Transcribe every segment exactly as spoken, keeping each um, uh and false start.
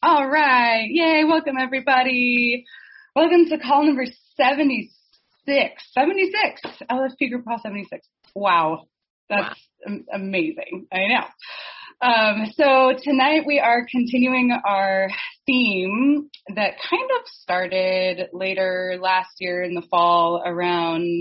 All right. Yay. Welcome, everybody. Welcome to call number seventy-six. seventy-six. L F P Group Call seventy-six. Wow. That's wow. amazing. I know. Um, so tonight we are continuing our theme that kind of started later last year in the fall around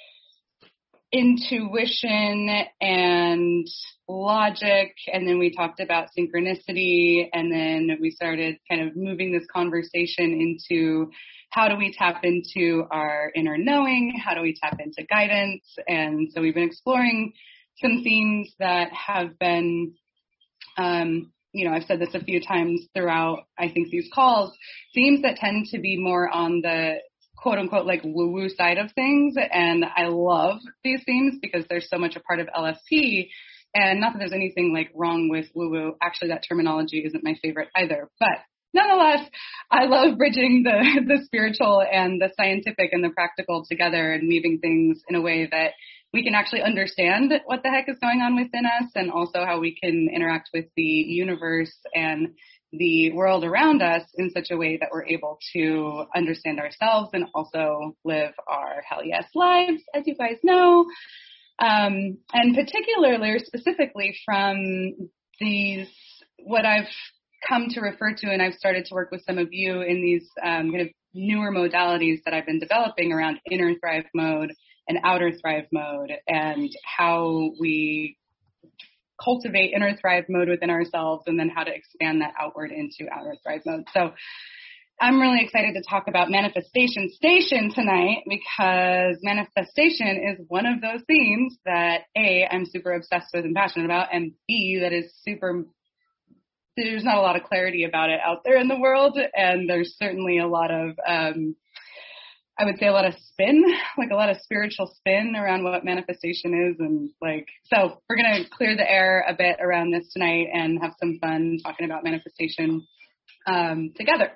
intuition and logic, and then we talked about synchronicity, and then we started kind of moving this conversation into how do we tap into our inner knowing, how do we tap into guidance, and so we've been exploring some themes that have been, um, you know, I've said this a few times throughout, I think, these calls, themes that tend to be more on the quote unquote, like woo-woo side of things. And I love these themes because they're so much a part of L F P. And not that there's anything like wrong with woo-woo. Actually, that terminology isn't my favorite either. But nonetheless, I love bridging the, the spiritual and the scientific and the practical together and weaving things in a way that we can actually understand what the heck is going on within us, and also how we can interact with the universe and the world around us in such a way that we're able to understand ourselves and also live our hell yes lives, as you guys know. Um, and particularly or specifically from these, what I've come to refer to, and I've started to work with some of you in these um, kind of newer modalities that I've been developing around inner thrive mode and outer thrive mode, and how we cultivate inner thrive mode within ourselves, and then how to expand that outward into outer thrive mode. So I'm really excited to talk about manifestation station tonight, because manifestation is one of those themes that A, I'm super obsessed with and passionate about, and B, that is super, there's not a lot of clarity about it out there in the world, and there's certainly a lot of, um, I would say a lot of spin, like a lot of spiritual spin around what manifestation is. And like, so we're going to clear the air a bit around this tonight and have some fun talking about manifestation um, together.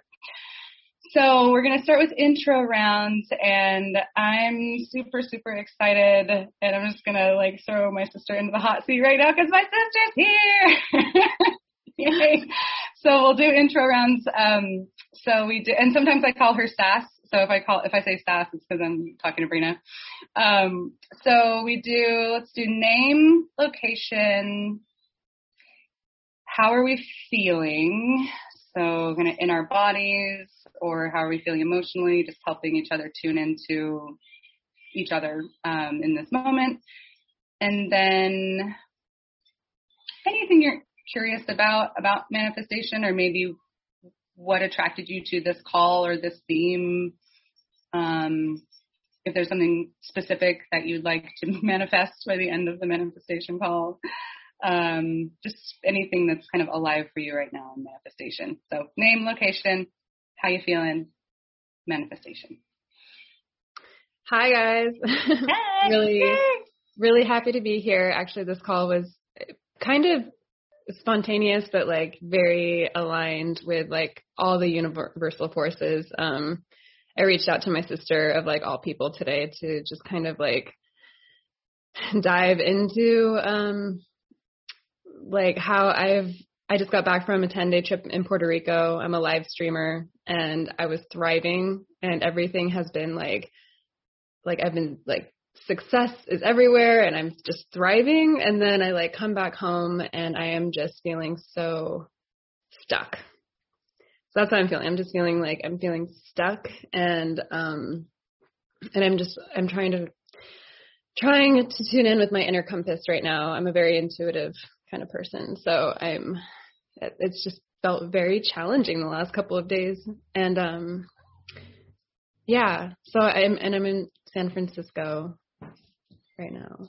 So we're going to start with intro rounds, and I'm super, super excited, and I'm just going to like throw my sister into the hot seat right now because my sister's here. Yay. So we'll do intro rounds. Um, so we do, and sometimes I call her Sass. So if I call, if I say Sass, it's because I'm talking to Brina. Um, so we do, let's do name, location, how are we feeling? So kind of in our bodies, or how are we feeling emotionally, just helping each other tune into each other um, in this moment. And then anything you're curious about, about manifestation, or maybe what attracted you to this call or this theme. Um, if there's something specific that you'd like to manifest by the end of the manifestation call, um, just anything that's kind of alive for you right now in manifestation. So name, location, how you feeling, manifestation. Hi guys. Hey. really, Hey. really happy to be here. Actually, this call was kind of spontaneous, but like very aligned with like all the universal forces. Um, I reached out to my sister of like all people today to just kind of like dive into um, like how I've, I just got back from a ten day trip in Puerto Rico. I'm a live streamer, and I was thriving, and everything has been like, like I've been like, success is everywhere, and I'm just thriving. And then I like come back home and I am just feeling so stuck. So that's what I'm feeling. I'm just feeling like I'm feeling stuck, and, um, and I'm just, I'm trying to, trying to tune in with my inner compass right now. I'm a very intuitive kind of person. So I'm, it's just felt very challenging the last couple of days. And, um, yeah, so I'm, and I'm in San Francisco right now.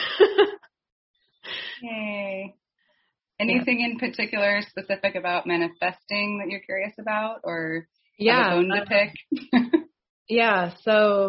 Yay. Anything yeah. in particular specific about manifesting that you're curious about, or yeah, have a bone to uh, pick? yeah, so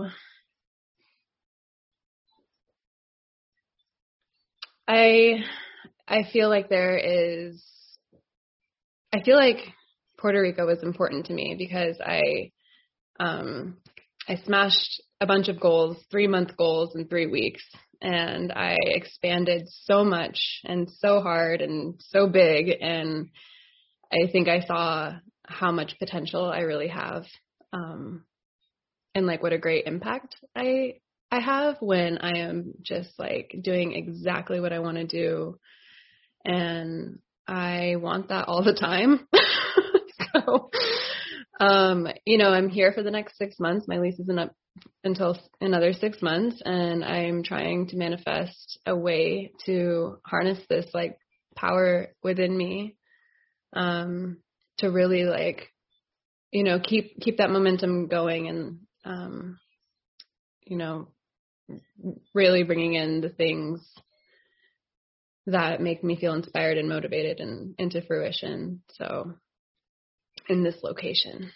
I I feel like there is, I feel like Puerto Rico was important to me because I um I smashed a bunch of goals, three month goals in three weeks. And I expanded so much and so hard and so big. And I think I saw how much potential I really have, um, and like what a great impact I I have when I am just like doing exactly what I want to do, and I want that all the time. So, um, you know, I'm here for the next six months. My lease isn't up until another six months, and I'm trying to manifest a way to harness this like power within me, um, to really like, you know, keep keep that momentum going, and um, you know, really bringing in the things that make me feel inspired and motivated and into fruition. So in this location.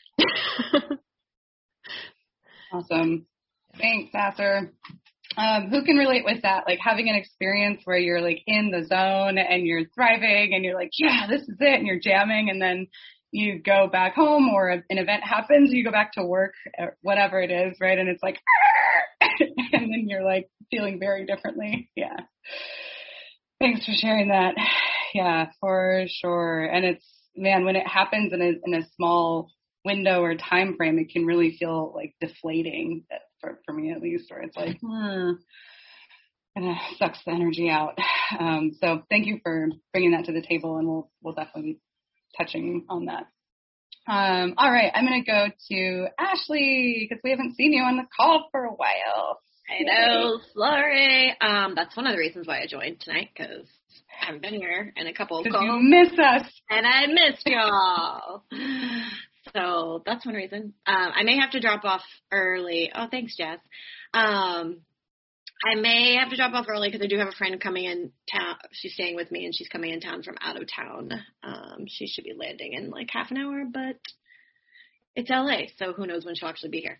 Awesome. Thanks, Sasser. Um, who can relate with that? Like having an experience where you're like in the zone and you're thriving and you're like, yeah, this is it. And you're jamming, and then you go back home or an event happens, you go back to work, or whatever it is, right? And it's like, and then you're like feeling very differently. Yeah. Thanks for sharing that. Yeah, for sure. And it's, man, when it happens in a, in a small window or time frame, it can really feel like deflating, for, for me at least, where it's like, hmm, and it sucks the energy out. Um, so thank you for bringing that to the table, and we'll we'll definitely be touching on that. Um, all right, I'm going to go to Ashley because we haven't seen you on the call for a while. I know, sorry. Um, that's one of the reasons why I joined tonight, because I haven't been here in a couple of calls. You miss us. And I missed y'all. So that's one reason. Um, I may have to drop off early. Oh, thanks, Jess. Um, I may have to drop off early because I do have a friend coming in town. She's staying with me, and she's coming in town from out of town. Um, she should be landing in like half an hour, but it's L A, so who knows when she'll actually be here.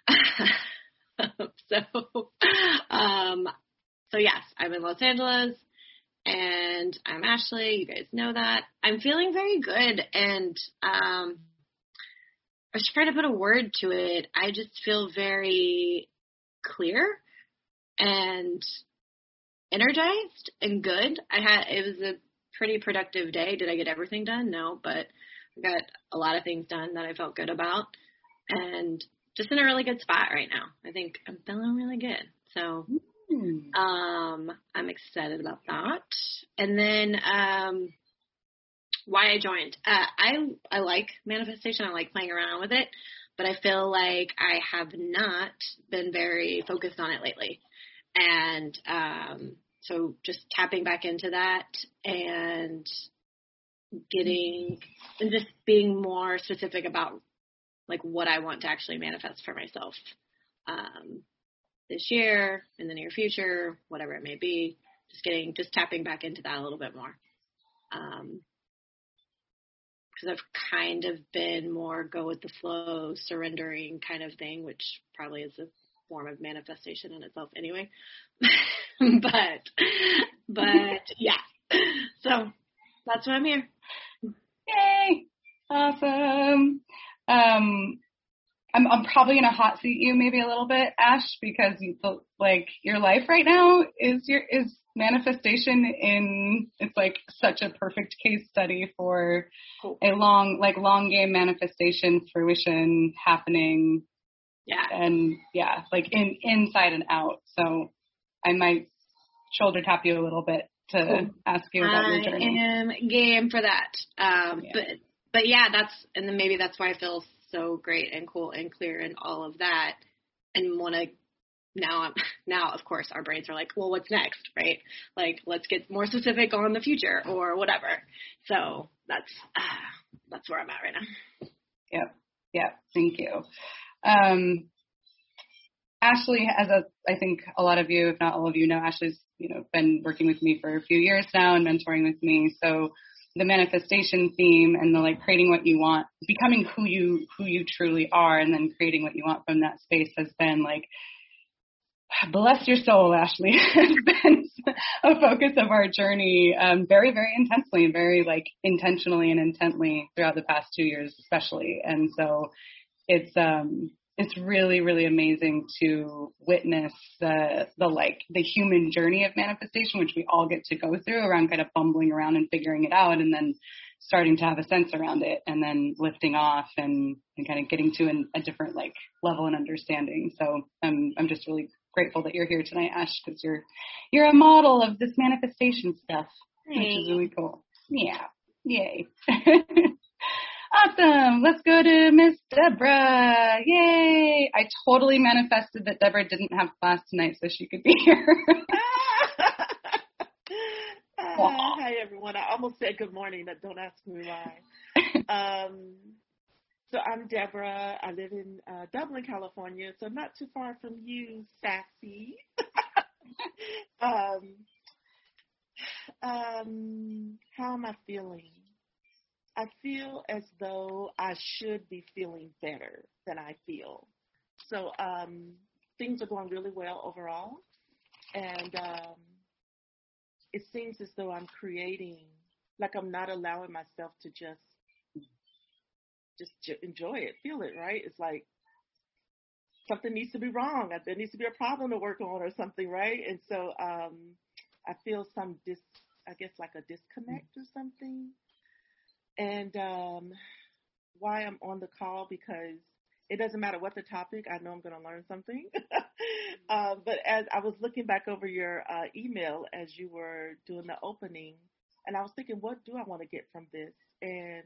so, um, so yes, I'm in Los Angeles, and I'm Ashley. You guys know that. I'm feeling very good, and um, I was trying to put a word to it. I just feel very clear and energized and good. I had, it was a pretty productive day. Did I get everything done? No, but I got a lot of things done that I felt good about, and just in a really good spot right now. I think I'm feeling really good. So, um, I'm excited about that. And then, um, why I joined, uh, I, I like manifestation. I like playing around with it, but I feel like I have not been very focused on it lately. And, um, so just tapping back into that and getting, and just being more specific about like what I want to actually manifest for myself, um, this year, in the near future, whatever it may be, just getting, just tapping back into that a little bit more. Um, because I've kind of been more go with the flow, surrendering kind of thing, which probably is a form of manifestation in itself anyway. but, but yeah, so that's why I'm here. Yay. Awesome. Um, I'm, I'm probably going to hot seat you maybe a little bit, Ash, because you feel like your life right now is your, is manifestation in, it's like such a perfect case study for cool. a long, like long game manifestation, fruition happening. Yeah. And yeah, like in, inside and out. So I might shoulder tap you a little bit to cool. ask you about I your journey. I am game for that. Um, yeah. but, but yeah, that's, and then maybe that's why I feel so great and cool and clear and all of that. And want to, now, I'm, now, of course, our brains are like, well, what's next, right? Like, let's get more specific on the future or whatever. So that's, uh, that's where I'm at right now. Yep. Yep. Thank you. Um, Ashley, as a, I think a lot of you, if not all of you know, Ashley's, you know, been working with me for a few years now and mentoring with me. So the manifestation theme and the like creating what you want, becoming who you, who you truly are, and then creating what you want from that space has been like, bless your soul, Ashley, has been a focus of our journey, um, very, very intensely, very like intentionally and intently throughout the past two years, especially. And so it's, um, it's really, really amazing to witness the, the like the human journey of manifestation, which we all get to go through around kind of bumbling around and figuring it out, and then starting to have a sense around it, and then lifting off and, and kind of getting to an, a different like level and understanding. So I'm, I'm just really grateful that you're here tonight, Ash, because you're, you're a model of this manifestation stuff, Hey. which is really cool. Yeah. Yay. Awesome. Let's go to Miss Deborah. Yay. I totally manifested that Deborah didn't have class tonight so she could be here. uh, hi, everyone. I almost said good morning. Don't ask me why. Um, so I'm Deborah. I live in uh, Dublin, California, so not too far from you, Sassy. um, um, how am I feeling? I feel as though I should be feeling better than I feel. So um, things are going really well overall. And um, it seems as though I'm creating, like I'm not allowing myself to just, just enjoy it, feel it, right? It's like something needs to be wrong. There needs to be a problem to work on or something, right? And so um, I feel some dis, I guess like a disconnect or something. And um, why I'm on the call, because it doesn't matter what the topic, I know I'm going to learn something. uh, but as I was looking back over your uh, email as you were doing the opening, and I was thinking, what do I want to get from this? And,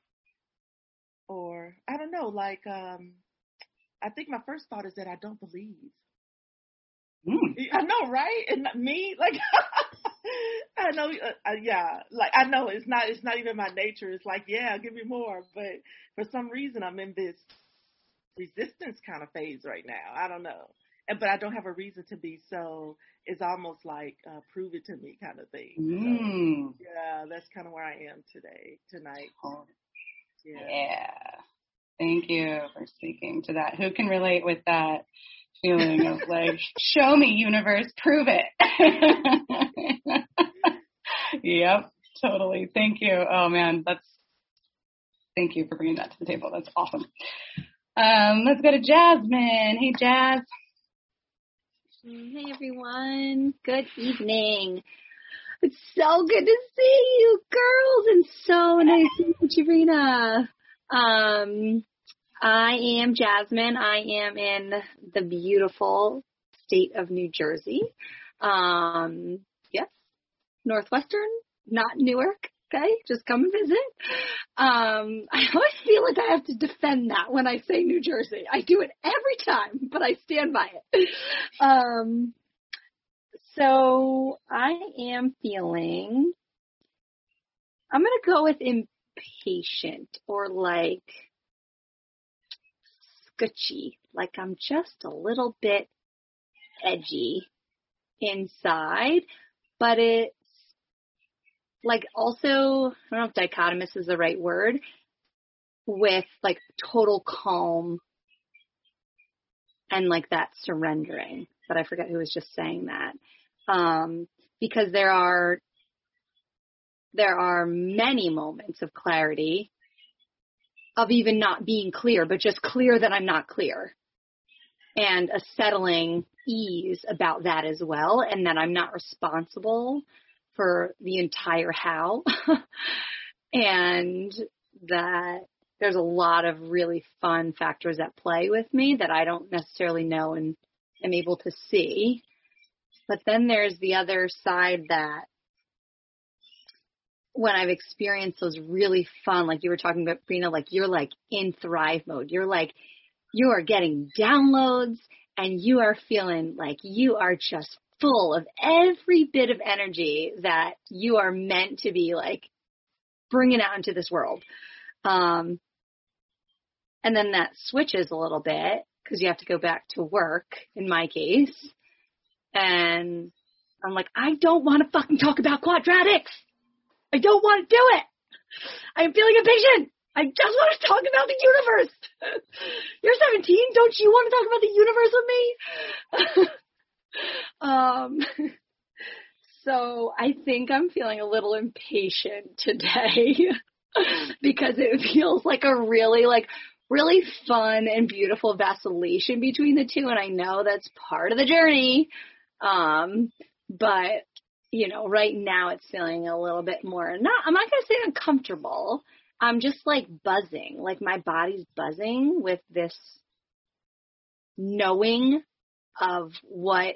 or, I don't know, like, um, I think my first thought is that I don't believe. Mm. I know, right? And me, like... I know, uh, yeah, like, I know it's not, it's not even my nature. It's like, yeah, give me more. But for some reason, I'm in this resistance kind of phase right now. I don't know. And, but I don't have a reason to be. So it's almost like, uh, prove it to me kind of thing. Mm. So, yeah, that's kind of where I am today, tonight. Yeah. yeah. Thank you for speaking to that. Who can relate with that feeling of like, show me, universe, prove it. Yep, totally. Thank you. Oh man, that's, thank you for bringing that to the table. That's awesome. Um, let's go to Jasmine. Hey, Jazz. Hey, everyone. Good evening. It's so good to see you girls, and so nice to meet you, Rena. Um, I am Jasmine. I am in the beautiful state of New Jersey. Um, yes, Northwestern, not Newark. Okay, just come and visit. Um, I always feel like I have to defend that when I say New Jersey. I do it every time, but I stand by it. Um, so I am feeling, I'm going to go with impatient or like sketchy, like I'm just a little bit edgy inside, but it's like also, I don't know if dichotomous is the right word, with like total calm and like that surrendering, but I forget who was just saying that. Um, because there are, there are many moments of clarity, of even not being clear, but just clear that I'm not clear, and a settling ease about that as well, and that I'm not responsible for the entire how, and that there's a lot of really fun factors at play with me that I don't necessarily know and am able to see. But then there's the other side that when I've experienced those really fun, like you were talking about, Brina, like you're like in thrive mode. You're like, you are getting downloads and you are feeling like you are just full of every bit of energy that you are meant to be like bringing out into this world. Um, and then that switches a little bit because you have to go back to work in my case. And I'm like, I don't want to fucking talk about quadratics. I don't want to do it. I'm feeling impatient. I just want to talk about the universe. You're seventeen. Don't you want to talk about the universe with me? um, so I think I'm feeling a little impatient today because it feels like a really like really fun and beautiful vacillation between the two. And I know that's part of the journey. Um, but, you know, right now it's feeling a little bit more, not, I'm not going to say uncomfortable. I'm just like buzzing, like my body's buzzing with this knowing of what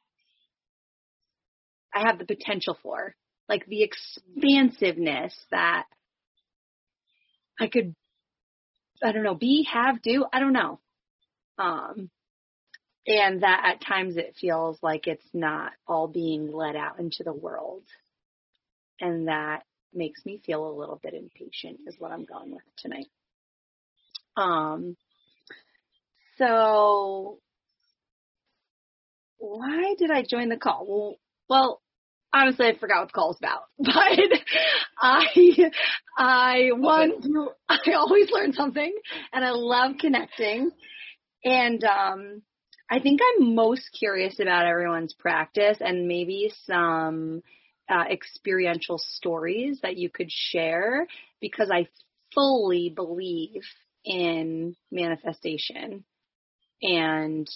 I have the potential for, like the expansiveness that I could, I don't know, be, have, do, I don't know. Um, and that at times it feels like it's not all being let out into the world. And that makes me feel a little bit impatient is what I'm going with tonight. Um, so why did I join the call? Well, well, honestly, I forgot what the call was about, but I, I want to, I always learn something and I love connecting. And, um, I think I'm most curious about everyone's practice and maybe some uh, experiential stories that you could share, because I fully believe in manifestation and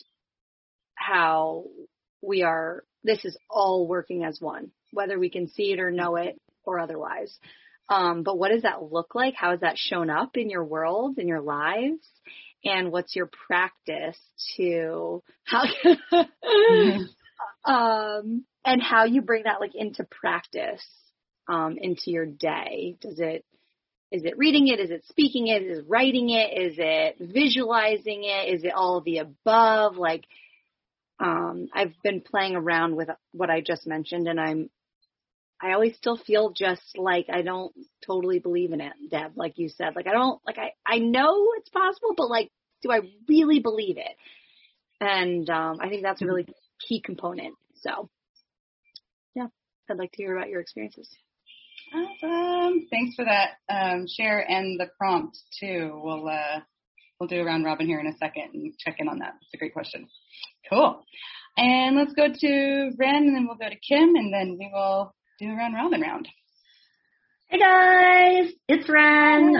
how we are, this is all working as one, whether we can see it or know it or otherwise. Um, but what does that look like? How has that shown up in your world, in your lives? And what's your practice to how, mm-hmm. um, and how you bring that like into practice, um, into your day? Does it, is it reading it? Is it speaking it? Is it writing it? Is it visualizing it? Is it all of the above? Like, um, I've been playing around with what I just mentioned, and I'm, I always still feel just like I don't totally believe in it, Deb, like you said. Like I don't, like I, I know it's possible, but like, do I really believe it? And um, I think that's a really key component. So, yeah, I'd like to hear about your experiences. Awesome. Thanks for that um, share and the prompt too. We'll uh, we'll do a round robin here in a second and check in on that. It's a great question. Cool. And let's go to Ren, and then we'll go to Kim, and then we will do a round robin round. Hey guys, it's Ren.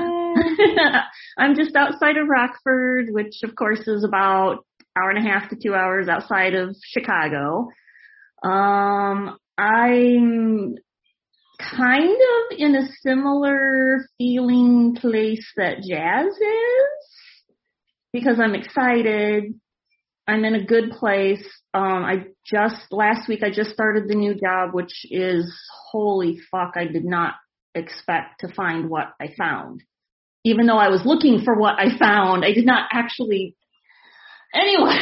I'm just outside of Rockford, which of course is about an hour and a half to two hours outside of Chicago. Um, I'm kind of in a similar feeling place that Jazz is, because I'm excited. I'm in a good place. Um, I just, last week I just started the new job, which is, holy fuck, I did not expect to find what I found. Even though I was looking for what I found, I did not actually, anyway.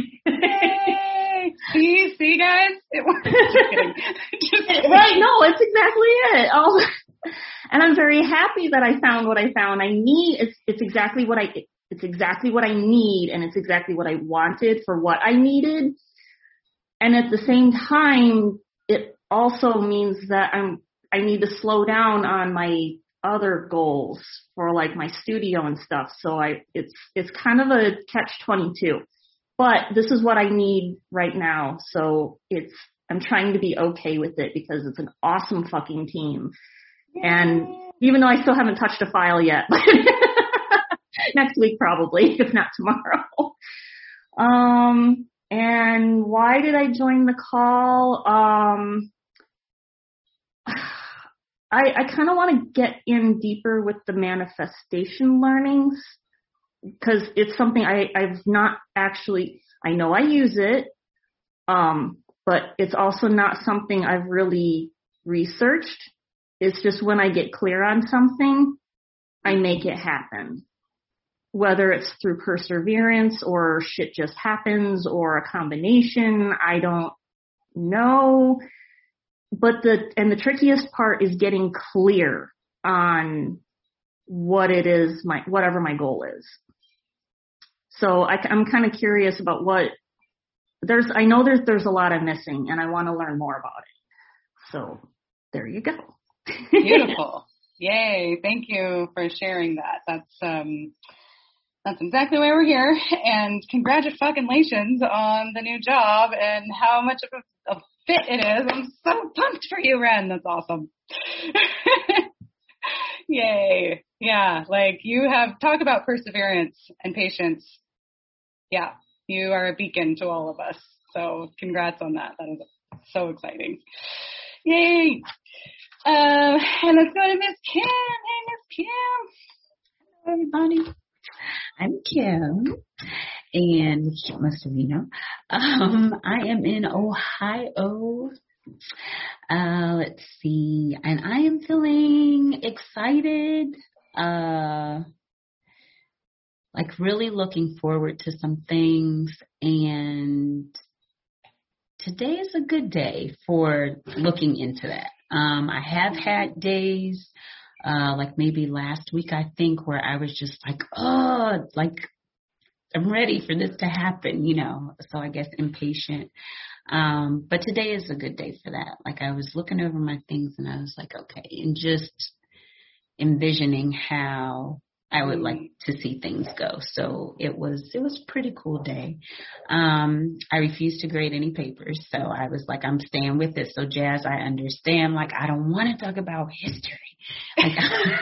Yay! See, see guys? It works. Just kidding. Just kidding. Right, no, it's exactly it. Oh, and I'm very happy that I found what I found. I need, it's, it's exactly what I, it's exactly what I need, and it's exactly what I wanted for what I needed. And at the same time, it also means that I'm, I need to slow down on my other goals for like my studio and stuff. So I, it's, it's kind of a catch twenty-two, but this is what I need right now. So it's, I'm trying to be okay with it because it's an awesome fucking team. Yay. And even though I still haven't touched a file yet, next week probably, if not tomorrow. Um, and why did I join the call? Um, I, I kind of want to get in deeper with the manifestation learnings, because it's something I, I've not actually, I know I use it, um, but it's also not something I've really researched. It's just when I get clear on something, I make it happen. Whether it's through perseverance or shit just happens or a combination, I don't know. But the, and the trickiest part is getting clear on what it is, my, whatever my goal is. So I, I'm kind of curious about what, there's, I know there's, there's a lot I'm missing, and I want to learn more about it. So there you go. Beautiful. Yay. Thank you for sharing that. That's, um, that's exactly why we're here. And congratulations on the new job and how much of a, a fit it is. I'm so pumped for you, Ren. That's awesome. Yay. Yeah. Like you have, talk about perseverance and patience. Yeah. You are a beacon to all of us. So congrats on that. That is so exciting. Yay. Um, and let's go to Miss Kim. Hey, Miss Kim. Hello, everybody. I'm Kim, and most of you know, um, I am in Ohio. Uh, let's see, and I am feeling excited, uh, like really looking forward to some things, and today is a good day for looking into that. Um, I have had days, uh, like maybe last week, I think, where I was just like, oh, like I'm ready for this to happen, you know, so I guess impatient. Um, but today is a good day for that. Like I was looking over my things and I was like, okay, and just envisioning how I would like to see things go. So it was, it was a pretty cool day. Um, I refused to grade any papers. So I was like, I'm staying with it. So Jazz, I understand. Like, I don't want to talk about history. Like,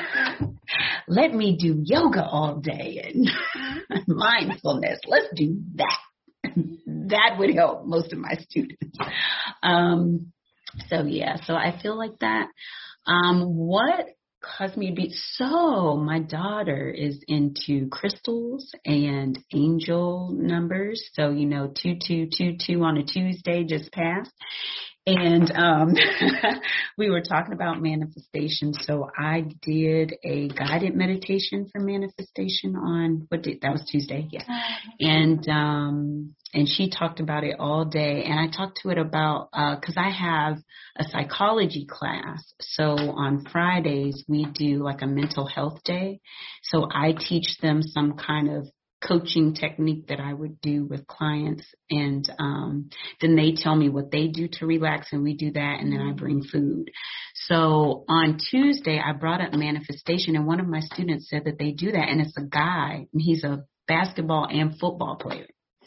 let me do yoga all day and mindfulness. Let's do that. That would help most of my students. Um, so yeah, so I feel like that. Um, what caused me to be, so my daughter is into crystals and angel numbers. So, you know, two, two, two, two on a Tuesday just passed. And um, we were talking about manifestation. So I did a guided meditation for manifestation on, what did, that was Tuesday, yeah. And um, and she talked about it all day. And I talked to it about, uh, because I have a psychology class. So on Fridays, we do like a mental health day. So I teach them some kind of coaching technique that I would do with clients, and um, then they tell me what they do to relax, and we do that, and then I bring food. So on Tuesday, I brought up manifestation, and one of my students said that they do that, and it's a guy, and he's a basketball and football player.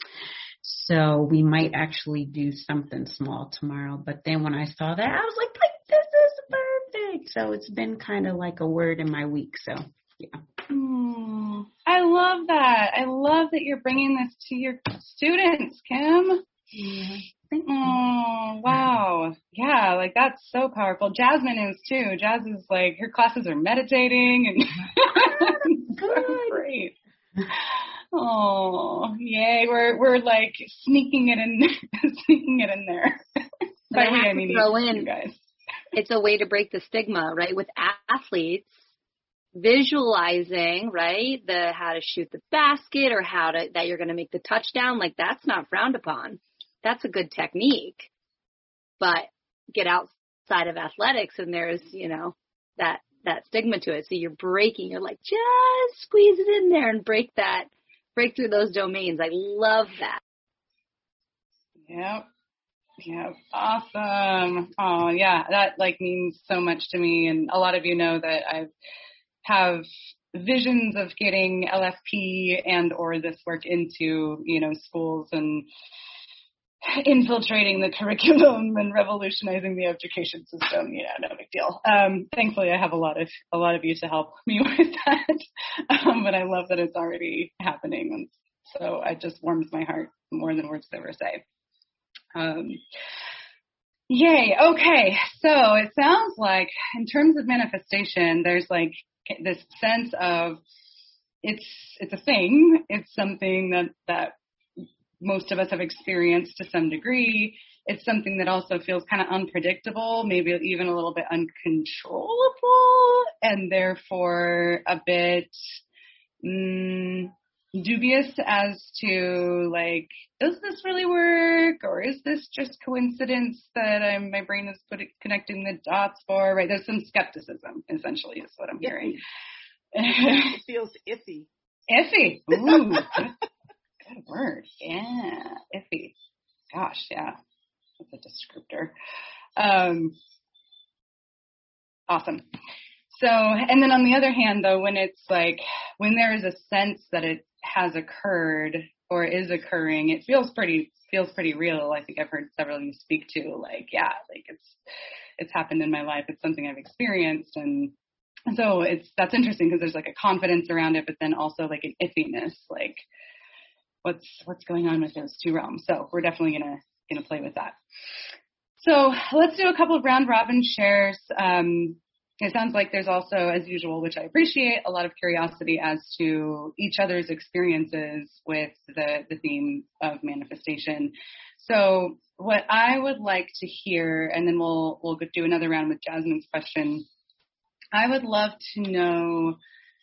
So we might actually do something small tomorrow, but then when I saw that, I was like, like this is perfect. So it's been kind of like a word in my week, so yeah. Hmm. I love that. I love that you're bringing this to your students, Kim. Yeah. Oh, wow. Yeah, like that's so powerful. Jasmine is too. Jazz is like, her classes are meditating and so great. Oh, yay. We're, we're like sneaking it in, sneaking it in there. By we, I mean throw you, in, you guys. It's a way to break the stigma, right? With athletes, visualizing, right, the how to shoot the basket or how to that you're going to make the touchdown, like that's not frowned upon. That's a good technique. But get outside of athletics and there's, you know, that that stigma to it. So you're breaking, you're like, just squeeze it in there and break that, break through those domains. I love that. Yep. Yeah, awesome. Oh, yeah, that like means so much to me. And a lot of you know that I have visions of getting L F P and or this work into, you know, schools and infiltrating the curriculum and revolutionizing the education system. You know, no big deal. Um, thankfully, I have a lot of a lot of you to help me with that. Um, but I love that it's already happening, and so it just warms my heart more than words ever say. Um, yay. Okay. So it sounds like in terms of manifestation, there's like this sense of it's, it's a thing. It's something that, that most of us have experienced to some degree. It's something that also feels kind of unpredictable, maybe even a little bit uncontrollable, and therefore a bit, mm, dubious as to like, does this really work, or is this just coincidence that I'm, my brain is putting connecting the dots for? Right, there's some skepticism. Essentially, is what I'm hearing. It feels iffy. Iffy. Ooh, good, good word. Yeah, iffy. Gosh, yeah, that's a descriptor. Um, awesome. So, and then on the other hand, though, when it's like, when there is a sense that it has occurred or is occurring, it feels pretty, feels pretty real. I think I've heard several of you speak to, like, yeah, like it's, it's happened in my life. It's something I've experienced. And, So it's, that's interesting because there's like a confidence around it, but then also like an iffiness, like what's, what's going on with those two realms. So we're definitely going to, going to play with that. So let's do a couple of round robin shares. Um, it sounds like there's also, as usual, which I appreciate, a lot of curiosity as to each other's experiences with the, the theme of manifestation. So what I would like to hear, and then we'll, we'll do another round with Jasmine's question. I would love to know,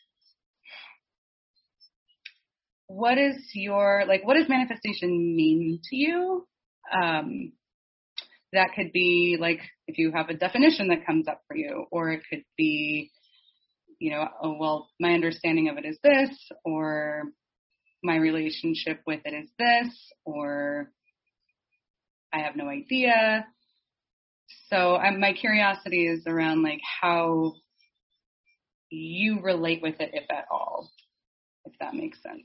what is your, like, what does manifestation mean to you? Um, that could be like, if you have a definition that comes up for you, or it could be, you know, oh, well, my understanding of it is this, or my relationship with it is this, or I have no idea. So um, my curiosity is around like how you relate with it, if at all, if that makes sense.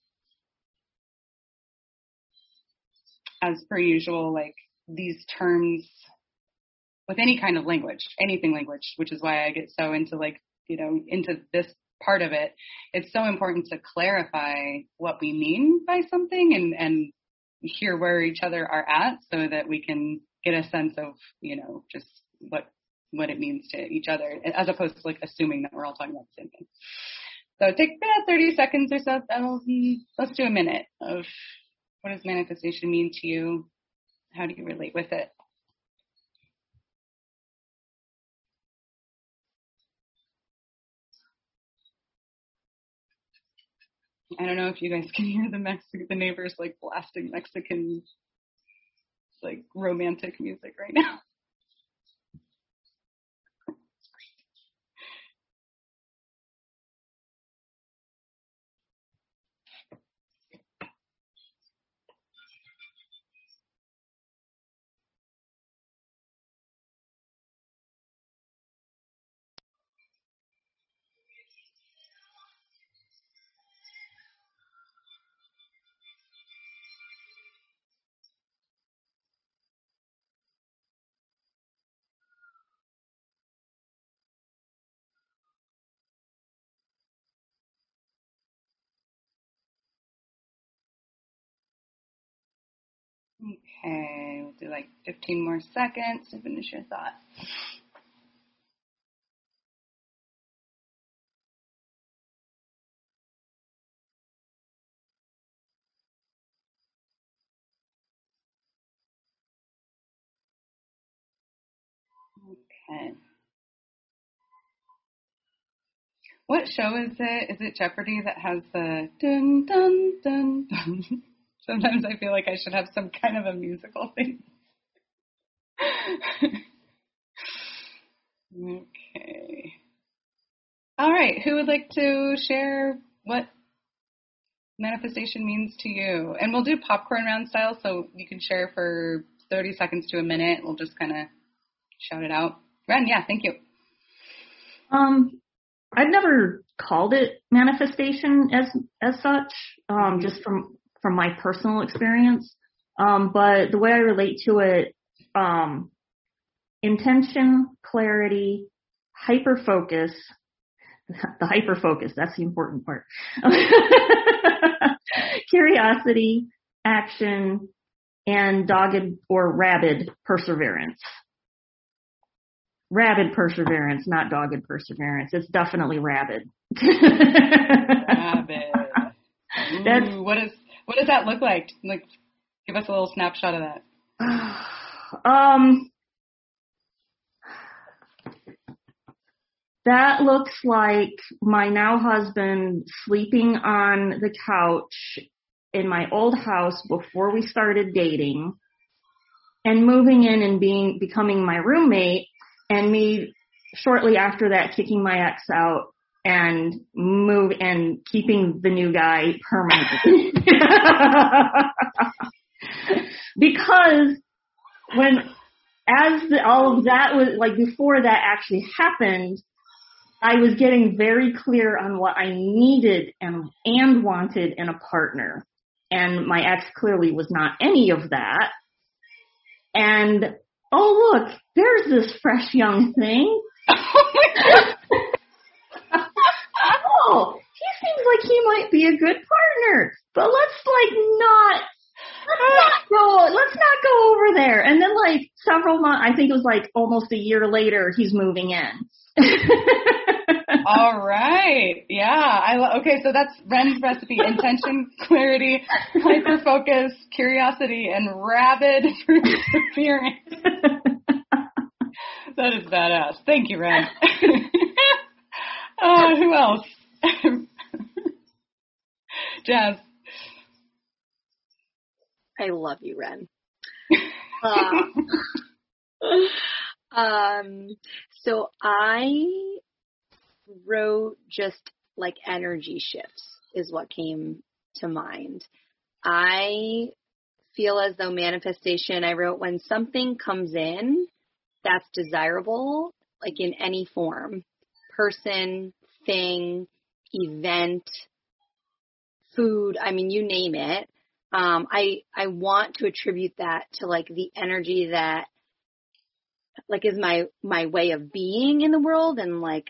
As per usual, like these terms with any kind of language, anything language, which is why I get so into like, you know, into this part of it. It's so important to clarify what we mean by something and, and hear where each other are at so that we can get a sense of, you know, just what what it means to each other, as opposed to like assuming that we're all talking about the same thing. So take about thirty seconds or so. That'll be, let's do a minute of what does manifestation mean to you? How do you relate with it? I don't know if you guys can hear the Mexican, the neighbors like blasting Mexican, like romantic music right now. Okay, we'll do like fifteen more seconds to finish your thought. Okay. What show is it? Is it Jeopardy that has the dun dun dun dun? Sometimes I feel like I should have some kind of a musical thing. Okay. All right. Who would like to share what manifestation means to you? And we'll do popcorn round style, so you can share for thirty seconds to a minute. We'll just kind of shout it out. Ren, yeah, thank you. Um, I've never called it manifestation as as such, um, mm-hmm. just from from my personal experience. Um, but the way I relate to it, um, intention, clarity, hyper focus. The hyper focus, that's the important part. Curiosity, action, and dogged or rabid perseverance. Rabid perseverance, not dogged perseverance. It's definitely rabid. Rabid. Ooh, That's, what is what does that look like? Like, give us a little snapshot of that. Um, that looks like my now husband sleeping on the couch in my old house before we started dating, and moving in and being becoming my roommate, and me shortly after that kicking my ex out and move and keeping the new guy permanently. Because when, as the, all of that was, like before that actually happened, I was getting very clear on what I needed and, and wanted in a partner. And my ex clearly was not any of that. And, oh, look, there's this fresh young thing. might be a good partner, but let's like not, let's not go, let's not go over there. And then like several months, I think it was like almost a year later, he's moving in. All right. Yeah. I lo- okay. So that's Ren's recipe: intention, clarity, hyper focus, curiosity, and rabid perseverance. That is badass. Thank you, Ren. uh, who else? Jazz. I love you, Ren. Uh, um, so I wrote just like energy shifts is what came to mind. I feel as though manifestation, I wrote when something comes in that's desirable, like in any form, person, thing, event, food, I mean, you name it. Um, I, I want to attribute that to like the energy that like is my, my way of being in the world, and like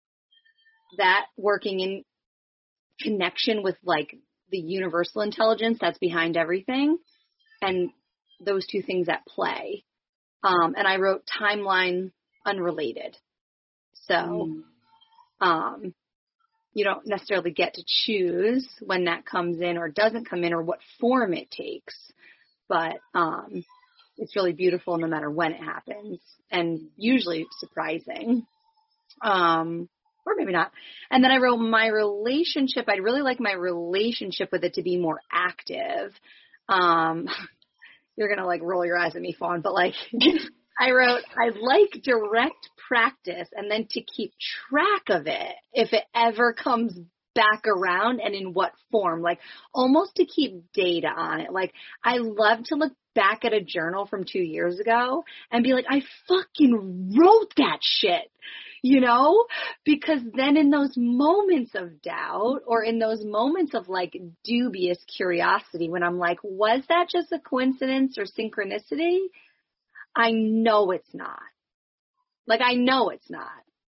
that working in connection with like the universal intelligence that's behind everything, and those two things at play. Um, and I wrote timeline unrelated. So, mm. um, you don't necessarily get to choose when that comes in or doesn't come in or what form it takes, but, um, it's really beautiful no matter when it happens, and usually surprising. Um, or maybe not. And then I wrote my relationship. I'd really like my relationship with it to be more active. Um, you're going to like roll your eyes at me, Fawn, but like I wrote, I'd like direct practice and then to keep track of it if it ever comes back around and in what form, like almost to keep data on it. Like I love to look back at a journal from two years ago and be like, I fucking wrote that shit, you know, because then in those moments of doubt or in those moments of like dubious curiosity, when I'm like, was that just a coincidence or synchronicity? I know it's not. Like, I know it's not.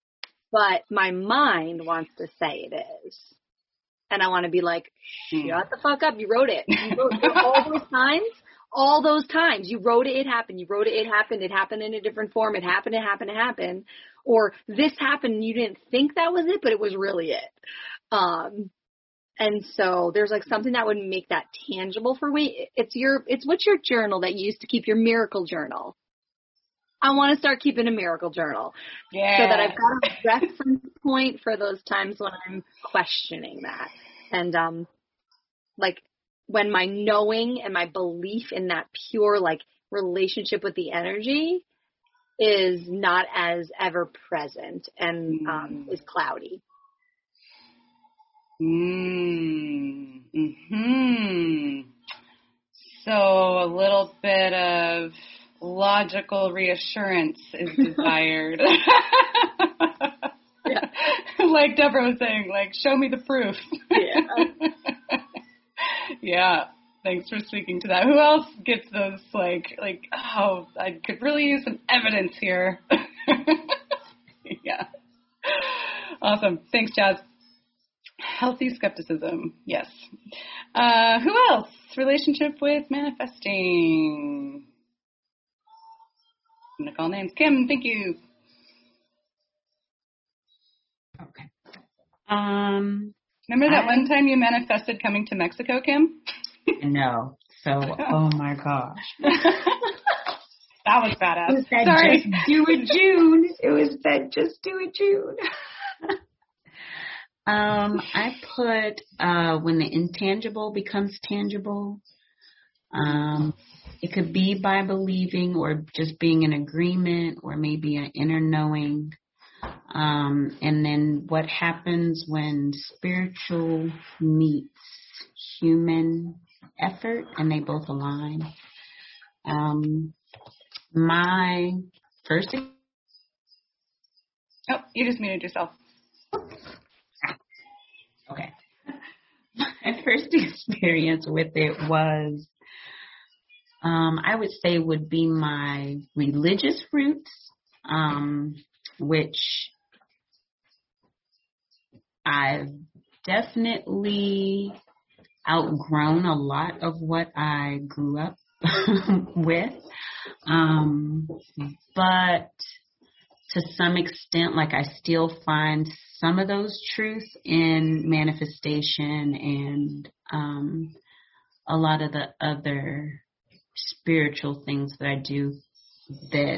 But my mind wants to say it is. And I want to be like, shut the fuck up. You wrote it. You wrote it all those times. All those times. You wrote it, it happened. You wrote it, it happened. It happened in a different form. It happened, it happened, it happened. Or this happened and you didn't think that was it, but it was really it. Um, and so there's like something that would make that tangible for me. It's your, it's what's your journal that you used to keep, your miracle journal. I want to start keeping a miracle journal. Yeah. So that I've got a reference point for those times when I'm questioning that. And, um, like when my knowing and my belief in that pure, like relationship with the energy is not as ever present and, mm. um, is cloudy. Mm. Hmm. So a little bit of logical reassurance is desired. Yeah. Like Deborah was saying, like, show me the proof. Yeah. Yeah. Thanks for speaking to that. Who else gets those, like, like, oh, I could really use some evidence here. Yeah. Awesome. Thanks, Jazz. Healthy skepticism. Yes. Uh, who else? Relationship with manifesting. I'm going to call names. Kim, thank you. Okay. Um, Remember that I, one time you manifested coming to Mexico, Kim? No. So, oh my gosh. That was badass. It was that Sorry. Just Do It June. It was that Just Do It June. um, I put uh, when the intangible becomes tangible. Um, it could be by believing or just being in agreement or maybe an inner knowing. Um, and then what happens when spiritual meets human effort and they both align. Um, my first... Oh, you just muted yourself. Okay. My first experience with it was, um, I would say would be my religious roots, um, which I've definitely outgrown a lot of what I grew up with. Um, but to some extent, like I still find some of those truths in manifestation and um, a lot of the other spiritual things that I do that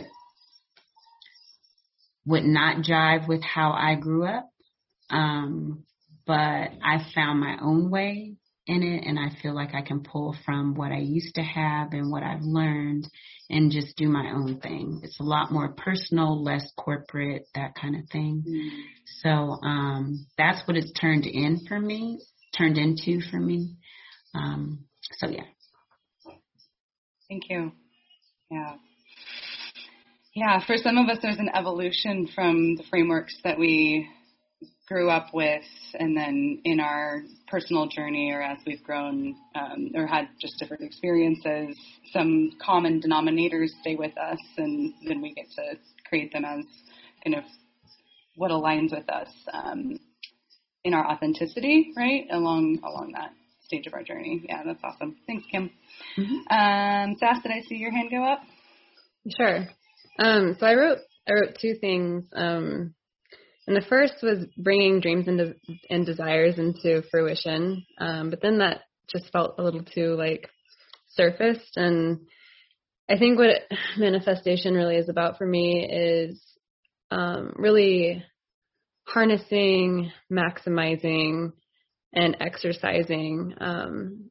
would not jive with how I grew up. Um, but I found my own way in it, and I feel like I can pull from what I used to have and what I've learned and just do my own thing. It's a lot more personal, less corporate, that kind of thing. Mm. So um, that's what it's turned in for me, turned into for me. Um, so, yeah. Thank you. Yeah. Yeah, for some of us, there's an evolution from the frameworks that we grew up with, and then in our personal journey or as we've grown um, or had just different experiences, some common denominators stay with us, and then we get to create them as kind of what aligns with us um, in our authenticity, right, along along that stage of our journey. Yeah, that's awesome. Thanks, Kim. Mm-hmm. Um, Sass, did I see your hand go up? Sure. Um, so I wrote I wrote two things. Um, and the first was bringing dreams and, de- and desires into fruition. Um, but then that just felt a little too like surfaced. And I think what manifestation really is about for me is um, really harnessing, maximizing, and exercising um,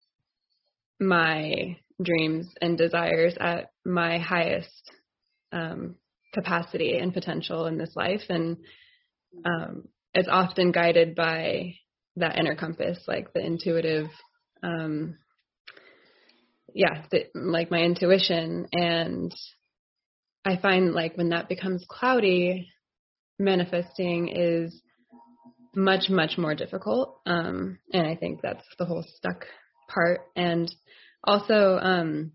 my dreams and desires at my highest um, capacity and potential in this life. And um, it's often guided by that inner compass, like the intuitive, um, yeah, the, like my intuition. And I find like when that becomes cloudy, manifesting is much, much more difficult. Um, and I think that's the whole stuck part. And also, um,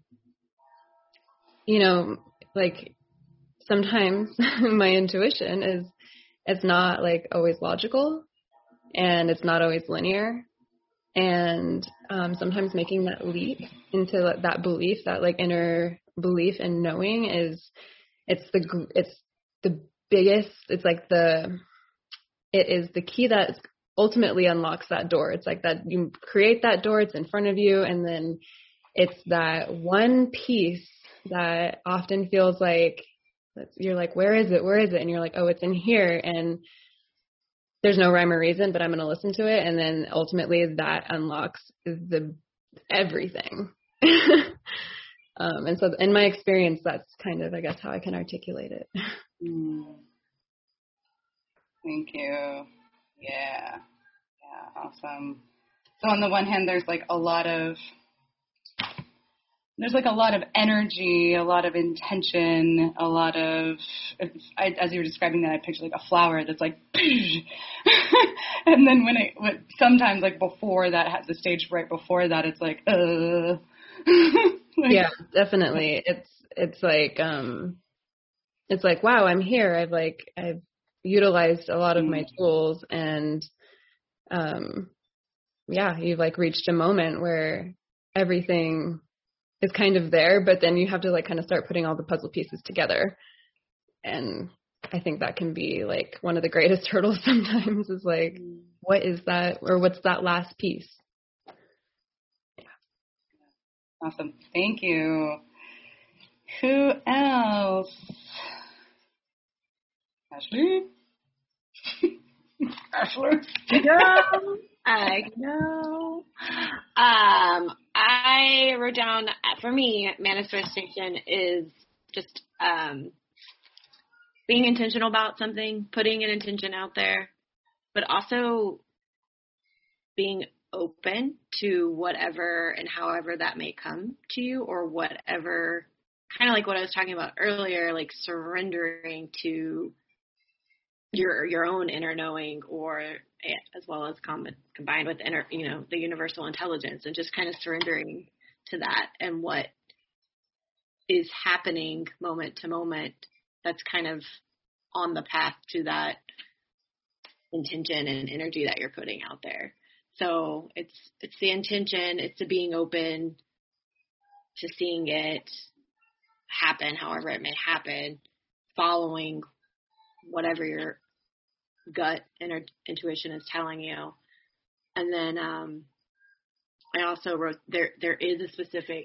you know, like sometimes my intuition is, it's not like always logical and it's not always linear. And um, sometimes making that leap into that belief, that like inner belief and knowing is, it's the, it's the biggest, it's like the, it is the key that ultimately unlocks that door. It's like that you create that door, it's in front of you. And then it's that one piece that often feels like, you're like, where is it? Where is it? And you're like, oh, it's in here. And there's no rhyme or reason, but I'm going to listen to it. And then ultimately that unlocks the everything. um, and so in my experience, that's kind of, I guess, how I can articulate it. Mm. Thank you. Yeah. Yeah. Awesome. So on the one hand, there's like a lot of There's like a lot of energy, a lot of intention, a lot of, I, as you were describing that, I picture like a flower that's like, and then when it, when, sometimes like before that, has the stage right before that, it's like, uh. like, yeah, definitely. It's, it's like, um, it's like, wow, I'm here. I've like, I've utilized a lot of my tools and, um, yeah, you've like reached a moment where everything is kind of there, but then you have to like kind of start putting all the puzzle pieces together. And I think that can be like one of the greatest hurdles sometimes is like, what is that, or what's that last piece? Yeah. Awesome. Thank you. Who else? Ashley? Ashley? No, I know. Um, I wrote down, for me, manifestation is just um, being intentional about something, putting an intention out there, but also being open to whatever and however that may come to you, or whatever, kind of like what I was talking about earlier, like surrendering to your your own inner knowing, or as well as com- combined with inner, you know, the universal intelligence, and just kind of surrendering to that and what is happening moment to moment. That's kind of on the path to that intention and energy that you're putting out there. So it's it's the intention, it's the being open to seeing it happen, however it may happen, following whatever your gut inner intuition is telling you. And then um, I also wrote there there is a specific,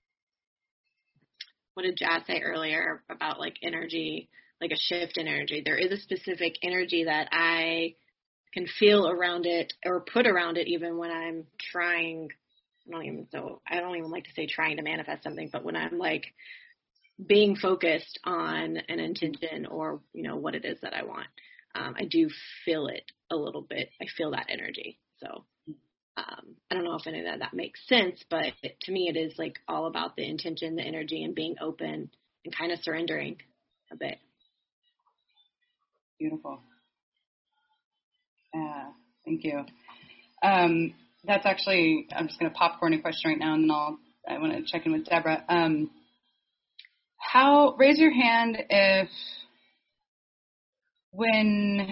what did Jazz say earlier about like energy, like a shift in energy? There is a specific energy that I can feel around it or put around it even when I'm trying, I don't even so I don't even like to say trying to manifest something, but when I'm like being focused on an intention or, you know, what it is that I want. Um, I do feel it a little bit. I feel that energy. So um, I don't know if any of that, that makes sense, but it, to me, it is like all about the intention, the energy, and being open and kind of surrendering a bit. Beautiful. Yeah, thank you. Um, that's actually, I'm just going to popcorn a question right now, and then I'll, I want to check in with Deborah. Um, how, raise your hand if when,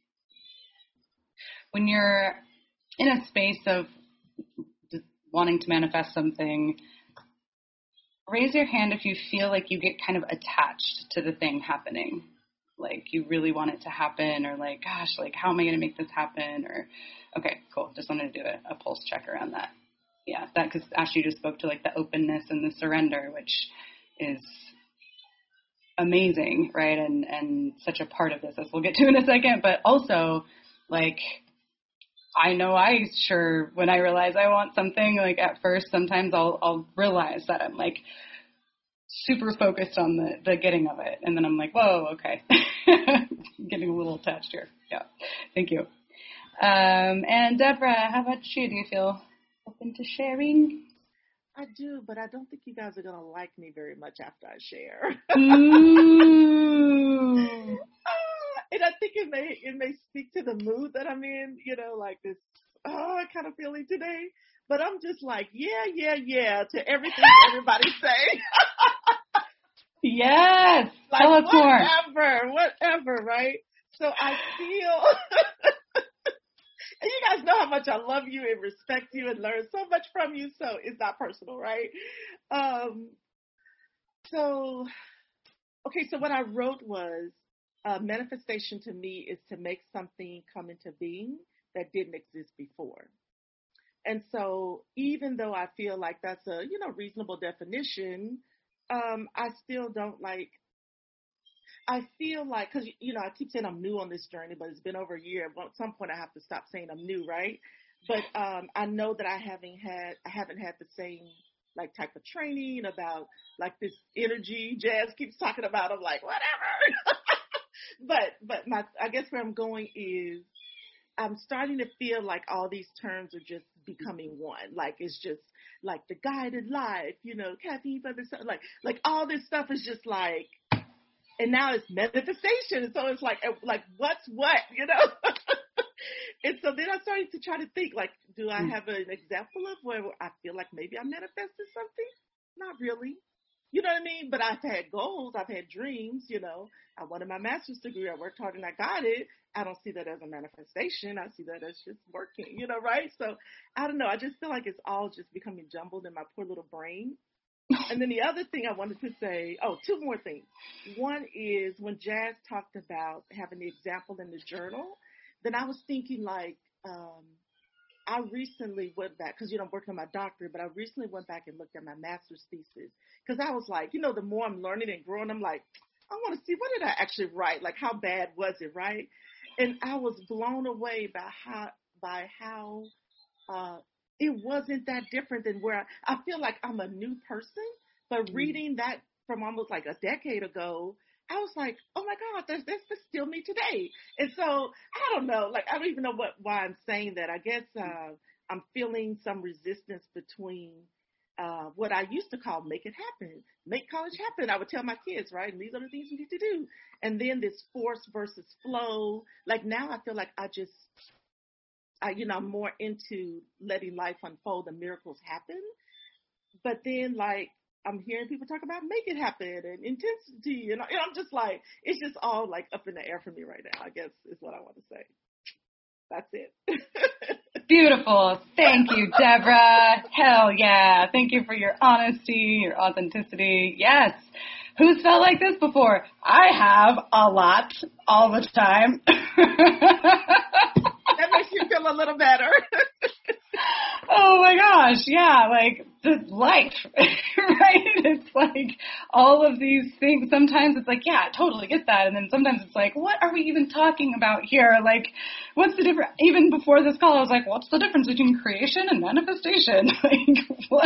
when you're in a space of wanting to manifest something, raise your hand if you feel like you get kind of attached to the thing happening. Like you really want it to happen, or like, gosh, like how am I going to make this happen? Or, okay, cool. Just wanted to do a, a pulse check around that. Yeah, that, because Ashley just spoke to like the openness and the surrender, which is amazing, right? And, and such a part of this, as we'll get to in a second, but also like, I know I sure, when I realize I want something, like at first, sometimes I'll, I'll realize that I'm like super focused on the, the getting of it. And then I'm like, whoa, okay. Getting a little attached here. Yeah. Thank you. Um, and Deborah, how about you? Do you feel open to sharing? I do, but I don't think you guys are going to like me very much after I share. Ooh. And I think it may it may speak to the mood that I'm in, you know, like this, oh, I kind of feeling today. But I'm just like, yeah, yeah, yeah, to everything everybody's saying. Yes. Like, tell us more. Whatever, whatever, right? So I feel, and you guys know how much I love you and respect you and learn so much from you, so it's not personal, right? Um. So, okay, so what I wrote was, Uh, manifestation to me is to make something come into being that didn't exist before. And so even though I feel like that's a, you know, reasonable definition, um, I still don't like, I feel like, because, you know, I keep saying I'm new on this journey, but it's been over a year. Well, at some point I have to stop saying I'm new, right? But um, I know that I haven't had, I haven't had the same like type of training about like this energy Jazz keeps talking about. I'm like, whatever. But but my I guess where I'm going is I'm starting to feel like all these terms are just becoming one. Like it's just like the guided life, you know, caffeine for the like like all this stuff is just like, and now it's manifestation. So it's like like what's what, you know? And so then I started to try to think like, do I have an example of where I feel like maybe I manifested something? Not really. You know what I mean? But I've had goals. I've had dreams, you know. I wanted my master's degree. I worked hard and I got it. I don't see that as a manifestation. I see that as just working, you know, right? So I don't know. I just feel like it's all just becoming jumbled in my poor little brain. And then the other thing I wanted to say, oh, two more things. One is when Jazz talked about having the example in the journal, then I was thinking like, um, I recently went back, because, you know, I'm working on my doctorate, but I recently went back and looked at my master's thesis, because I was like, you know, the more I'm learning and growing, I'm like, I want to see, what did I actually write? Like, how bad was it, right? And I was blown away by how, by how uh, it wasn't that different than where I, I feel like I'm a new person, but reading that from almost like a decade ago, I was like, oh my God, that's, that's, that's still me today. And so I don't know, like, I don't even know what, why I'm saying that. I guess uh, I'm feeling some resistance between uh, what I used to call make it happen, make college happen. I would tell my kids, right? And these are the things you need to do. And then this force versus flow. Like now I feel like I just, I, you know, I'm more into letting life unfold and miracles happen. But then like, I'm hearing people talk about make it happen and intensity, and, and I'm just like, it's just all like up in the air for me right now, I guess is what I want to say. That's it. Beautiful. Thank you, Deborah. Hell yeah. Thank you for your honesty, your authenticity. Yes. Who's felt like this before? I have a lot, all the time. That makes you feel a little better. Oh my gosh, yeah, like the life, right? It's like all of these things. Sometimes it's like, yeah, I totally get that. And then sometimes it's like, what are we even talking about here? Like, what's the difference? Even before this call, I was like, what's the difference between creation and manifestation? Like, what?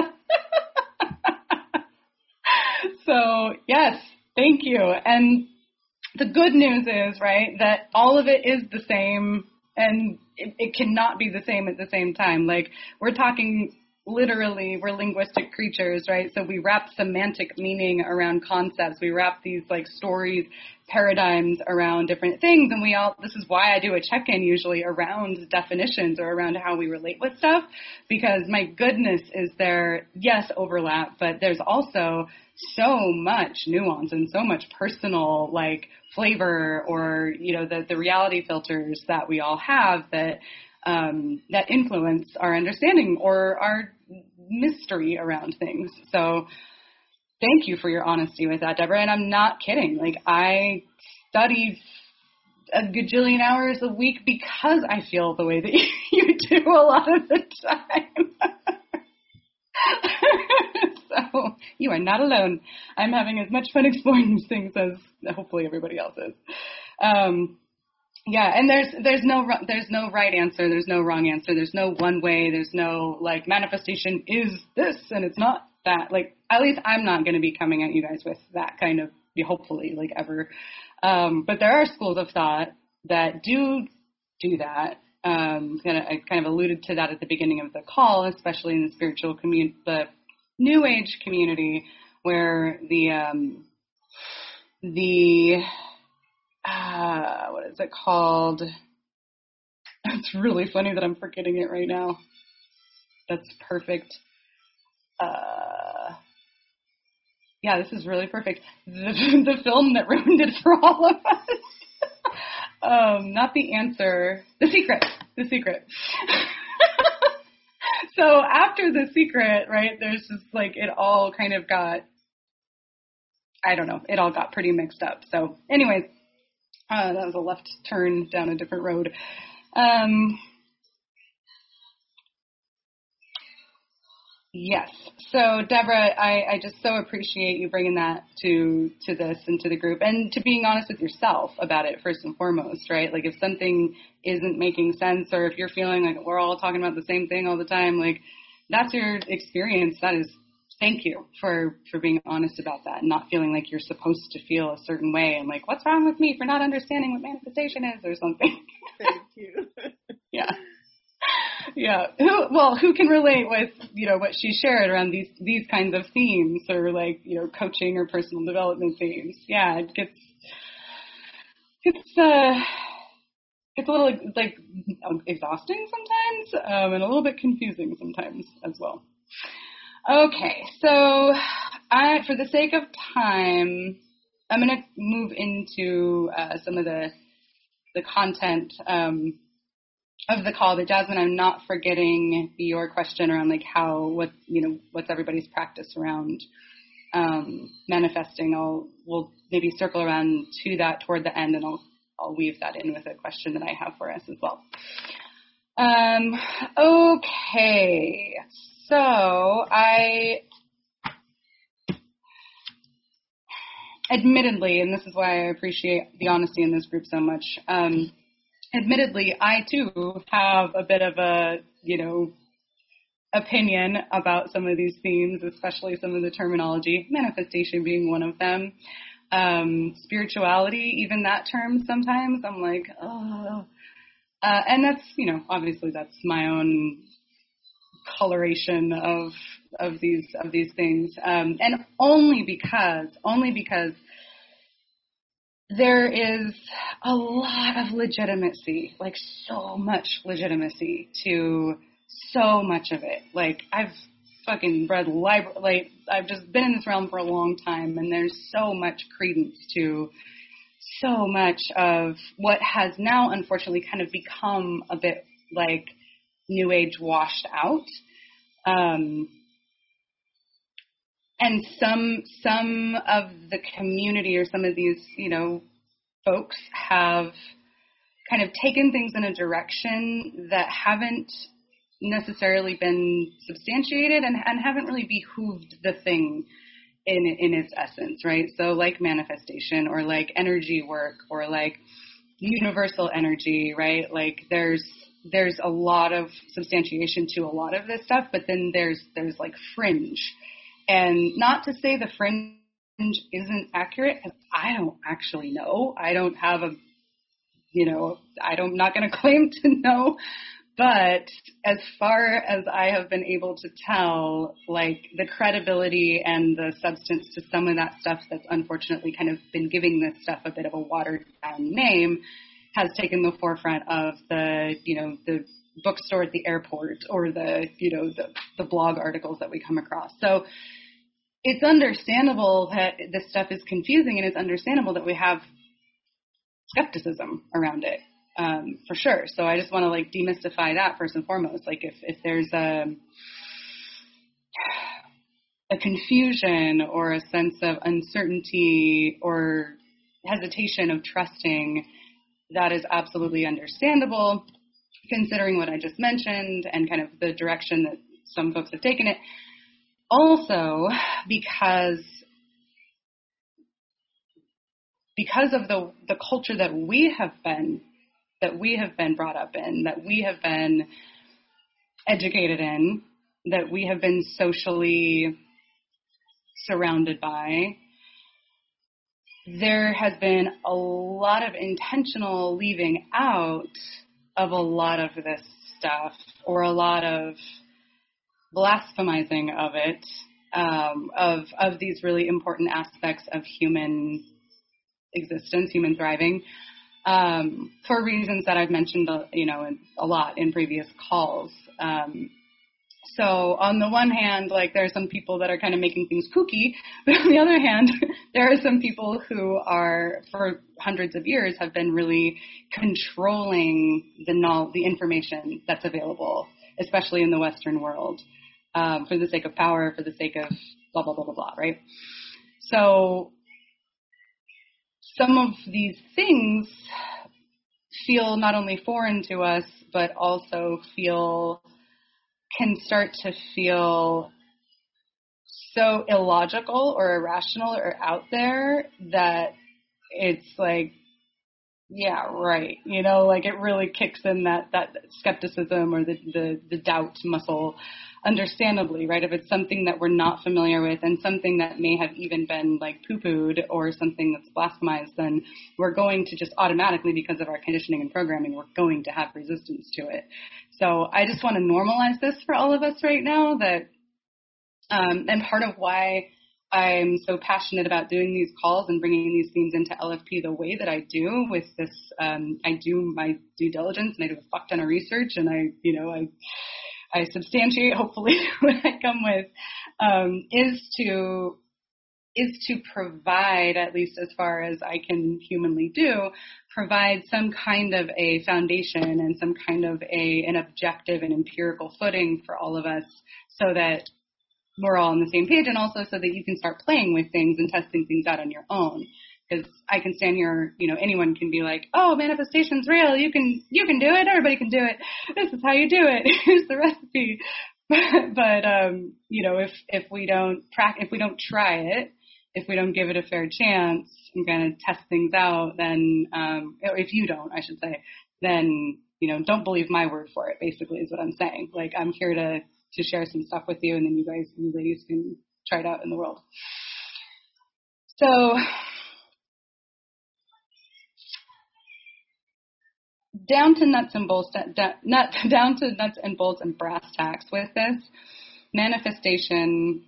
So, yes, thank you. And the good news is, right, that all of it is the same, and it, it cannot be the same at the same time. Like, we're talking literally, we're linguistic creatures, right? So we wrap semantic meaning around concepts. We wrap these, like, stories, paradigms around different things, and we all, this is why I do a check-in usually around definitions or around how we relate with stuff, because my goodness, is there, yes, overlap, but there's also so much nuance and so much personal, like, flavor, or, you know, the, the reality filters that we all have that um, that influence our understanding or our mystery around things. So thank you for your honesty with that, Deborah. And I'm not kidding. Like, I study a gajillion hours a week because I feel the way that you do a lot of the time. So you are not alone. I'm having as much fun exploring these things as hopefully everybody else is. Um, yeah, and there's there's no there's no right answer. There's no wrong answer. There's no one way. There's no, like, manifestation is this and it's not that. Like, at least I'm not going to be coming at you guys with that kind of, hopefully, like, ever. Um, but there are schools of thought that do do that. Um, I kind of alluded to that at the beginning of the call, especially in the spiritual community, the New Age community, where the um, the uh, what is it called? It's really funny that I'm forgetting it right now. That's perfect. Uh, yeah, this is really perfect. The, the film that ruined it for all of us. Um, not The Answer, The Secret, The Secret. So after The Secret, right, there's just, like, it all kind of got, I don't know, it all got pretty mixed up. So anyways, uh, that was a left turn down a different road. Um, Yes. So, Deborah, I, I just so appreciate you bringing that to to this and to the group, and to being honest with yourself about it first and foremost, right? Like, if something isn't making sense, or if you're feeling like we're all talking about the same thing all the time, like, that's your experience. That is, thank you for, for being honest about that and not feeling like you're supposed to feel a certain way and like, what's wrong with me for not understanding what manifestation is or something. Thank you. Yeah. Yeah. Who, well, who can relate with, you know, what she shared around these, these kinds of themes, or like, you know, coaching or personal development themes? Yeah, it gets, it's, uh, it's a little, like, exhausting sometimes, um, and a little bit confusing sometimes as well. Okay, so I, for the sake of time, I'm going to move into uh, some of the the content um, of the call. But Jasmine, I'm not forgetting your question around, like, how, what, you know, what's everybody's practice around um, manifesting. I'll, we'll maybe circle around to that toward the end, and I'll, I'll weave that in with a question that I have for us as well. Um, okay, so I, admittedly, and this is why I appreciate the honesty in this group so much, um, admittedly, I too have a bit of a, you know, opinion about some of these themes, especially some of the terminology, manifestation being one of them. Um, spirituality, even that term sometimes, I'm like, oh. Uh, and that's, you know, obviously that's my own coloration of of these of these things, um, and only because only because there is a lot of legitimacy, like so much legitimacy to so much of it. Like, I've fucking read library, like I've just been in this realm for a long time, and there's so much credence to so much of what has now unfortunately kind of become a bit like New Age washed out. Um, and some some of the community or some of these, you know, folks have kind of taken things in a direction that haven't necessarily been substantiated and, and haven't really behooved the thing in in its essence, right? So like manifestation or like energy work or like universal energy, right? Like there's there's a lot of substantiation to a lot of this stuff, but then there's there's like fringe. And not to say the fringe isn't accurate, because I don't actually know. I don't have a, you know, I don't, I'm not going to claim to know. But as far as I have been able to tell, like the credibility and the substance to some of that stuff that's unfortunately kind of been giving this stuff a bit of a watered down name has taken the forefront of the, you know, the bookstore at the airport or the, you know, the, the blog articles that we come across. So it's understandable that this stuff is confusing, and it's understandable that we have skepticism around it. Um, for sure. So I just want to like demystify that first and foremost. Like if, if there's a, a confusion or a sense of uncertainty or hesitation of trusting, that is absolutely understandable, considering what I just mentioned and kind of the direction that some folks have taken it. Also, because because of the the culture that we have been that we have been brought up in, that we have been educated in, that we have been socially surrounded by, there has been a lot of intentional leaving out of a lot of this stuff, or a lot of blasphemizing of it, um, of of these really important aspects of human existence, human thriving. Um, for reasons that I've mentioned, you know, a lot in previous calls. Um, so on the one hand, like there are some people that are kind of making things kooky, but on the other hand, there are some people who are, for hundreds of years, have been really controlling the knowledge, the information that's available, especially in the Western world, um, for the sake of power, for the sake of blah, blah, blah, blah, blah, right? So some of these things feel not only foreign to us, but also feel, can start to feel so illogical or irrational or out there that it's like, yeah, right. You know, like it really kicks in that, that skepticism or the, the, the doubt muscle, understandably, right? If it's something that we're not familiar with and something that may have even been like poo-pooed or something that's blasphemized, then we're going to just automatically, because of our conditioning and programming, we're going to have resistance to it. So I just want to normalize this for all of us right now, that, um, and part of why I'm so passionate about doing these calls and bringing these themes into L F P the way that I do with this, um, I do my due diligence and I do a fuck ton of research, and I, you know, I, I substantiate hopefully what I come with, um, is to, is to provide, at least as far as I can humanly do, provide some kind of a foundation and some kind of a, an objective and empirical footing for all of us, so that we're all on the same page, and also so that you can start playing with things and testing things out on your own. Because I can stand here, you know, anyone can be like, oh, manifestation's real. You can, you can do it. Everybody can do it. This is how you do it. Here's the recipe. But, but um, you know, if, if we don't prac- if we don't try it, if we don't give it a fair chance and kind of test things out, then, um, if you don't, I should say, then, you know, don't believe my word for it, basically, is what I'm saying. Like, I'm here to, to share some stuff with you, and then you guys, you ladies can try it out in the world. So, down to nuts and bolts, down, down to nuts and bolts and brass tacks with this, manifestation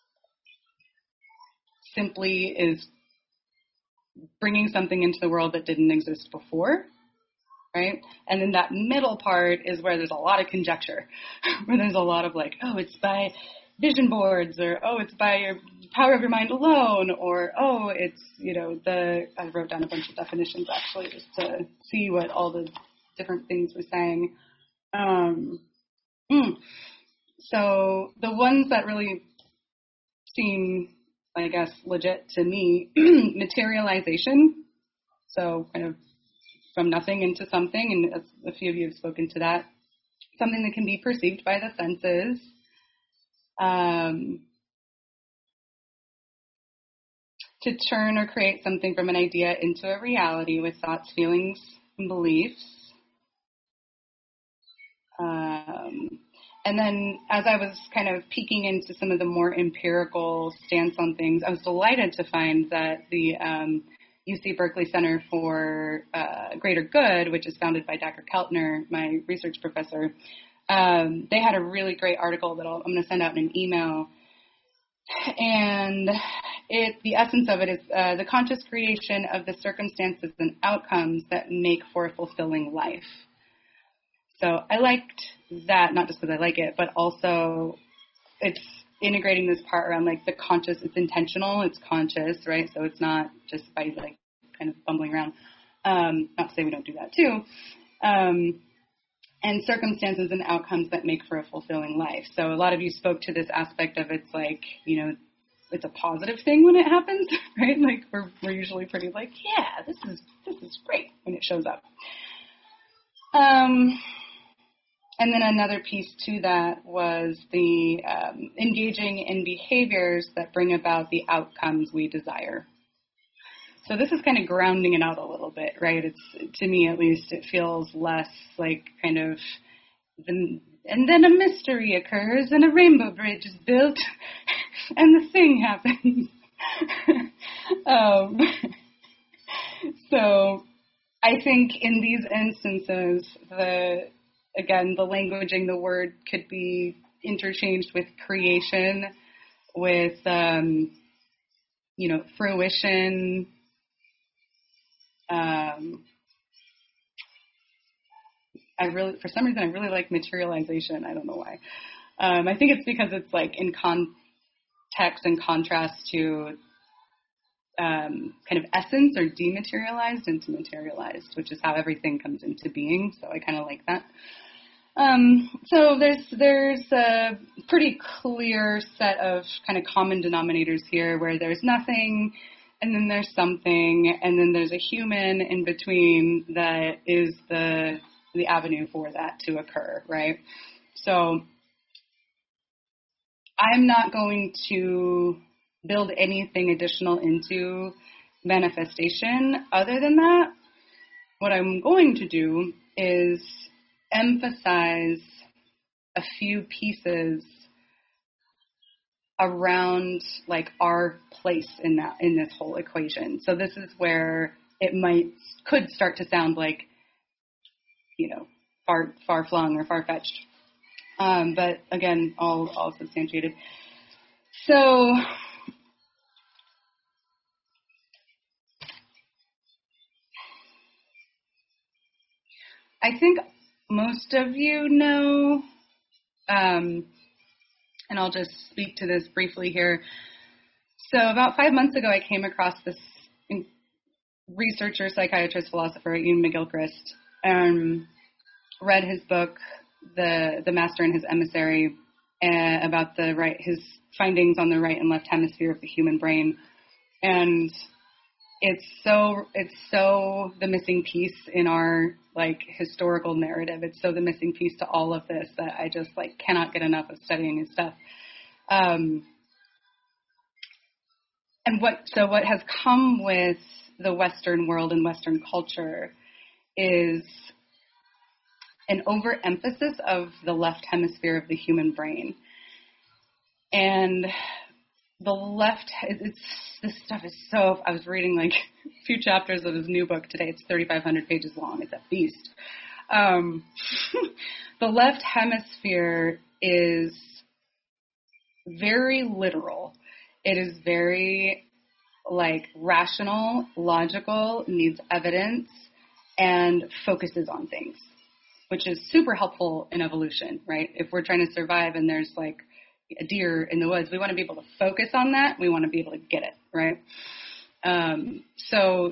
simply is bringing something into the world that didn't exist before, right? And then that middle part is where there's a lot of conjecture, where there's a lot of like, oh, it's by vision boards, or, oh, it's by your power of your mind alone, or, oh, it's, you know, the, I wrote down a bunch of definitions actually just to see what all the different things were saying. Um, mm, so the ones that really seem, I guess, legit to me, materialization. So kind of from nothing into something, and a few of you have spoken to that. Something that can be perceived by the senses. Um, to turn or create something from an idea into a reality with thoughts, feelings, and beliefs. Um, and then as I was kind of peeking into some of the more empirical stance on things, I was delighted to find that the um, U C Berkeley Center for uh, Greater Good, which is founded by Doctor Keltner, my research professor, um, they had a really great article that I'll, I'm going to send out in an email. And it, the essence of it is uh, the conscious creation of the circumstances and outcomes that make for a fulfilling life. So I liked that, not just because I like it, but also it's integrating this part around like the conscious, it's intentional, it's conscious, right? So it's not just by like kind of bumbling around. Um, not to say we don't do that too. Um, and circumstances and outcomes that make for a fulfilling life. So a lot of you spoke to this aspect of it's like, you know, it's a positive thing when it happens, right? Like we're we're usually pretty like, yeah, this is this is great when it shows up. Um, and then another piece to that was the um, engaging in behaviors that bring about the outcomes we desire. So this is kind of grounding it out a little bit, right? It's, to me at least, it feels less like kind of, the, and then a mystery occurs and a rainbow bridge is built and the thing happens. um, so I think in these instances, the, again, the languaging, the word could be interchanged with creation, with, um, you know, fruition. Um, I really, for some reason, I really like materialization. I don't know why. Um, I think it's because it's like in context and contrast to um, kind of essence or dematerialized into materialized, which is how everything comes into being. So I kind of like that. Um, so there's there's a pretty clear set of kind of common denominators here, where there's nothing. And then there's something, and then there's a human in between that is the the avenue for that to occur, right? So I'm not going to build anything additional into manifestation other than that. What I'm going to do is emphasize a few pieces around like our place in that, in this whole equation. So this is where it might, could start to sound like, you know, far, far flung or far fetched. Um, but again, all, all substantiated. So I think most of you know, um, and I'll just speak to this briefly here. So about five months ago, I came across this researcher, psychiatrist, philosopher, Ian McGilchrist, and read his book, The the Master and His Emissary, uh, about the right his findings on the right and left hemisphere of the human brain, and it's so it's so the missing piece in our like historical narrative. It's so the missing piece to all of this that I just like cannot get enough of studying his stuff. Um, and what so what has come with the Western world and Western culture is an overemphasis of the left hemisphere of the human brain. And the left, it's, this stuff is so, I was reading like a few chapters of his new book today. It's thirty-five hundred pages long. It's a beast. Um, the left hemisphere is very literal. It is very like rational, logical, needs evidence, and focuses on things, which is super helpful in evolution, right? If we're trying to survive and there's like a deer in the woods. We want to be able to focus on that. We want to be able to get it, right? Um, so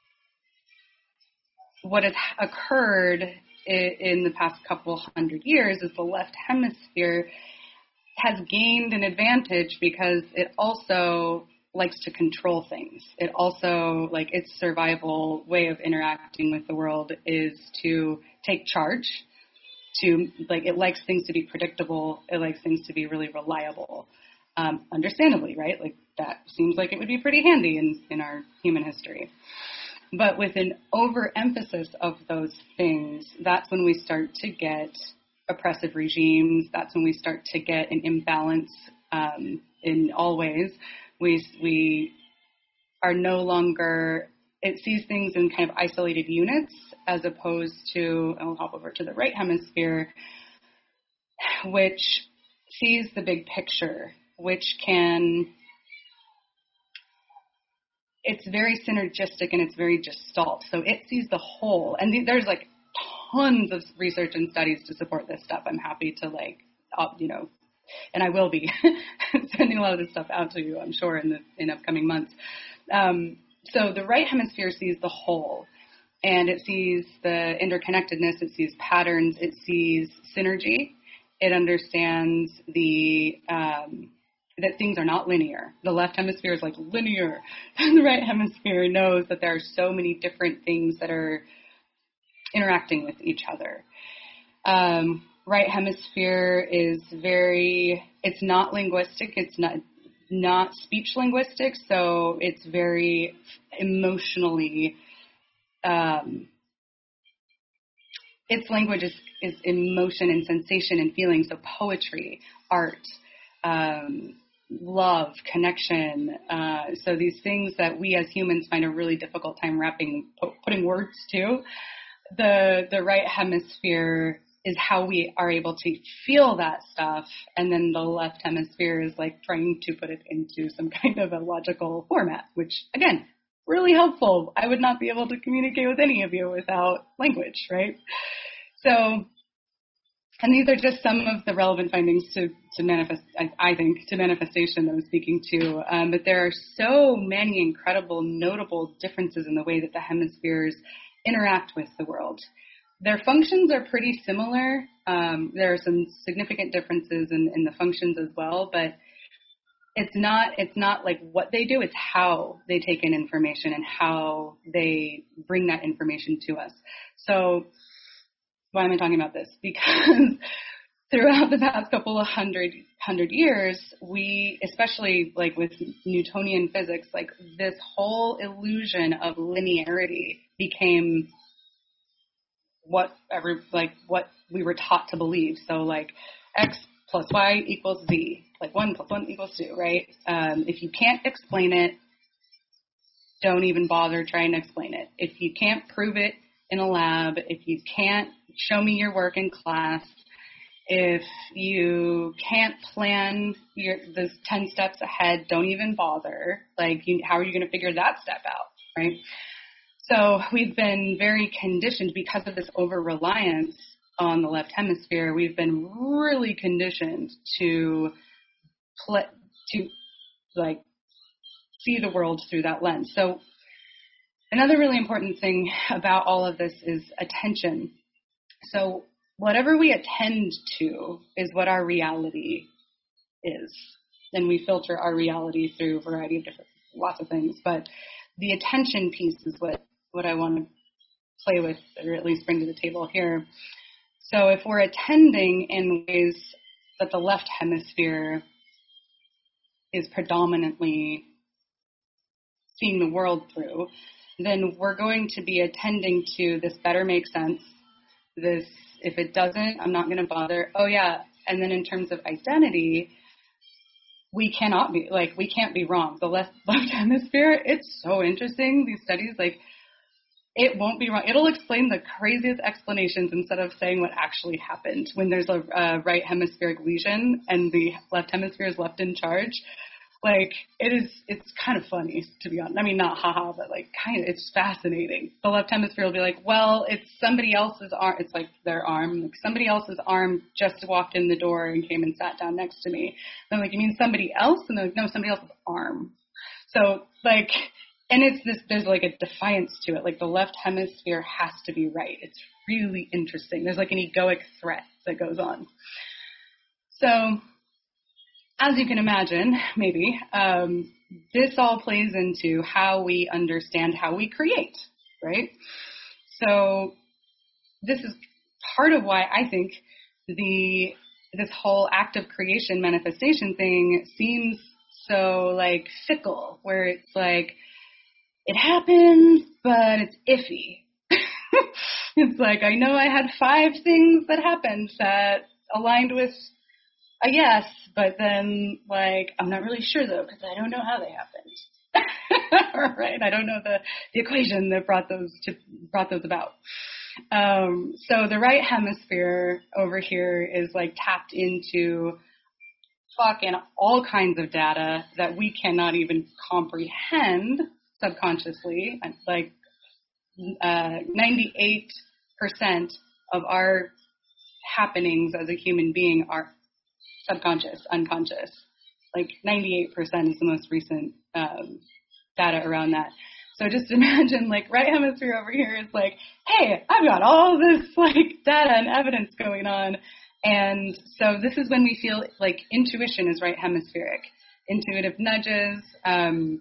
what has occurred in, in the past couple hundred years is the left hemisphere has gained an advantage because it also likes to control things. It also, like, its survival way of interacting with the world is to take charge, to, like, it likes things to be predictable. It likes things to be really reliable. Um, understandably, right? Like, that seems like it would be pretty handy in, in our human history. But with an overemphasis of those things, that's when we start to get oppressive regimes. That's when we start to get an imbalance um, in all ways. We we are no longer, it sees things in kind of isolated units as opposed to, I'll hop over to the right hemisphere, which sees the big picture, which can, it's very synergistic and it's very gestalt. So it sees the whole. And th- there's like tons of research and studies to support this stuff. I'm happy to like, uh, you know, and I will be sending a lot of this stuff out to you, I'm sure, in the in upcoming months. Um, so the right hemisphere sees the whole, and it sees the interconnectedness, it sees patterns, it sees synergy. It understands the um, that things are not linear. The left hemisphere is like linear, and the right hemisphere knows that there are so many different things that are interacting with each other. Um, right hemisphere is very, it's not linguistic, it's not not speech linguistic, so it's very emotionally, um, its language is, is emotion and sensation and feeling, so poetry, art, um, love, connection, uh, so these things that we as humans find a really difficult time wrapping, putting words to. The the right hemisphere is how we are able to feel that stuff, and then the left hemisphere is like trying to put it into some kind of a logical format, which, again, really helpful. I would not be able to communicate with any of you without language, right? So, and these are just some of the relevant findings to, to manifest, I, I think, to manifestation that I'm speaking to, um, but there are so many incredible, notable differences in the way that the hemispheres interact with the world. Their functions are pretty similar. Um, there are some significant differences in, in the functions as well, but it's not it's not like what they do, it's how they take in information and how they bring that information to us. So why am I talking about this? Because throughout the past couple of hundred hundred years, we, especially like with Newtonian physics, like this whole illusion of linearity became what ever like what we were taught to believe. So like x plus y equals z, like one plus one equals two, right? Um, if you can't explain it, don't even bother trying to explain it. If you can't prove it in a lab, if you can't show me your work in class, if you can't plan your the ten steps ahead, don't even bother. Like, you, how are you going to figure that step out, right? So we've been very conditioned because of this over-reliance on the left hemisphere. We've been really conditioned to play, to like see the world through that lens. So another really important thing about all of this is attention. So whatever we attend to is what our reality is. And we filter our reality through a variety of different, lots of things. But the attention piece is what, what I want to play with, or at least bring to the table here. So if we're attending in ways that the left hemisphere is predominantly seeing the world through, then we're going to be attending to this better make sense. This, if it doesn't, I'm not going to bother. Oh yeah. And then in terms of identity, we cannot be, like, we can't be wrong. The left, left hemisphere, it's so interesting, these studies, like, it won't be wrong. It'll explain the craziest explanations instead of saying what actually happened when there's a, a right hemispheric lesion and the left hemisphere is left in charge. Like, it is, it's kind of funny, to be honest. I mean, not haha, but like, kind of, it's fascinating. The left hemisphere will be like, well, it's somebody else's arm. It's like their arm. Like, somebody else's arm just walked in the door and came and sat down next to me. And I'm like, you mean somebody else? And they're like, no, somebody else's arm. So, like, and it's this, there's like a defiance to it. Like, the left hemisphere has to be right. It's really interesting. There's like an egoic threat that goes on. So, as you can imagine, maybe, um, this all plays into how we understand how we create, right? So this is part of why I think the this whole act of creation manifestation thing seems so, like, fickle, where it's like, it happens, but it's iffy. It's like, I know I had five things that happened that aligned with a yes, but then, like, I'm not really sure, though, because I don't know how they happened. Right? I don't know the, the equation that brought those to, brought those about. Um, so the right hemisphere over here is, like, tapped into fucking all kinds of data that we cannot even comprehend subconsciously. Like, uh, ninety-eight percent of our happenings as a human being are subconscious, unconscious. Like, ninety-eight percent is the most recent um, data around that. So just imagine, like, right hemisphere over here is like, hey, I've got all this, like, data and evidence going on. And so this is when we feel like intuition is right hemispheric. Intuitive nudges, um,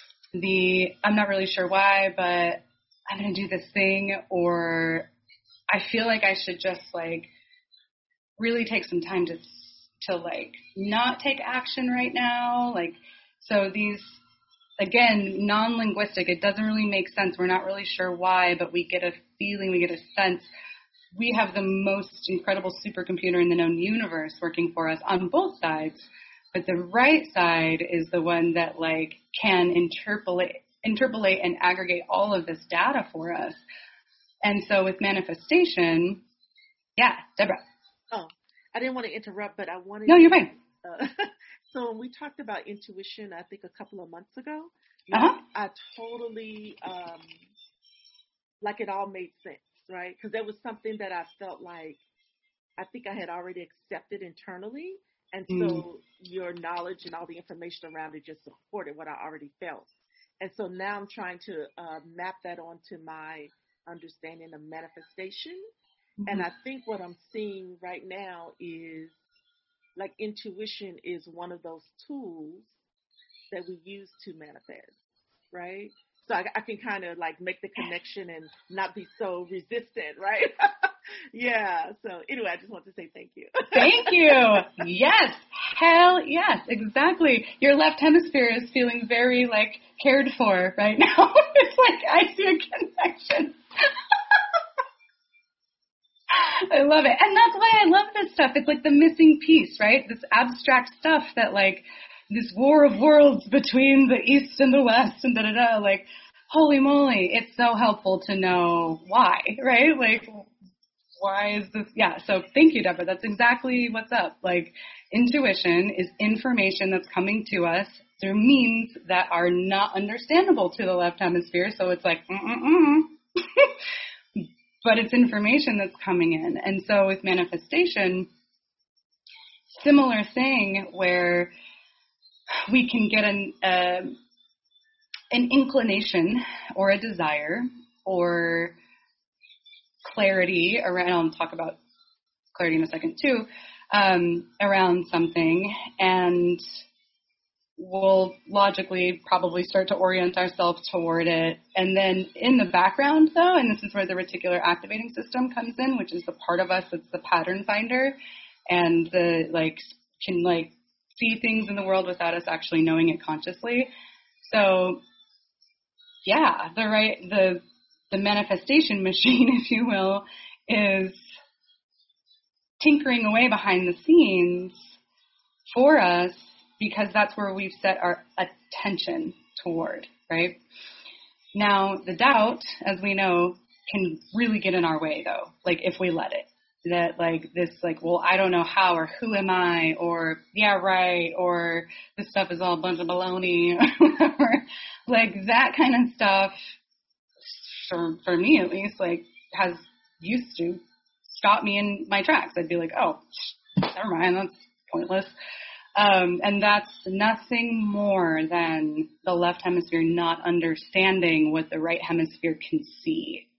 the I'm not really sure why, but I'm going to do this thing, or I feel like I should just, like, really take some time to to like not take action right now. Like, so these, again, non-linguistic, it doesn't really make sense. We're not really sure why, but we get a feeling, we get a sense. We have the most incredible supercomputer in the known universe working for us on both sides. But the right side is the one that, like, can interpolate, interpolate and aggregate all of this data for us. And so with manifestation, yeah, Deborah. Oh, I didn't want to interrupt, but I wanted. No, you're fine. Uh, so when we talked about intuition, I think a couple of months ago, uh-huh. like, I totally, um, like, it all made sense, right? Because there was something that I felt like I think I had already accepted internally. And so mm. your knowledge and all the information around it just supported what I already felt. And so now I'm trying to uh, map that onto my understanding of manifestation. Mm-hmm. And I think what I'm seeing right now is, like, intuition is one of those tools that we use to manifest, right? So I, I can kind of, like, make the connection and not be so resistant, right? Yeah. So anyway, I just want to say thank you. Thank you. Yes. Hell yes. Exactly. Your left hemisphere is feeling very, like, cared for right now. It's like, I see a connection. I love it. And that's why I love this stuff. It's like the missing piece, right? This abstract stuff that, like, this war of worlds between the East and the West and da-da-da, like, holy moly, it's so helpful to know why, right? Like, why is this? Yeah, so thank you, Deborah. That's exactly what's up. Like, intuition is information that's coming to us through means that are not understandable to the left hemisphere, so it's like, mm-mm-mm. But it's information that's coming in. And so with manifestation, similar thing where we can get an, uh, an inclination or a desire or clarity around, I'll talk about clarity in a second too, um, around something, and we'll logically probably start to orient ourselves toward it. And then in the background, though, and this is where the reticular activating system comes in, which is the part of us that's the pattern finder and the, like, can, like, see things in the world without us actually knowing it consciously. So, yeah, the right, the, the manifestation machine, if you will, is tinkering away behind the scenes for us, because that's where we've set our attention toward, right? Now, the doubt, as we know, can really get in our way, though, like, if we let it. that like this, like, well, I don't know how, or who am I, or yeah, right, or this stuff is all a bunch of baloney, or whatever. Like that kind of stuff, for, for me at least, like has used to stop me in my tracks. I'd be like, oh, never mind, that's pointless. Um, and that's nothing more than the left hemisphere not understanding what the right hemisphere can see.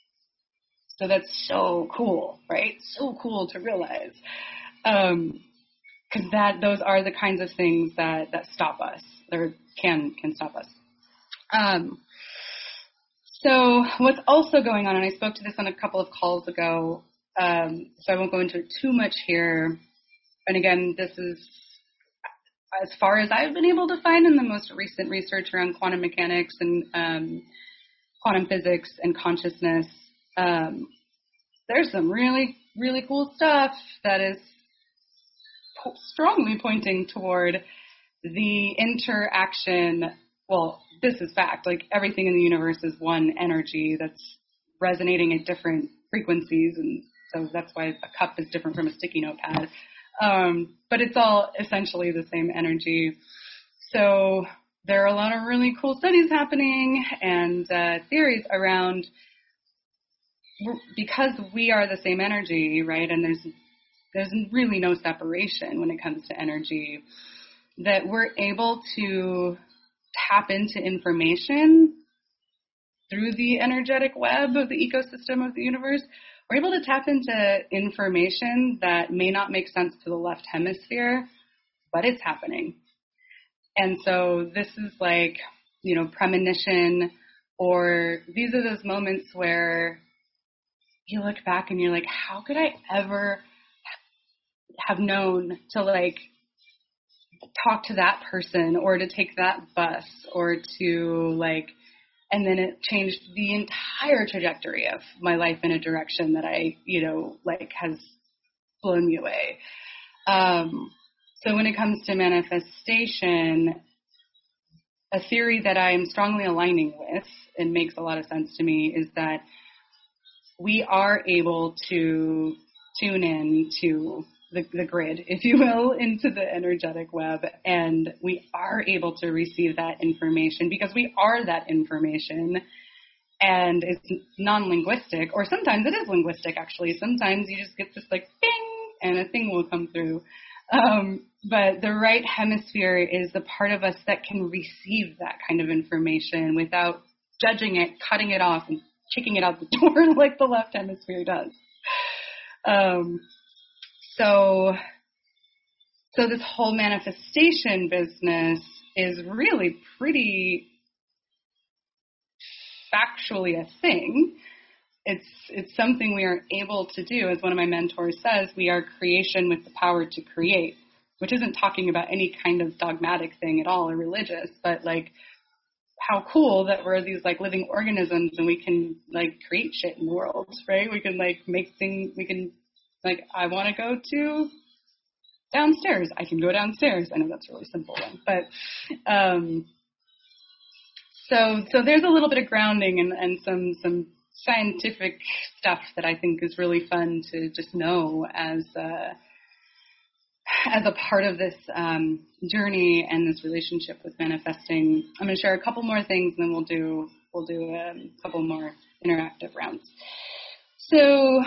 So that's so cool, right? So cool to realize. Um, cause that, those are the kinds of things that, that stop us, or can, can stop us. Um, so what's also going on, and I spoke to this on a couple of calls ago, um, so I won't go into it too much here. And again, this is as far as I've been able to find in the most recent research around quantum mechanics and, um, quantum physics and consciousness. Um, there's some really, really cool stuff that is po- strongly pointing toward the interaction. Well, this is fact. Like everything in the universe is one energy that's resonating at different frequencies, and so that's why a cup is different from a sticky notepad. Um, but it's all essentially the same energy. So there are a lot of really cool studies happening and uh, theories around, because we are the same energy, right? And there's there's really no separation when it comes to energy, that we're able to tap into information through the energetic web of the ecosystem of the universe. We're able to tap into information that may not make sense to the left hemisphere, but it's happening. And so this is like, you know, premonition, or these are those moments where you look back and you're like, how could I ever have known to like talk to that person, or to take that bus, or to like, and then it changed the entire trajectory of my life in a direction that I, you know, like has blown me away. Um, so when it comes to manifestation, a theory that I am strongly aligning with and makes a lot of sense to me is that we are able to tune in to the, the grid, if you will, into the energetic web, and we are able to receive that information because we are that information, and it's non-linguistic, or sometimes it is linguistic actually. Sometimes you just get this like bing and a thing will come through. Um, but the right hemisphere is the part of us that can receive that kind of information without judging it, cutting it off, and kicking it out the door like the left hemisphere does. Um, so, so this whole manifestation business is really pretty factually a thing. It's, it's something we are able to do. As one of my mentors says, we are creation with the power to create, which isn't talking about any kind of dogmatic thing at all or religious, but like how cool that we're these like living organisms and we can like create shit in the world, right? We can like make things, we can like, I want to go to downstairs. I can go downstairs. I know that's a really simple one, but, um, so, so there's a little bit of grounding and, and some, some scientific stuff that I think is really fun to just know as, uh, as a part of this um, journey and this relationship with manifesting. I'm going to share a couple more things, and then we'll do we'll do a couple more interactive rounds. So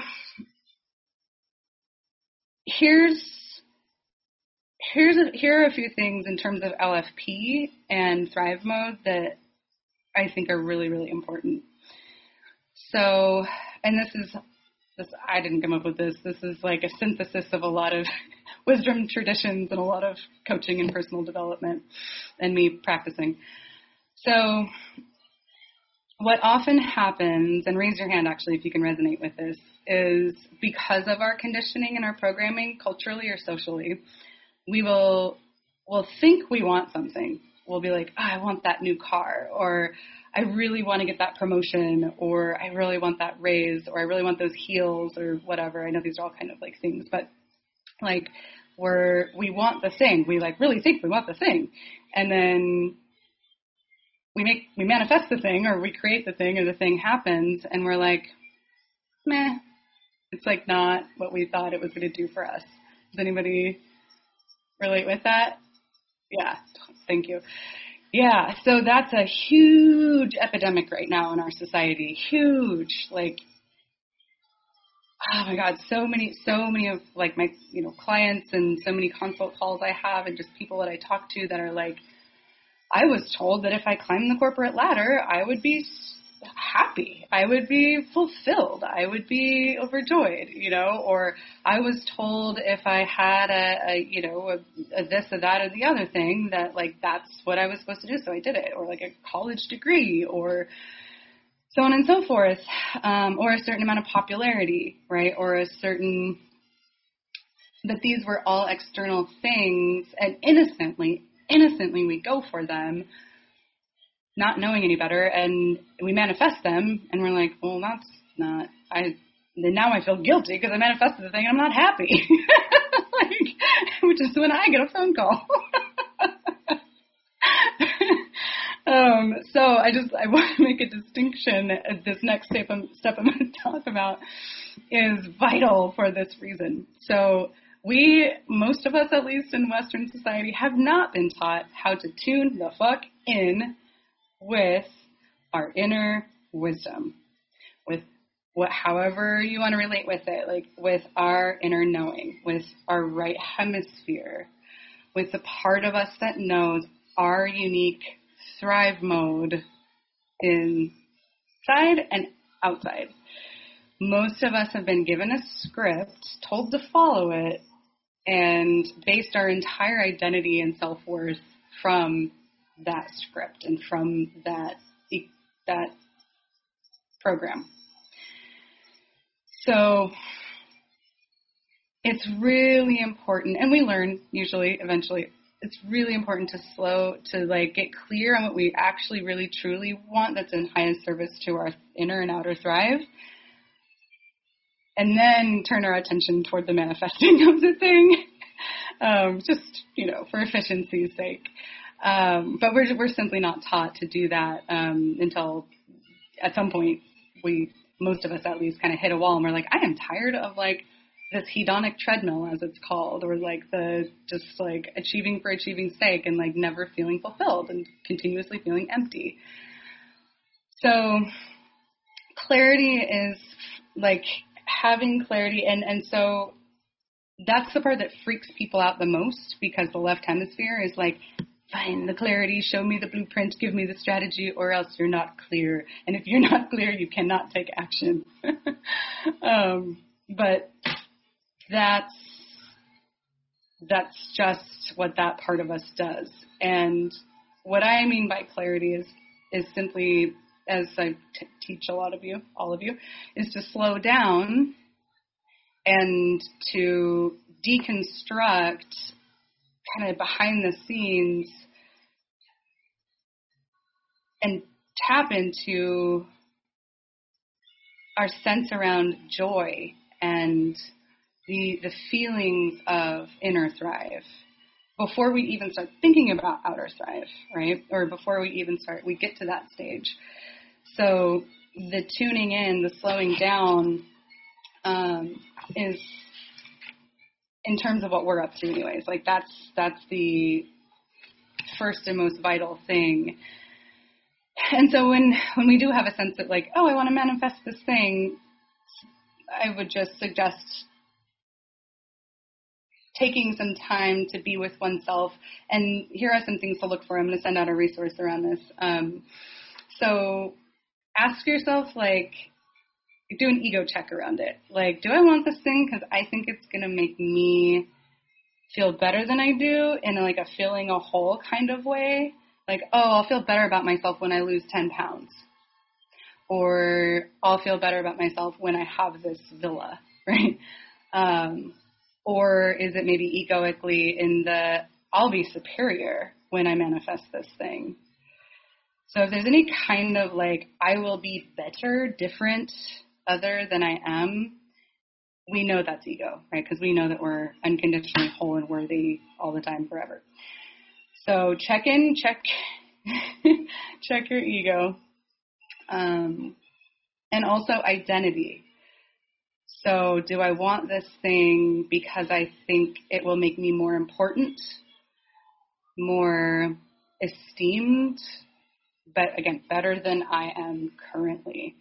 here's here's a, here are a few things in terms of L F P and Thrive Mode that I think are really really important. So, and this is this I didn't come up with this. This is like a synthesis of a lot of wisdom traditions and a lot of coaching and personal development and me practicing. So what often happens, and raise your hand actually if you can resonate with this, is because of our conditioning and our programming culturally or socially, we will will think we want something. We'll be like, oh, I want that new car, or I really want to get that promotion, or I really want that raise, or I really want those heels, or whatever. I know these are all kind of like things, but like we're, we want the thing. We like really think we want the thing. And then we make, we manifest the thing, or we create the thing, or the thing happens, and we're like, meh, It's like not what we thought it was going to do for us. Does anybody relate with that? Yeah, thank you. Yeah, so that's a huge epidemic right now in our society. Huge, like, oh my God, so many, so many of like my, you know, clients and so many consult calls I have and just people that I talk to that are like, I was told that if I climbed the corporate ladder, I would be happy. I would be fulfilled. I would be overjoyed, you know, or I was told if I had a, a you know, a, a this or that or the other thing that like, that's what I was supposed to do. So I did it, or like a college degree or so on and so forth, um, or a certain amount of popularity, right? Or a certain, that these were all external things, and innocently, innocently we go for them, not knowing any better, and we manifest them, and we're like, well, that's not, I, then now I feel guilty because I manifested the thing and I'm not happy, like, which is when I get a phone call. Um, so I just, I want to make a distinction. This next step I'm, step I'm going to talk about is vital for this reason. So we, most of us at least in Western society, have not been taught how to tune the fuck in with our inner wisdom, with what, however you want to relate with it, like with our inner knowing, with our right hemisphere, with the part of us that knows our unique thrive mode inside and outside. Most of us have been given a script, told to follow it, and based our entire identity and self-worth from that script and from that that program. So it's really important, and we learn usually eventually, it's really important to slow, to like get clear on what we actually really truly want that's in highest service to our inner and outer thrive. And then turn our attention toward the manifesting of the thing, um, just, you know, for efficiency's sake. Um, but we're we're simply not taught to do that um, until at some point we, most of us at least, kind of hit a wall and we're like, I am tired of like this hedonic treadmill, as it's called, or like the just like achieving for achieving's sake and like never feeling fulfilled and continuously feeling empty. So clarity is like having clarity, and, and so that's the part that freaks people out the most, because the left hemisphere is like, find the clarity, show me the blueprint, give me the strategy, or else you're not clear. And if you're not clear, you cannot take action. um, but that's that's just what that part of us does. And what I mean by clarity is is simply, as I t- teach a lot of you, all of you, is to slow down and to deconstruct kind of behind the scenes and tap into our sense around joy and the the feelings of inner thrive before we even start thinking about outer thrive, right? Or before we even start, we get to that stage. So the tuning in, the slowing down um, is in terms of what we're up to anyways. Like that's that's the first and most vital thing. And so when, when we do have a sense that like, oh, I want to manifest this thing, I would just suggest taking some time to be with oneself. And here are some things to look for. I'm going to send out a resource around this. Um, so ask yourself, like, do an ego check around it. Like, do I want this thing because I think it's going to make me feel better than I do in like a filling a hole kind of way? Like, oh, I'll feel better about myself when I lose ten pounds. Or I'll feel better about myself when I have this villa, right? Um, or is it maybe egoically in the, I'll be superior when I manifest this thing? So if there's any kind of like, I will be better, different, other than I am, we know that's ego, right? Because we know that we're unconditionally whole and worthy all the time, forever. So check in, check, check your ego, um, and also identity. So do I want this thing because I think it will make me more important, more esteemed, but again, better than I am currently?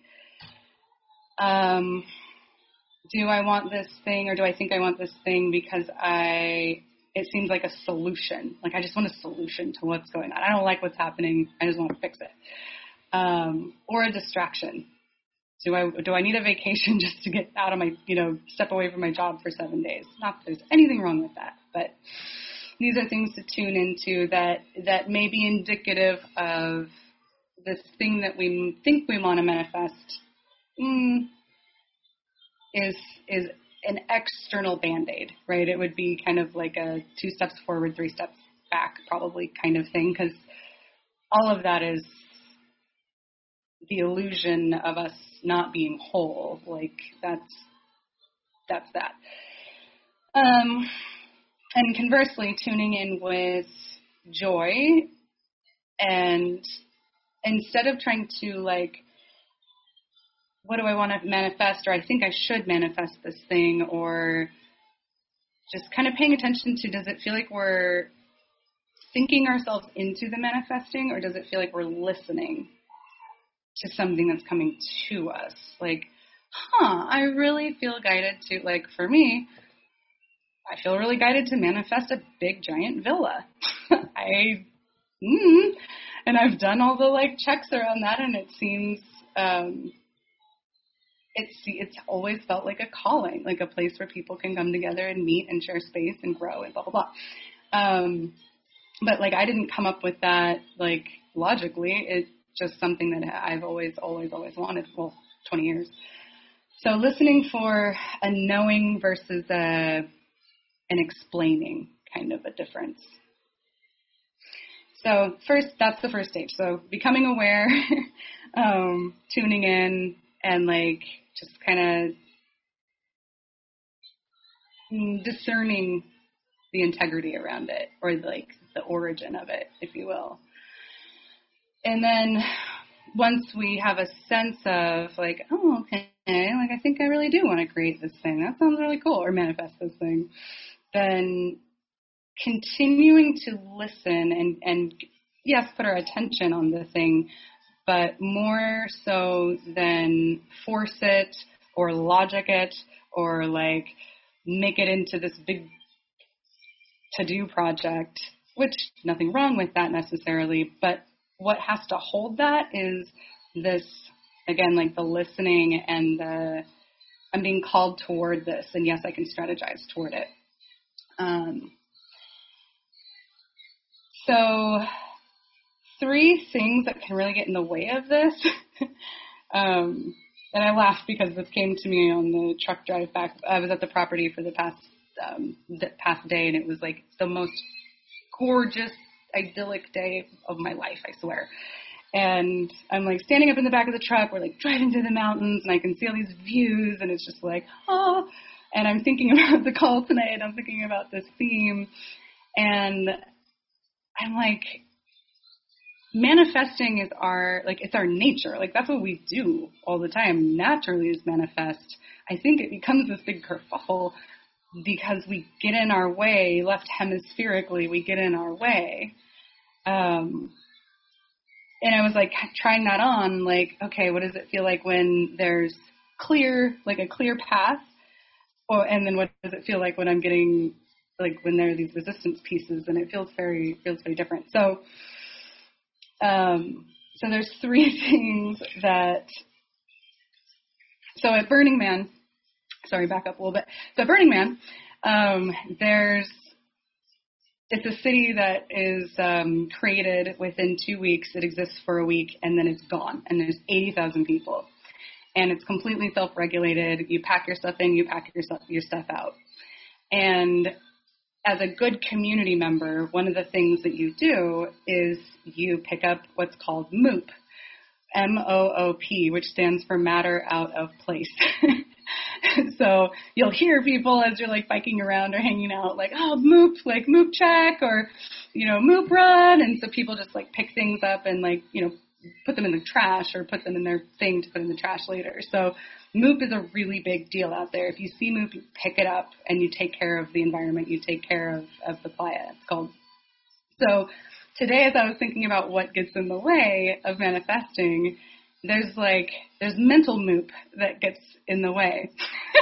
Um, do I want this thing, or do I think I want this thing because I, it seems like a solution. Like I just want a solution to what's going on. I don't like what's happening. I just want to fix it. Um, or a distraction. Do I do I need a vacation just to get out of my, you know, step away from my job for seven days? Not that there's anything wrong with that, but these are things to tune into that, that may be indicative of this thing that we think we want to manifest mm, is is an external Band-Aid, right? It would be kind of like a two steps forward, three steps back probably kind of thing, because all of that is the illusion of us not being whole. Like that's that's that. Um, and conversely, tuning in with joy, and instead of trying to like, what do I want to manifest, or I think I should manifest this thing, or just kind of paying attention to, does it feel like we're thinking ourselves into the manifesting, or does it feel like we're listening to something that's coming to us? Like, huh, I really feel guided to, like, for me, I feel really guided to manifest a big giant villa. I, mm, and I've done all the like checks around that, and it seems, um, it's, it's always felt like a calling, like a place where people can come together and meet and share space and grow and blah, blah, blah. Um, but like, I didn't come up with that, like, logically. It's just something that I've always, always, always wanted. Well, twenty years. So listening for a knowing versus a, an explaining kind of a difference. So first, that's the first stage. So becoming aware, um, tuning in, and like just kind of discerning the integrity around it, or like the origin of it, if you will. And then once we have a sense of like, oh, okay, like I think I really do want to create this thing. That sounds really cool, or manifest this thing. Then continuing to listen and, and yes, put our attention on the thing, but more so than force it or logic it or like make it into this big to-do project, which nothing wrong with that necessarily, but what has to hold that is this, again, like the listening and the, I'm being called toward this, and yes, I can strategize toward it. Um, so three things that can really get in the way of this, um, and I laughed because this came to me on the truck drive back. I was at the property for the past, um, the past day, and it was like the most gorgeous, idyllic day of my life, I swear. And I'm like standing up in the back of the truck, we're like driving through the mountains, and I can see all these views, and it's just like, oh, and I'm thinking about the call tonight, I'm thinking about this theme, and I'm like, manifesting is our, like, it's our nature. Like, that's what we do all the time, naturally, is manifest. I think it becomes this big kerfuffle because we get in our way, left hemispherically, we get in our way. Um, and I was like trying that on, like, okay, what does it feel like when there's clear, like a clear path? Or, and then what does it feel like when I'm getting, like when there are these resistance pieces, and it feels very, feels very different. So, um, so there's three things that, so at Burning Man, sorry, back up a little bit. So at Burning Man, um, there's, it's a city that is um, created within two weeks. It exists for a week, and then it's gone. And there's eighty thousand people. And it's completely self-regulated. You pack your stuff in, you pack your stuff, your stuff out. And as a good community member, one of the things that you do is you pick up what's called MOOP, M O O P, which stands for Matter Out of Place. So you'll hear people as you're like biking around or hanging out like, oh, MOOP, like MOOP check, or, you know, MOOP run. And so people just like pick things up and like, you know, put them in the trash or put them in their thing to put in the trash later. So MOOP is a really big deal out there. If you see MOOP, you pick it up and you take care of the environment. You take care of, of the playa, it's called. So today, as I was thinking about what gets in the way of manifesting, there's like, there's mental MOOP that gets in the way.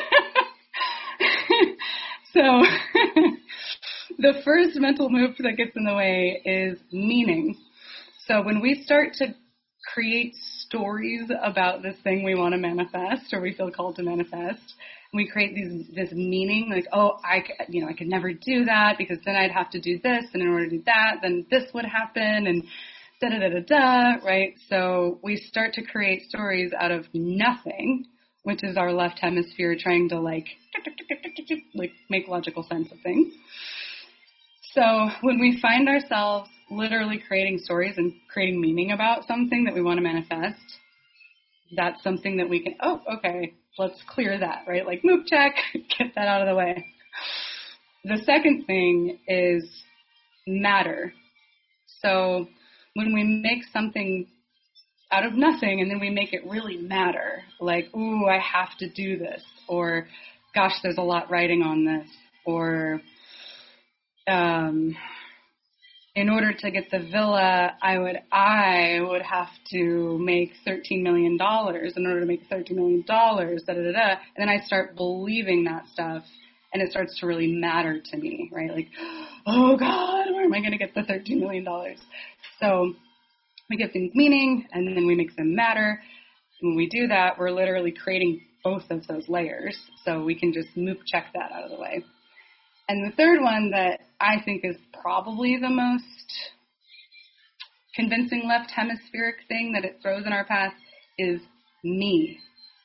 So the first mental MOOP that gets in the way is meaning. So when we start to create stories about this thing we want to manifest or we feel called to manifest, we create these this meaning like, oh, I you know I could never do that because then I'd have to do this, and in order to do that, then this would happen, and da da da da da, right? So we start to create stories out of nothing, which is our left hemisphere trying to like like make logical sense of things. So when we find ourselves literally creating stories and creating meaning about something that we want to manifest, that's something that we can, oh, okay, let's clear that, right? Like, MOOP check, get that out of the way. The second thing is matter. So when we make something out of nothing and then we make it really matter, like, ooh, I have to do this, or gosh, there's a lot riding on this, or um, in order to get the villa, I would I would have to make thirteen million dollars in order to make thirteen million dollars, da da da da. And then I start believing that stuff, and it starts to really matter to me, right? Like, oh God, where am I going to get the thirteen million dollars? So we give things meaning, and then we make them matter. When we do that, we're literally creating both of those layers, so we can just MOOP check that out of the way. And the third one that I think is probably the most convincing left hemispheric thing that it throws in our path is me.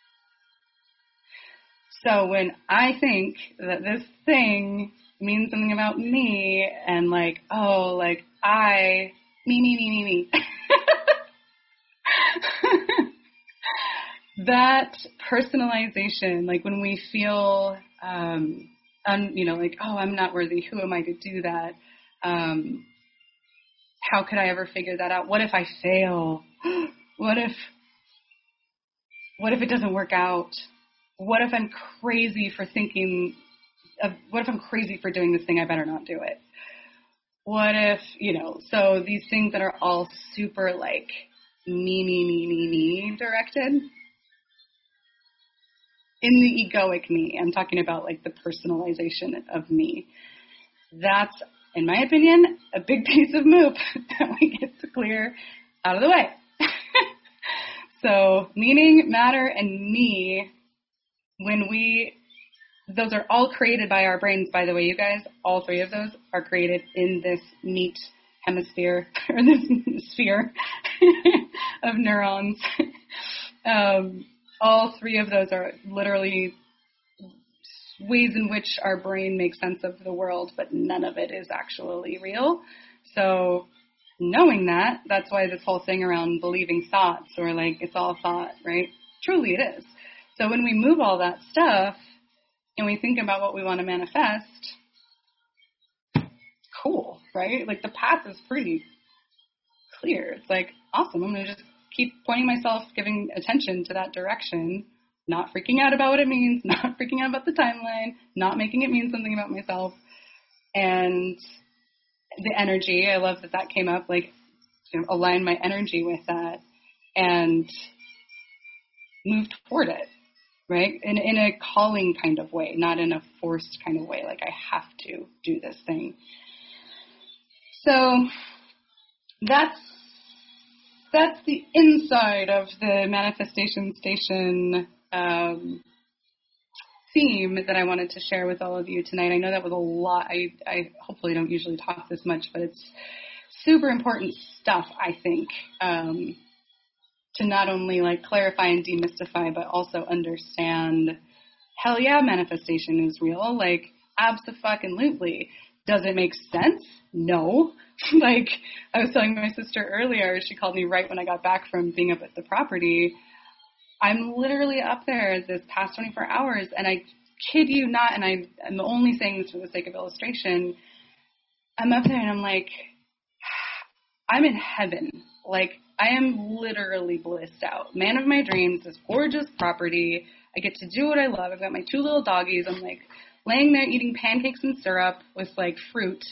So when I think that this thing means something about me and like, oh, like I, me, me, me, me, me. That personalization, like when we feel, um, un, you know, like, oh, I'm not worthy. Who am I to do that? Um, how could I ever figure that out? What if I fail? What if, what if it doesn't work out? What if I'm crazy for thinking of, what if I'm crazy for doing this thing? I better not do it. What if, you know, so these things that are all super like me, me, me, me, me directed. In the egoic me, I'm talking about like the personalization of me. That's, in my opinion, a big piece of MOOP that we get to clear out of the way. So meaning, matter, and me, when we, those are all created by our brains, by the way, you guys, all three of those are created in this neat hemisphere, or this sphere of neurons. Um, All three of those are literally ways in which our brain makes sense of the world, but none of it is actually real. So knowing that, that's why this whole thing around believing thoughts or like it's all thought, right? Truly it is. So when we move all that stuff and we think about what we want to manifest, cool, right? Like the path is pretty clear. It's like, awesome, I'm going to just keep pointing myself, giving attention to that direction, not freaking out about what it means, not freaking out about the timeline, not making it mean something about myself. And the energy, I love that that came up, like, you know, align my energy with that and move toward it, right? In, in a calling kind of way, not in a forced kind of way, like I have to do this thing. So that's That's the inside of the Manifestation Station um, theme that I wanted to share with all of you tonight. I know that was a lot. I, I hopefully don't usually talk this much, but it's super important stuff, I think, um, to not only like clarify and demystify, but also understand, hell yeah, manifestation is real. Like, abso-fucking-lutely. Does it make sense? No. Like, I was telling my sister earlier, she called me right when I got back from being up at the property. I'm literally up there this past twenty-four hours, and I kid you not, and I, I'm only saying this for the sake of illustration, I'm up there and I'm like, I'm in heaven. Like, I am literally blissed out. Man of my dreams, this gorgeous property. I get to do what I love. I've got my two little doggies. I'm like laying there eating pancakes and syrup with like fruit.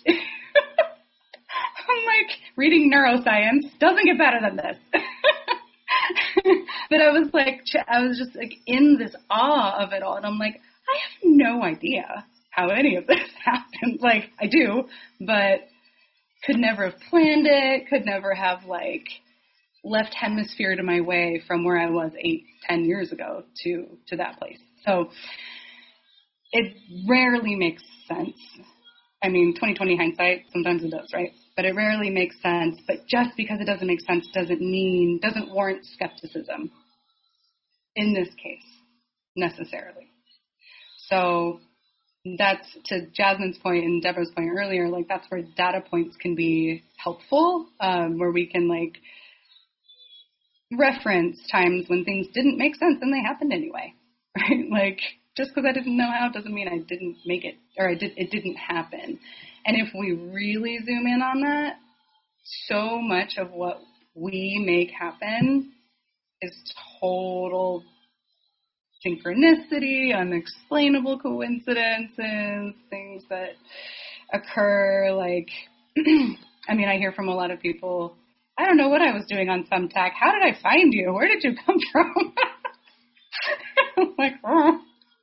I'm like reading neuroscience. Doesn't get better than this. But I was like, I was just like in this awe of it all. And I'm like, I have no idea how any of this happened. Like I do, but could never have planned it. Could never have like left hemisphere to my way from where I was eight, ten years ago to, to that place. So it rarely makes sense. I mean, twenty twenty hindsight, sometimes it does, right? But it rarely makes sense. But just because it doesn't make sense doesn't mean, doesn't warrant skepticism in this case, necessarily. So that's, to Jasmine's point and Deborah's point earlier, like that's where data points can be helpful, um, where we can like reference times when things didn't make sense and they happened anyway, right? Like just because I didn't know how doesn't mean I didn't make it, or I did, it didn't happen. And if we really zoom in on that, so much of what we make happen is total synchronicity, unexplainable coincidences, things that occur. Like, I mean, I hear from a lot of people, I don't know what I was doing on Thumbtack. How did I find you? Where did you come from? I'm like, oh.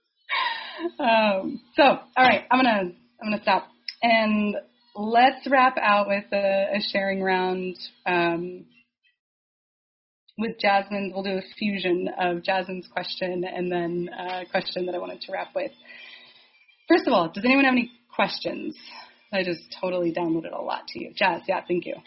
Um, so, all right, I'm gonna I'm gonna stop and let's wrap out with a, a sharing round. Um, with Jasmine's, we'll do a fusion of Jasmine's question and then a question that I wanted to wrap with. First of all, does anyone have any questions? I just totally downloaded a lot to you. Jazz, yeah, thank you.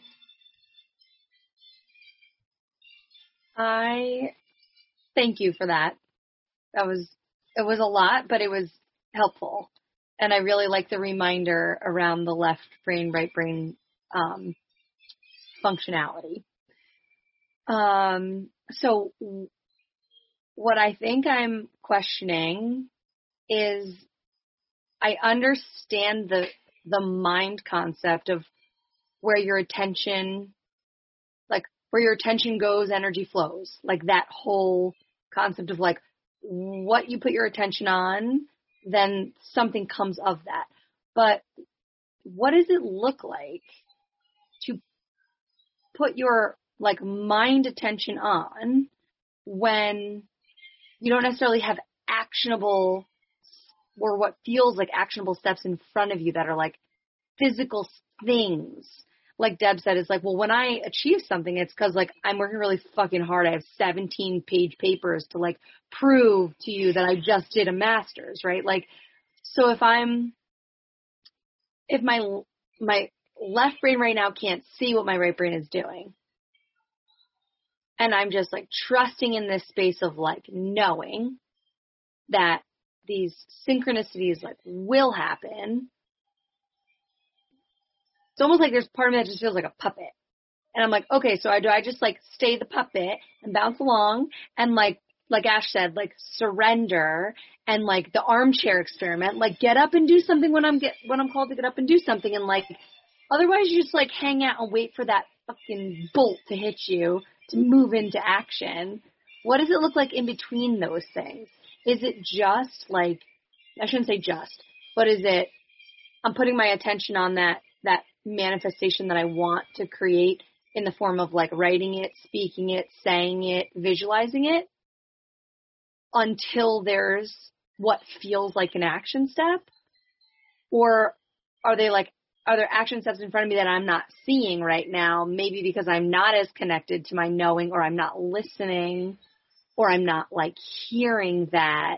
I thank you for that. That was, it was a lot, but it was helpful. And I really like the reminder around the left brain, right brain um, functionality. Um, so what I think I'm questioning is I understand the, the mind concept of where your attention, like where your attention goes, energy flows, like that whole concept of like what you put your attention on, then something comes of that. But what does it look like to put your like mind attention on when you don't necessarily have actionable or what feels like actionable steps in front of you that are like physical things? Like Deb said, it's like, well, when I achieve something, it's because like I'm working really fucking hard. I have seventeen page papers to like prove to you that I just did a master's, right? Like, so if I'm, if my, my left brain right now can't see what my right brain is doing, and I'm just like trusting in this space of like knowing that these synchronicities like will happen. It's almost like there's part of me that just feels like a puppet. And I'm like, okay, so I do I just like stay the puppet and bounce along and like, like Ash said, like surrender and like the armchair experiment, like get up and do something when I'm get, when I'm called to get up and do something. And like, otherwise you just like hang out and wait for that fucking bolt to hit you to move into action. What does it look like in between those things? Is it just like, I shouldn't say just, but is it, I'm putting my attention on that, that manifestation that I want to create in the form of like writing it, speaking it, saying it, visualizing it until there's what feels like an action step? Or are they like, are there action steps in front of me that I'm not seeing right now? Maybe because I'm not as connected to my knowing, or I'm not listening, or I'm not like hearing that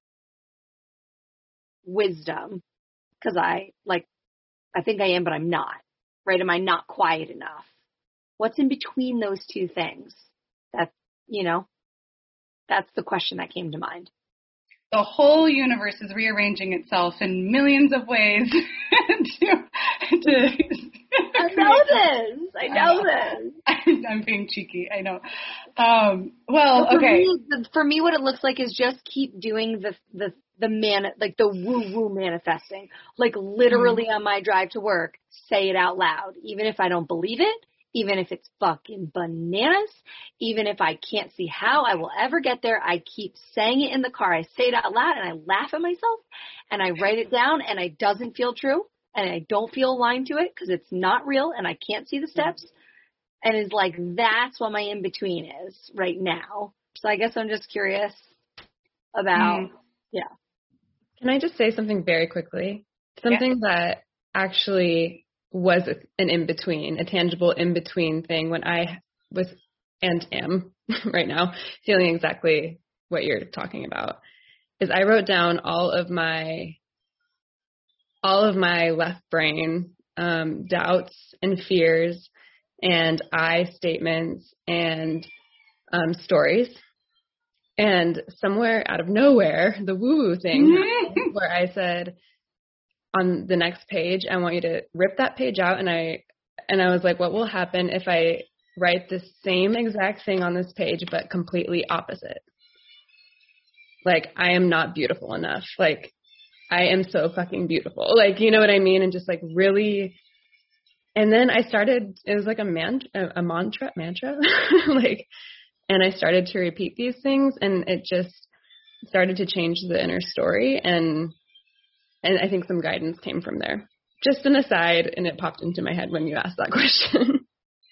wisdom. Cause I like, I think I am, but I'm not, right? Am I not quiet enough? What's in between those two things? That's, you know, that's the question that came to mind. The whole universe is rearranging itself in millions of ways to, to I know this. I know this. I'm being cheeky. I know. Um, well, for okay. Me, for me, what it looks like is just keep doing the, the, the man, like the woo woo manifesting, like literally mm-hmm. on my drive to work, say it out loud. Even if I don't believe it, even if it's fucking bananas, even if I can't see how I will ever get there. I keep saying it in the car. I say it out loud and I laugh at myself and I write it down and it doesn't feel true and I don't feel aligned to it because it's not real and I can't see the steps. And it's like, that's what my in-between is right now. So I guess I'm just curious about, mm. yeah. Can I just say something very quickly? Something yeah. that actually was an in-between, a tangible in-between thing when I was and am right now feeling exactly what you're talking about is I wrote down all of my, all of my left brain um, doubts and fears and I statements and um, stories. And somewhere out of nowhere, the woo-woo thing happened where I said on the next page, I want you to rip that page out. And I, and I was like, what will happen if I write the same exact thing on this page, but completely opposite? Like, I am not beautiful enough. Like, I am so fucking beautiful. Like, you know what I mean? And just like really, and then I started, it was like a man, a, a mantra, mantra, like, and I started to repeat these things and it just started to change the inner story. And, and I think some guidance came from there. Just an aside, and it popped into my head when you asked that question.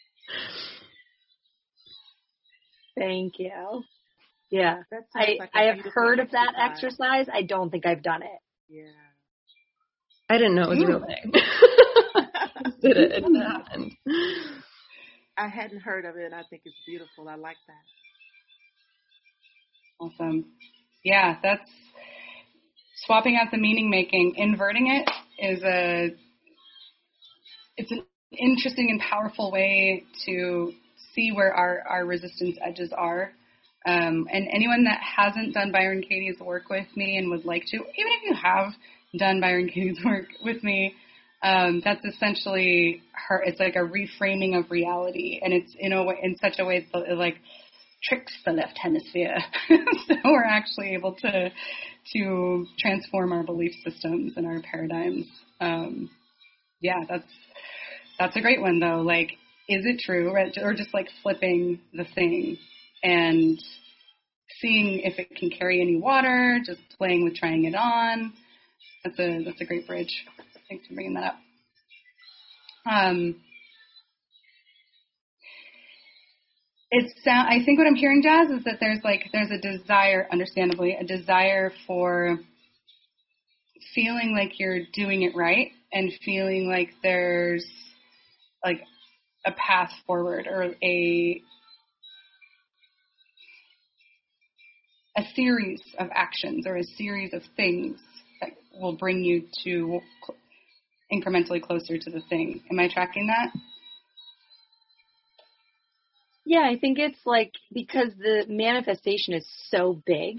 Thank you. Yeah. I, like I have heard of that exercise. I don't think I've done it. Yeah. I didn't know it was a real thing. Did it? It happened. I hadn't heard of it. I think it's beautiful. I like that. Awesome. Yeah, that's swapping out the meaning making. Inverting it is a, it's an interesting and powerful way to see where our, our resistance edges are. Um, and anyone that hasn't done Byron Katie's work with me and would like to, even if you have done Byron Katie's work with me, um, that's essentially her. It's like a reframing of reality, and it's in a way, in such a way that it like tricks the left hemisphere, so we're actually able to to transform our belief systems and our paradigms. Um, yeah, that's that's a great one though. Like, is it true, or just like flipping the thing and seeing if it can carry any water, just playing with trying it on. That's a that's a great bridge. Thanks for bringing that up. Um, it's sound. I think what I'm hearing, Jazz, is that there's like there's a desire, understandably, a desire for feeling like you're doing it right and feeling like there's like a path forward or a a series of actions or a series of things that will bring you to incrementally closer to the thing. Am I tracking that? Yeah, I think it's like because the manifestation is so big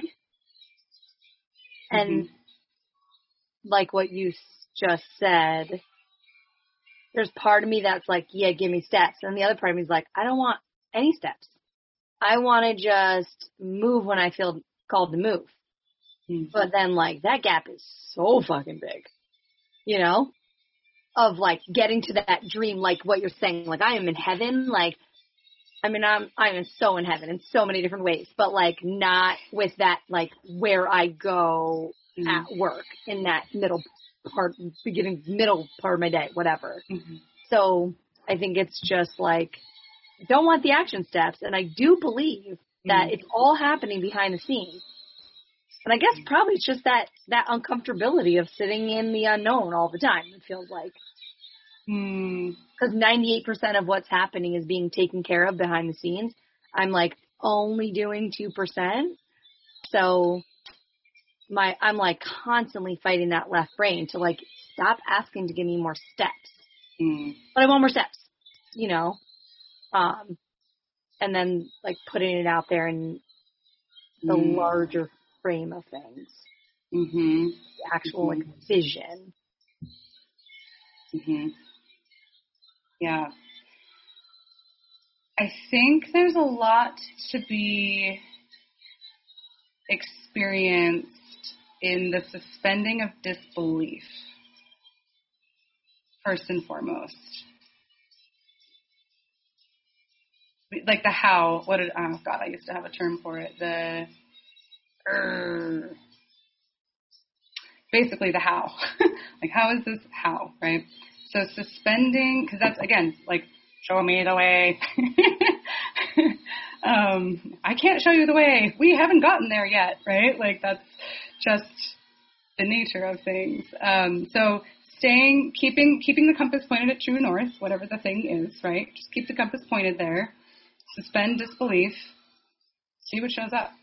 and mm-hmm. like what you just said, there's part of me that's like, yeah, give me steps. And the other part of me is like, I don't want any steps. I want to just move when I feel called to move. Mm-hmm. But then, like, that gap is so fucking big, you know, of, like, getting to that dream, like what you're saying. Like, I am in heaven. Like, I mean, I'm I'm so in heaven in so many different ways. But, like, not with that, like, where I go mm-hmm. at work in that middle part, beginning, middle part of my day, whatever. Mm-hmm. So I think it's just, like, don't want the action steps, and I do believe that mm. it's all happening behind the scenes. And I guess probably it's just that, that uncomfortability of sitting in the unknown all the time, it feels like. Because mm. ninety-eight percent of what's happening is being taken care of behind the scenes. I'm, like, only doing two percent. So my I'm, like, constantly fighting that left brain to, like, stop asking to give me more steps. Mm. But I want more steps, you know. Um, and then, like, putting it out there in the mm. larger frame of things. Mm-hmm. The actual, mm-hmm. like, vision. Mm-hmm. Yeah. I think there's a lot to be experienced in the suspending of disbelief, first and foremost. like the how, what did, oh God, I used to have a term for it. The, er, basically the how. Like, how is this how, right? So suspending, because that's, again, like, show me the way. um, I can't show you the way. We haven't gotten there yet, right? Like, that's just the nature of things. Um, so staying, keeping, keeping the compass pointed at true north, whatever the thing is, right? Just keep the compass pointed there. Suspend disbelief. See what shows up.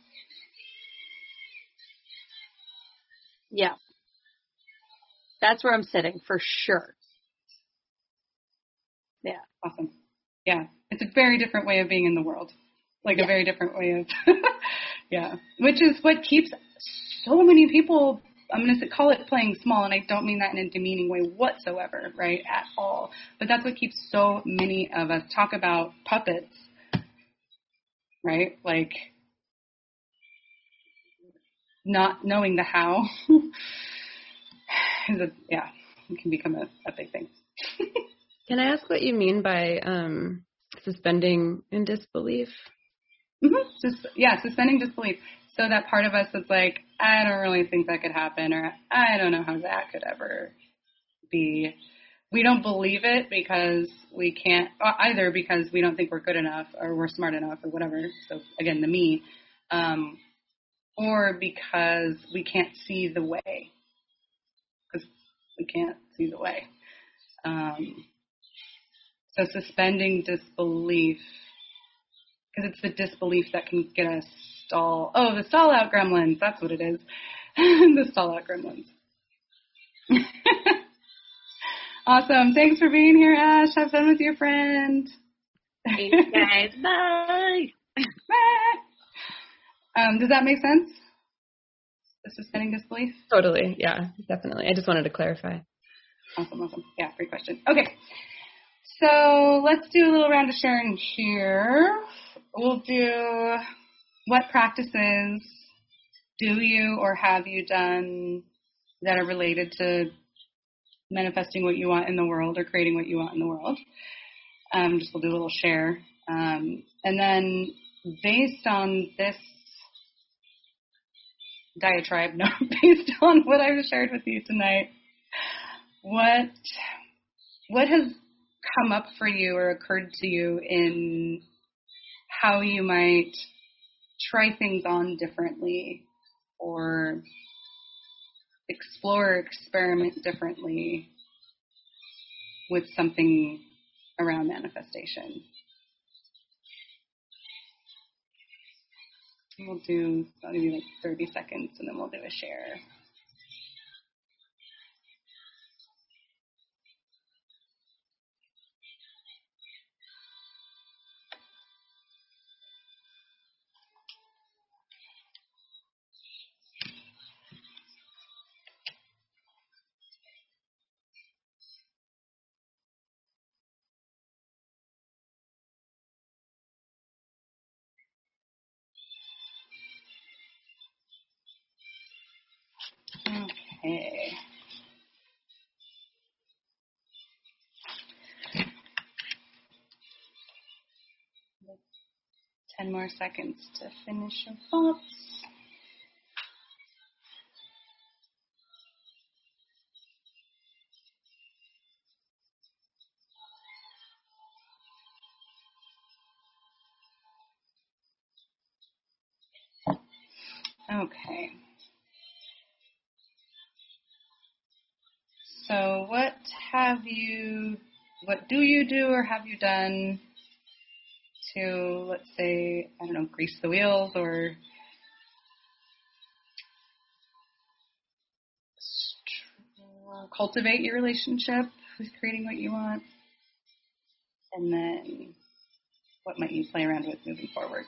Yeah. That's where I'm sitting for sure. Yeah. Awesome. Yeah. It's a very different way of being in the world. Like yeah. a very different way of, yeah. Which is what keeps so many people, I'm going to call it playing small, and I don't mean that in a demeaning way whatsoever, right, at all. But that's what keeps so many of us talk about puppets, right? Like not knowing the how is a, yeah, it can become a, a big thing. Can I ask what you mean by um, suspending in disbelief? Mm-hmm. Just, yeah, suspending disbelief. So that part of us that's like, I don't really think that could happen, or I don't know how that could ever be. We don't believe it because we can't, either because we don't think we're good enough or we're smart enough or whatever. So again, the me, um, or because we can't see the way, because we can't see the way. Um, so suspending disbelief, because it's the disbelief that can get us stall. Oh, the stall out gremlins. That's what it is. The stall out gremlins. Awesome. Thanks for being here, Ash. Have fun with your friend. Thanks, guys. Bye. Bye. Um, does that make sense? The suspending disbelief? Totally. Yeah, definitely. I just wanted to clarify. Awesome. Awesome. Yeah, great question. Okay. So let's do a little round of sharing here. We'll do what practices do you or have you done that are related to manifesting what you want in the world or creating what you want in the world. Um, just we'll do a little share. Um, and then based on this diatribe, no, based on what I've shared with you tonight, what what has come up for you or occurred to you in how you might try things on differently or explore, experiment differently with something around manifestation? We'll do, I'll give you like thirty seconds and then we'll do a share. Okay. Ten more seconds to finish your thoughts. Okay. So what have you, what do you do or have you done to, let's say, I don't know, grease the wheels or cultivate your relationship with creating what you want? And then what might you play around with moving forward?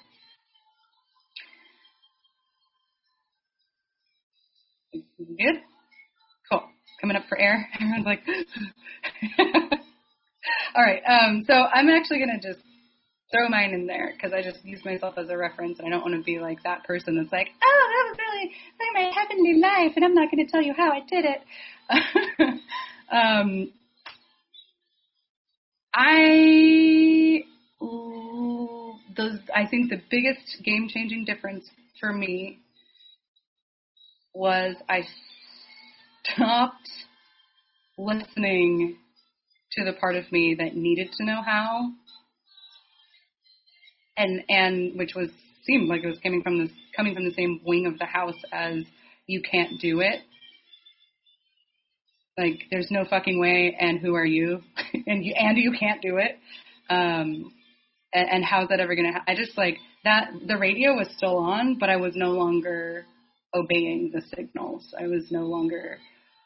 Good? Cool. Coming up for air. Everyone's like, all right. Um, so I'm actually going to just throw mine in there because I just use myself as a reference and I don't want to be like that person that's like, oh, that was really like my heavenly life and I'm not going to tell you how I did it. um, I I think the biggest game-changing difference for me was I stopped listening to the part of me that needed to know how, and and which was seemed like it was coming from this coming from the same wing of the house as you can't do it. Like, there's no fucking way, and who are you? and you and you can't do it. Um, and, and how's that ever gonna? Ha- I just like that. The radio was still on, but I was no longer obeying the signals. I was no longer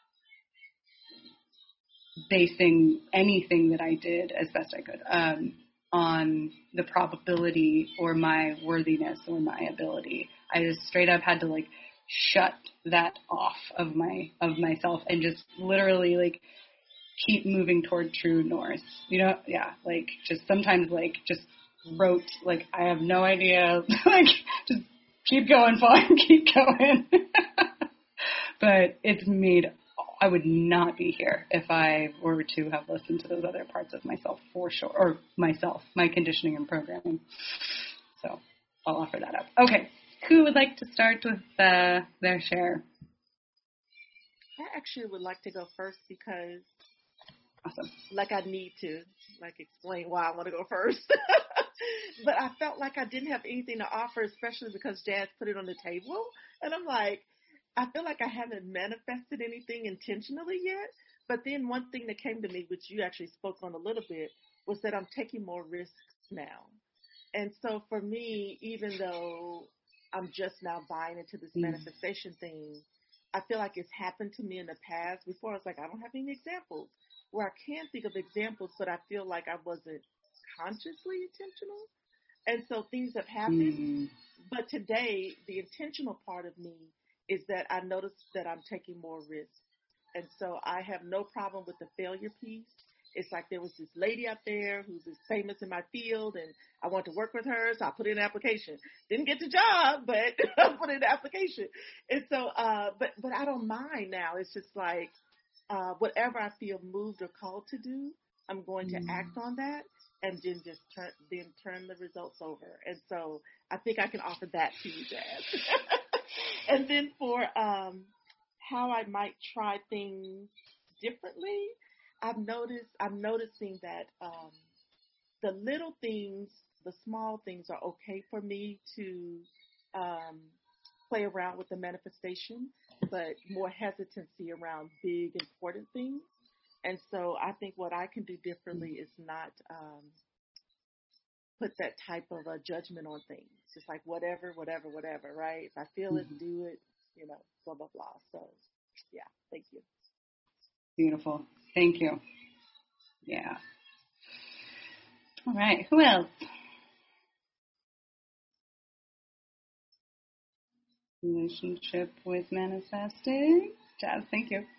basing anything that I did, as best I could, um, on the probability or my worthiness or my ability. I just straight up had to like shut that off of my of myself and just literally like keep moving toward true north. You know, yeah, like just sometimes like just wrote like I have no idea, like just keep going, Fawn, keep going. But it's made. I would not be here if I were to have listened to those other parts of myself for sure, or myself, my conditioning and programming. So I'll offer that up. Okay, who would like to start with uh, their share? I actually would like to go first because, Awesome. like, I need to like explain why I want to go first. But I felt like I didn't have anything to offer, especially because Jazz put it on the table, and I'm like, I feel like I haven't manifested anything intentionally yet. But then one thing that came to me, which you actually spoke on a little bit, was that I'm taking more risks now. And so for me, even though I'm just now buying into this mm. manifestation thing, I feel like it's happened to me in the past. Before, I was like, I don't have any examples. Where I can think of examples, but I feel like I wasn't consciously intentional. And so things have happened. Mm. But today, the intentional part of me is that I noticed that I'm taking more risks. And so I have no problem with the failure piece. It's like there was this lady out there who's as famous in my field, and I want to work with her, so I put in an application. Didn't get the job, but I put in an application. And so, uh, but but I don't mind now. It's just like uh, whatever I feel moved or called to do, I'm going to mm. act on that, and then just turn then turn the results over. And so I think I can offer that to you, Jazz. And then for um, how I might try things differently, I've noticed, I'm noticing that um, the little things, the small things are okay for me to um, play around with the manifestation, but more hesitancy around big, important things. And so I think what I can do differently is not um, put that type of a judgment on things. Just like whatever, whatever, whatever, right? If I feel mm-hmm. it, do it, you know, blah, blah, blah. So, yeah, thank you. Beautiful. Thank you. Yeah. All right. Who else? Relationship with manifesting. Jazz, thank you.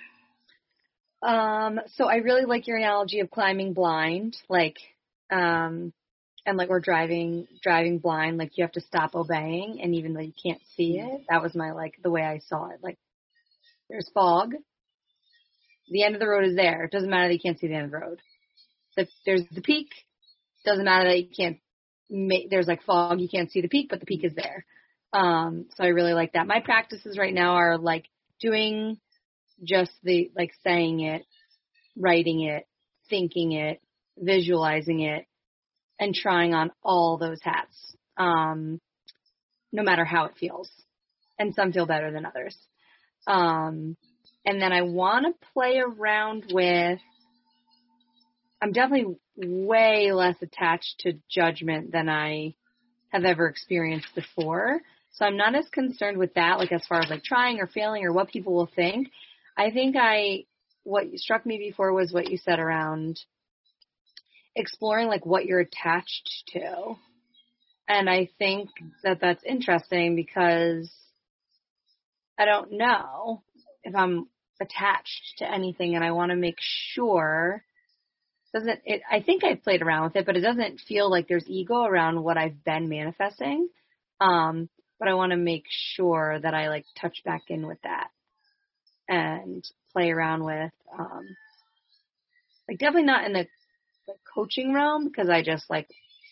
Um, so I really like your analogy of climbing blind, like, um, and like we're driving, driving blind, like you have to stop obeying, and even though you can't see it, that was my, like, the way I saw it. Like, there's fog. The end of the road is there. It doesn't matter that you can't see the end of the road. If there's the peak. Doesn't matter that you can't make, there's like fog, you can't see the peak, but the peak is there. Um, so I really like that. My practices right now are like doing just the, like saying it, writing it, thinking it, visualizing it, and trying on all those hats, um, no matter how it feels. And some feel better than others. Um, and then I want to play around with, I'm definitely way less attached to judgment than I have ever experienced before. So I'm not as concerned with that, like as far as like trying or failing or what people will think. I think I, what struck me before was what you said around exploring like what you're attached to. And I think that that's interesting because I don't know if I'm attached to anything, and I want to make sure doesn't it, I think I've played around with it, but it doesn't feel like there's ego around what I've been manifesting. Um, but I want to make sure that I like touch back in with that and play around with, um, like definitely not in the, the coaching realm, because I just like,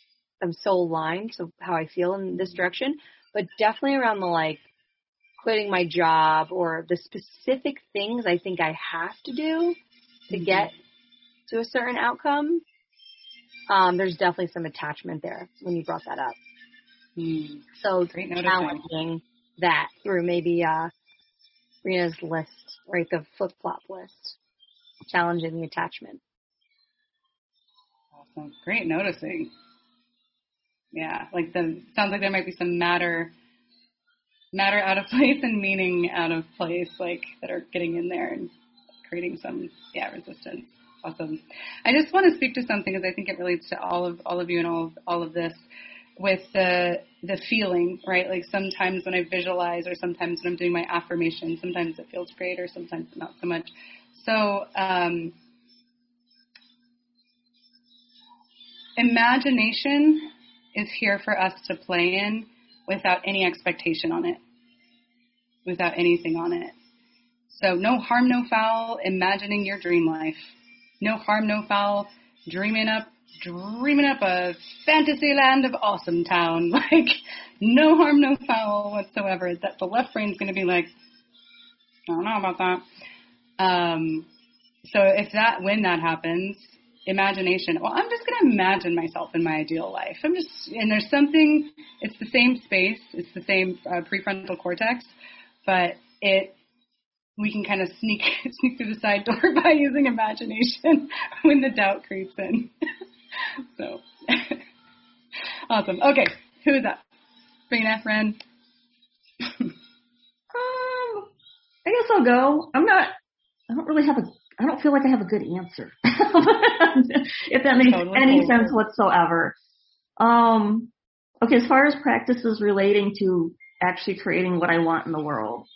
I'm so aligned to how I feel in this direction, but definitely around the like quitting my job or the specific things I think I have to do to mm-hmm. get to a certain outcome. Um, there's definitely some attachment there when you brought that up. Mm. So challenging that through maybe uh, Rena's list, right? The flip-flop list. Challenging the attachment. Awesome. Great noticing. Yeah, like the sounds like there might be some matter matter out of place and meaning out of place, like that are getting in there and creating some yeah resistance. Awesome. I just want to speak to something because I think it relates to all of all of you and all of all of this with the the feeling, right? Like sometimes when I visualize or sometimes when I'm doing my affirmation, sometimes it feels great or sometimes not so much. So um, imagination is here for us to play in without any expectation on it, without anything on it. So no harm, no foul, imagining your dream life. No harm, no foul, dreaming up, dreaming up a fantasy land of awesome town. Like, no harm, no foul whatsoever. That the left brain's going to be like, I don't know about that. Um, so if that, when that happens, imagination, well, I'm just going to imagine myself in my ideal life. I'm just, and there's something, it's the same space, it's the same uh, prefrontal cortex, but it, we can kind of sneak sneak through the side door by using imagination when the doubt creeps in. So, awesome. Okay, who is that? Rena, Ren? um, I guess I'll go. I'm not, I don't really have a, I don't feel like I have a good answer. If that makes totally any cool. sense whatsoever. Um, okay, as far as practices relating to actually creating what I want in the world,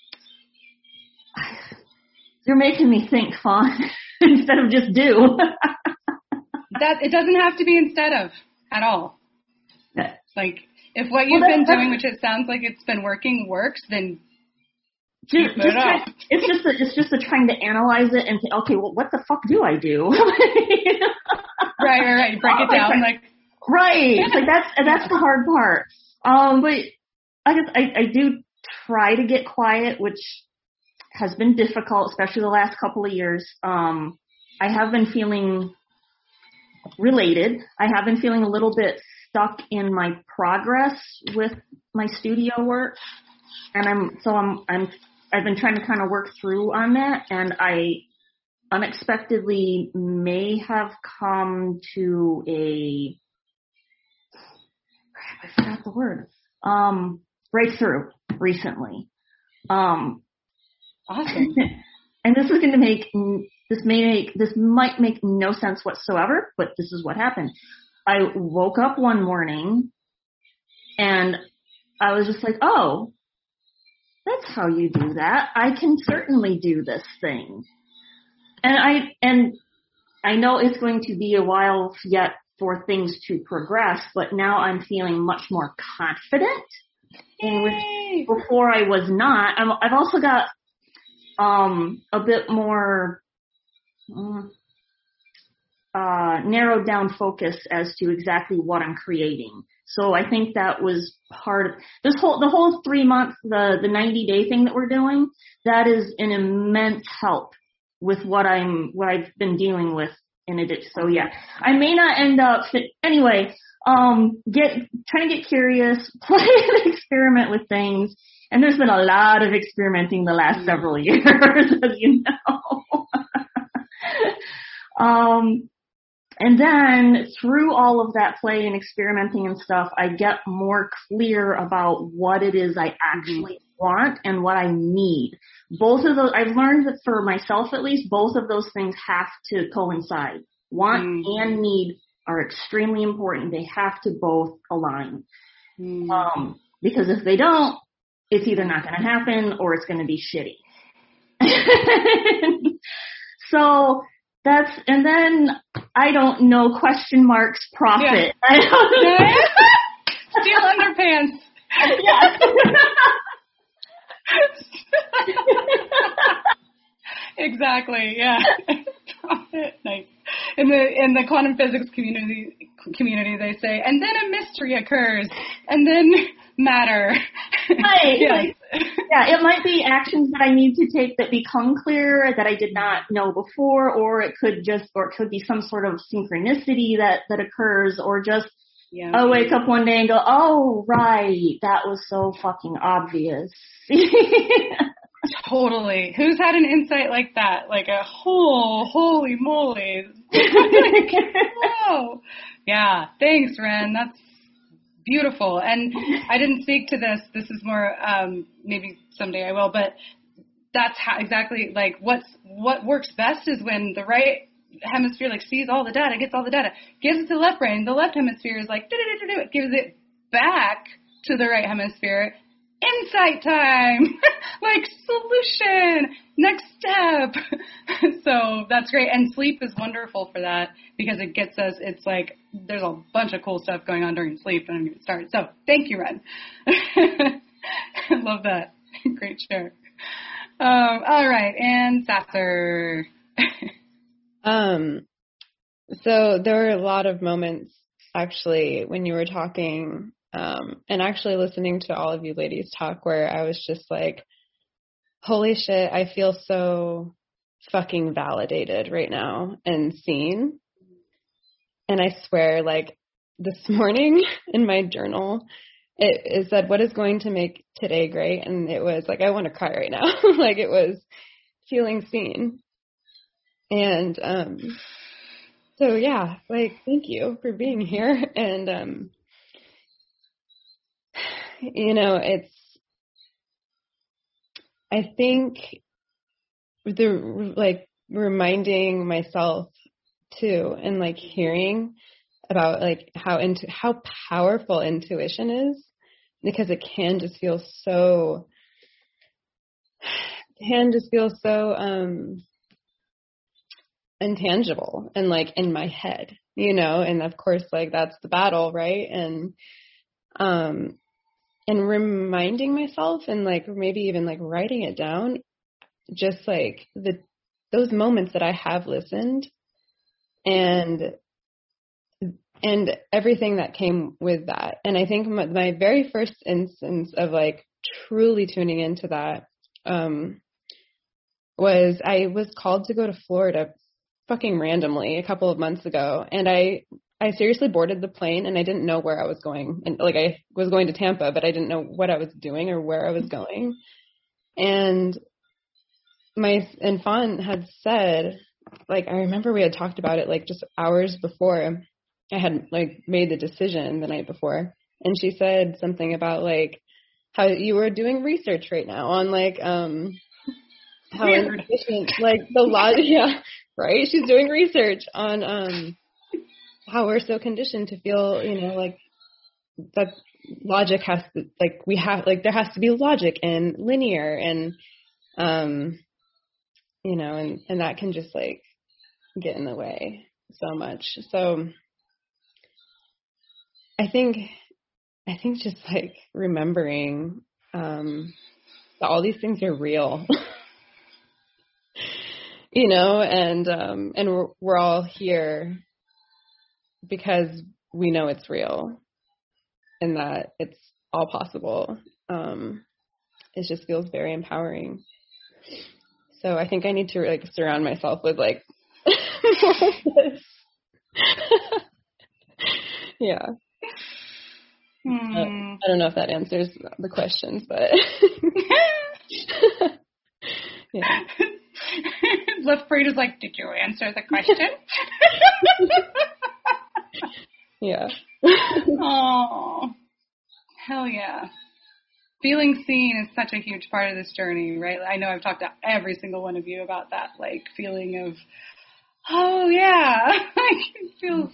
you're making me think, Fawn, instead of just do. That it doesn't have to be instead of at all. Yeah. Like if what you've well, been doing, which it sounds like it's been working, works, then just, just it try, it's just a, it's just a trying to analyze it and say, okay, well, what the fuck do I do? Right, right, right. Break oh, it down, like right. Like that's that's the hard part. Um, but I guess I, I do try to get quiet, which has been difficult, especially the last couple of years. Um, I have been feeling related. I have been feeling a little bit stuck in my progress with my studio work, and I'm so I'm I'm I've been trying to kind of work through on that, and I unexpectedly may have come to a crap, I forgot the word um, breakthrough recently. Um, Awesome. And this is going to make, this may make, this might make no sense whatsoever, but this is what happened. I woke up one morning and I was just like, oh, that's how you do that. I can certainly do this thing. And I, and I know it's going to be a while yet for things to progress, but now I'm feeling much more confident. And with, before I was not. I'm, I've also got Um, a bit more uh, narrowed down focus as to exactly what I'm creating. So I think that was part of this whole the whole three month the the ninety day thing that we're doing. That is an immense help with what I'm what I've been dealing with in addition. So yeah, I may not end up fit, anyway. Um, get trying to get curious, play and experiment with things. And there's been a lot of experimenting the last several years, as you know. um, and then through all of that play and experimenting and stuff, I get more clear about what it is I actually want and what I need. Both of those, I've learned that for myself at least, both of those things have to coincide. Want mm. and need are extremely important. They have to both align. Mm. Um, because if they don't, it's either not going to happen or it's going to be shitty. So that's, and then I don't know, question marks, profit. Yeah. Steal underpants. Yes. Exactly, yeah. Profit, nice. in the in the quantum physics community community they say, and then a mystery occurs, and then matter. Right. Yes. Like, yeah, it might be actions that I need to take that become clear that I did not know before, or it could just, or it could be some sort of synchronicity that, that occurs, or just Yeah. I wake up one day and go, oh, right, that was so fucking obvious. Totally. Who's had an insight like that? Like a whole, holy moly. Like, whoa. Yeah. Thanks, Ren. That's beautiful. And I didn't speak to this. This is more, um, maybe someday I will, but that's how exactly like what's, what works best is when the right hemisphere like sees all the data, gets all the data, gives it to the left brain. The left hemisphere is like, do-do-do-do-do. It gives it back to the right hemisphere. Insight time, like solution, next step. So that's great. And sleep is wonderful for that because it gets us, it's like, there's a bunch of cool stuff going on during sleep and I'm going to start. So thank you, Ren. I love that. Great share. Um, all right. And Sasser. um, so there were a lot of moments actually when you were talking Um, and actually listening to all of you ladies talk where I was just like, holy shit, I feel so fucking validated right now and seen. And I swear, like this morning in my journal, it, it said, what is going to make today great? And it was like, I want to cry right now. Like it was feeling seen. And um, so, yeah, like, thank you for being here. And, um, you know, it's, I think the, like, reminding myself too, and like hearing about like how into, how powerful intuition is, because it can just feel so, can just feel so, um, intangible and like in my head, you know, and of course, like that's the battle, right? And, um, and reminding myself and like maybe even like writing it down, just like the those moments that I have listened and and everything that came with that. And I think my, my very first instance of like truly tuning into that um, was I was called to go to Florida fucking randomly a couple of months ago, and I I seriously boarded the plane and I didn't know where I was going. And like I was going to Tampa, but I didn't know what I was doing or where I was going. And my, and Fawn had said, like, I remember we had talked about it like just hours before I had like made the decision the night before. And she said something about like how you were doing research right now on like, um, how Weird. inefficient, like the logic, yeah, right? She's doing research on, um, how we're so conditioned to feel, you know, like that logic has to, like we have, like there has to be logic and linear and, um, you know, and, and that can just like get in the way so much. So I think, I think just like remembering, um, that all these things are real, you know, and, um, and we're, we're all here because we know it's real and that it's all possible. Um, it just feels very empowering. So I think I need to like surround myself with like more of this. Yeah. Hmm. Uh, I don't know if that answers the questions, but yeah. Left brain is like, did you answer the question? Yeah. Oh, hell yeah. Feeling seen is such a huge part of this journey, right? I know I've talked to every single one of you about that, like feeling of, oh yeah, like it feels,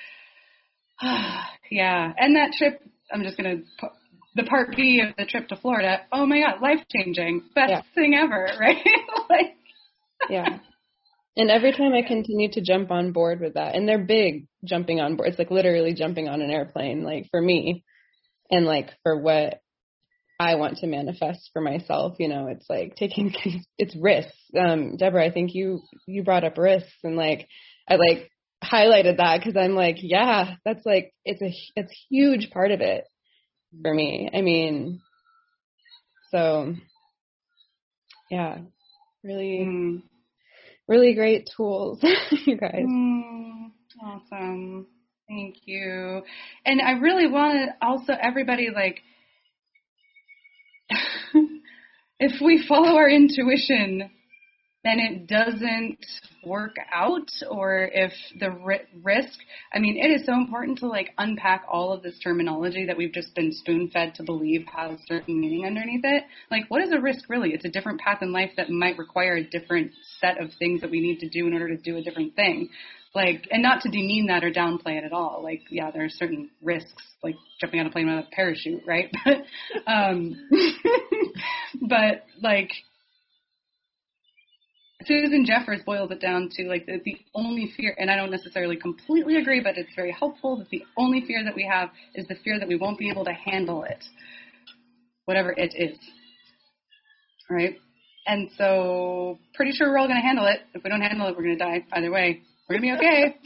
yeah. And that trip, I'm just going to, the part B of the trip to Florida, oh my God, life changing, best Yeah. thing ever, right? Like, Yeah. And every time I continue to jump on board with that, and they're big jumping on board, it's like literally jumping on an airplane, like for me, and like for what I want to manifest for myself, you know, it's like taking, it's risks. Um, Deborah, I think you, you brought up risks, and like, I like, highlighted that because I'm like, yeah, that's like, it's a, it's a huge part of it for me. I mean, so yeah, really, mm. really great tools, you guys. Mm, awesome. Thank you. And I really want to also everybody like, if we follow our intuition, then it doesn't work out, or if the ri- risk, I mean, it is so important to like unpack all of this terminology that we've just been spoon-fed to believe has certain meaning underneath it. Like, what is a risk really? It's a different path in life that might require a different set of things that we need to do in order to do a different thing. Like, and not to demean that or downplay it at all. Like, yeah, there are certain risks, like jumping on a plane without a parachute, right? But, um, but like, Susan Jeffers boils it down to like the, the only fear, and I don't necessarily completely agree, but it's very helpful that the only fear that we have is the fear that we won't be able to handle it, whatever it is, right? And so pretty sure we're all going to handle it. If we don't handle it, we're going to die either way. We're going to be okay.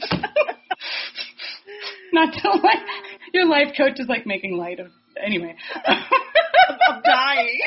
Not to like, your life coach is like making light of, anyway. I'm dying.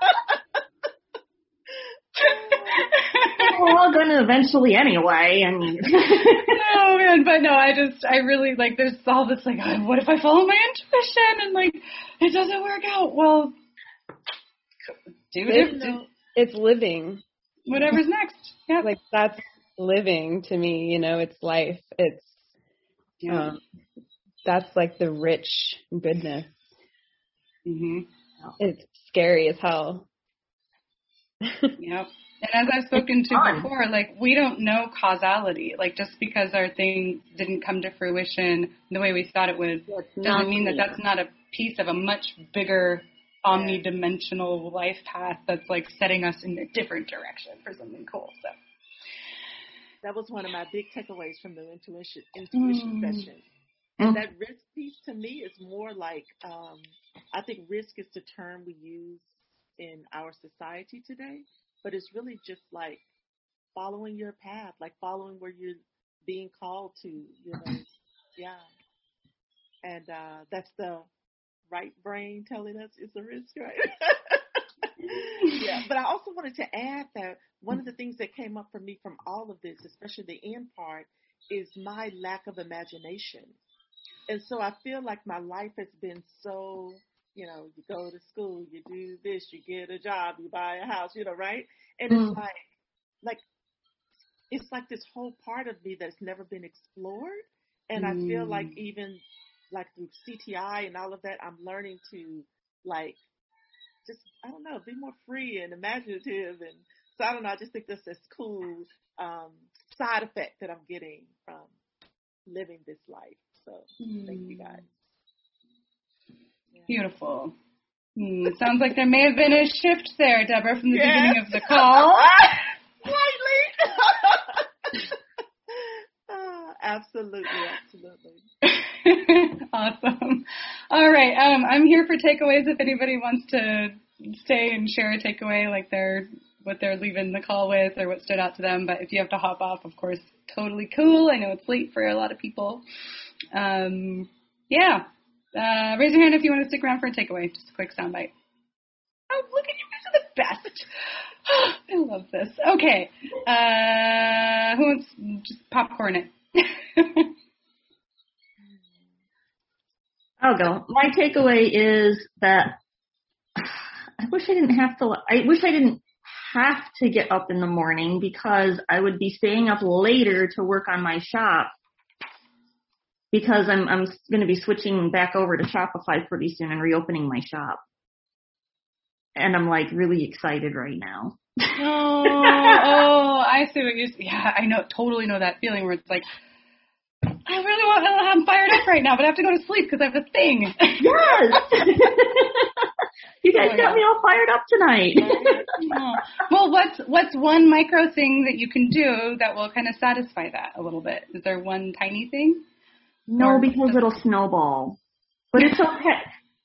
We're all going to eventually anyway. I mean, no, man, but no, I just, I really, like, there's all this, like, oh, what if I follow my intuition and, like, it doesn't work out? Well, do it. It's, it's living. Whatever's next. Yeah. Like, that's living to me, you know, it's life. It's, yeah. um, that's, like, the rich goodness. Mm-hmm. It's scary as hell. Yep. And as I've spoken to before, like, we don't know causality. Like, just because our thing didn't come to fruition the way we thought it would doesn't mean that that's not a piece of a much bigger omnidimensional life path that's, like, setting us in a different direction for something cool. So that was one of my big takeaways from the intuition intuition mm. session. Mm. And that risk piece to me is more like, um, I think risk is the term we use in our society today. But it's really just like following your path, like following where you're being called to, you know. Yeah. And uh, that's the right brain telling us it's a risk, right? Yeah. But I also wanted to add that one of the things that came up for me from all of this, especially the end part, is my lack of imagination. And so I feel like my life has been so, you know, you go to school, you do this, you get a job, you buy a house, you know, right? And mm. it's like, like, it's like this whole part of me that's never been explored. And mm. I feel like even like through C T I and all of that, I'm learning to like, just, I don't know, be more free and imaginative. And so I don't know, I just think that's this cool um, side effect that I'm getting from living this life. So mm. thank you guys. Beautiful. Hmm, sounds like there may have been a shift there, Deborah, from the yes. beginning of the call. Slightly. oh, absolutely, absolutely. Awesome. All right. Um, I'm here for takeaways if anybody wants to stay and share a takeaway, like their what they're leaving the call with or what stood out to them. But if you have to hop off, of course, totally cool. I know it's late for a lot of people. Um, yeah. Uh, raise your hand if you want to stick around for a takeaway. Just a quick soundbite. Oh, look at you guys are the best. I love this. Okay. Uh, who wants just popcorn it? I'll go. My takeaway is that I wish I didn't have to, I wish I didn't have to get up in the morning because I would be staying up later to work on my shop. Because I'm I'm going to be switching back over to Shopify pretty soon and reopening my shop. And I'm like really excited right now. oh, oh, I see what you're saying. Yeah, I know, totally know that feeling where it's like, I really want to, I'm fired up right now, but I have to go to sleep because I have a thing. Yes. You guys oh, got God. me all fired up tonight. oh. Well, what's what's one micro thing that you can do that will kind of satisfy that a little bit? Is there one tiny thing? No, because it'll snowball. But it's okay.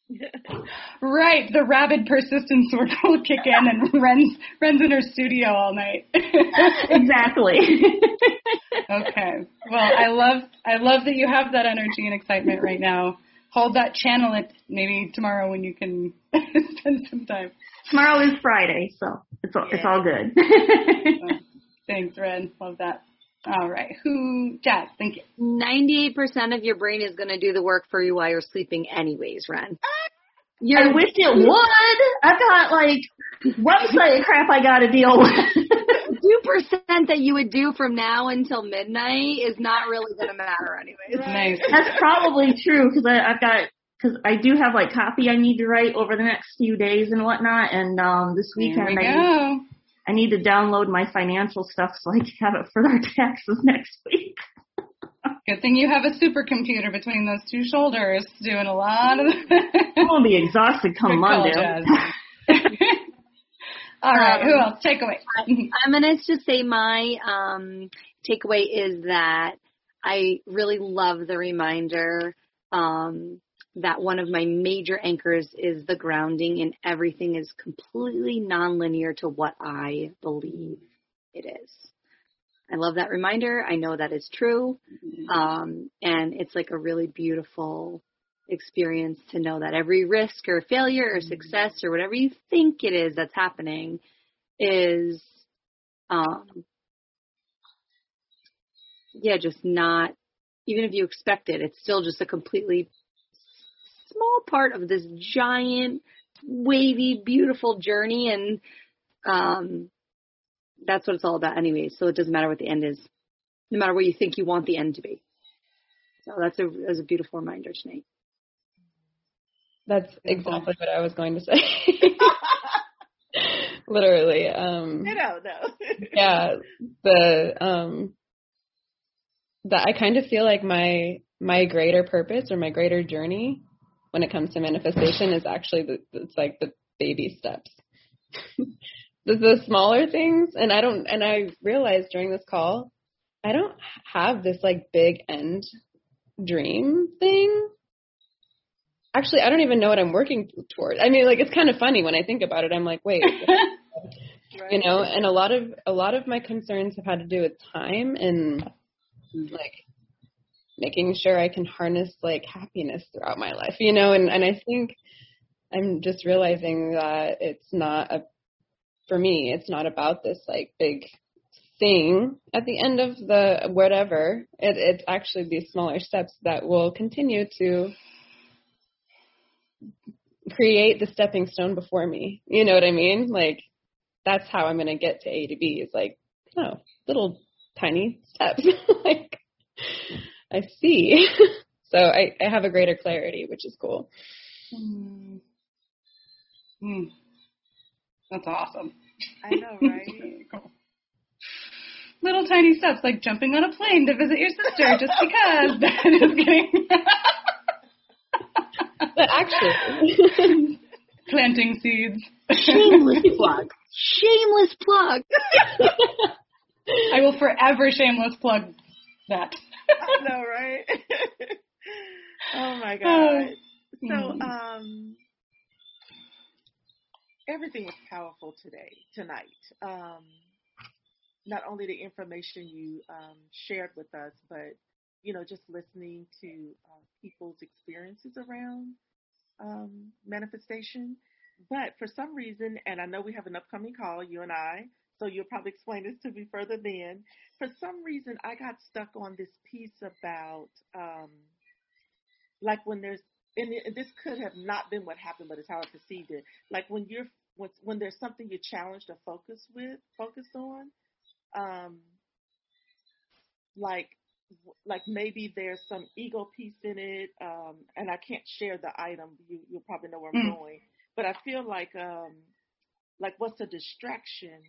Right, the rabid persistence sort will kick in, and Ren's Ren's in her studio all night. Exactly. Okay. Well, I love I love that you have that energy and excitement right now. Hold that, channel it. Maybe tomorrow when you can spend some time. Tomorrow is Friday, so it's all, Yeah. it's all good. Oh, thanks, Ren. Love that. All right. Who? Jazz. Thank you. ninety-eight percent of your brain is going to do the work for you while you're sleeping anyways, Ren. I You're, wish it would. I've got like website crap I got to deal with. two percent that you would do from now until midnight is not really going to matter anyways. Nice. That's probably true because I've got because I do have like copy I need to write over the next few days and whatnot. And um, this Here weekend we I, go. need, I need to download my financial stuff so I can have it for our taxes next week. Good thing you have a supercomputer between those two shoulders, doing a lot of. I'm gonna be exhausted come Good call, Monday. Jazz. All right. Who else? Takeaway. I'm going to just say my um, takeaway is that I really love the reminder um, that one of my major anchors is the grounding, and everything is completely nonlinear to what I believe it is. I love that reminder. I know that is true. Um, and it's like a really beautiful experience to know that every risk or failure or success or whatever you think it is that's happening is, um, yeah, just not, even if you expect it, it's still just a completely small part of this giant, wavy, beautiful journey. And, um, that's what it's all about anyway. So it doesn't matter what the end is, no matter what you think you want the end to be. So that's a, that's a beautiful reminder tonight. That's exactly what I was going to say. Literally. Um, I don't know. yeah. The, um, that I kind of feel like my, my greater purpose or my greater journey when it comes to manifestation is actually the, it's like the baby steps. the, the smaller things. And I don't, and I realized during this call, I don't have this like big end dream thing. Actually, I don't even know what I'm working toward. I mean, like, it's kind of funny when I think about it. I'm like, wait, Right. you know, and a lot of, a lot of my concerns have had to do with time and like making sure I can harness like happiness throughout my life, you know, and, and I think I'm just realizing that it's not a, for me, it's not about this like big thing at the end of the whatever. It, it's actually these smaller steps that will continue to create the stepping stone before me. You know what I mean? Like, that's how I'm going to get to A to B is like, oh, little tiny steps. Like, I see. So I, I have a greater clarity, which is cool. Mm. Mm. That's awesome. I know, right? Cool. Little tiny steps like jumping on a plane to visit your sister just because. Just kidding. But actually, planting seeds. Shameless plug. Shameless plug. I will forever shameless plug that. I know, right? Oh my God. So, Mm. um, everything was powerful today, tonight. Um, not only the information you um, shared with us, but, you know, just listening to uh, people's experiences around um, manifestation. But for some reason, and I know we have an upcoming call, you and I, so you'll probably explain this to me further then. For some reason, I got stuck on this piece about, um, like when there's, and it- this could have not been what happened, but it's how I perceived it. Like when you're, when, when there's something you're challenged or focused with, focused on, um, like, like maybe there's some ego piece in it, um, and I can't share the item. You, you'll probably know where I'm Mm. going. But I feel like, um, like what's a distraction?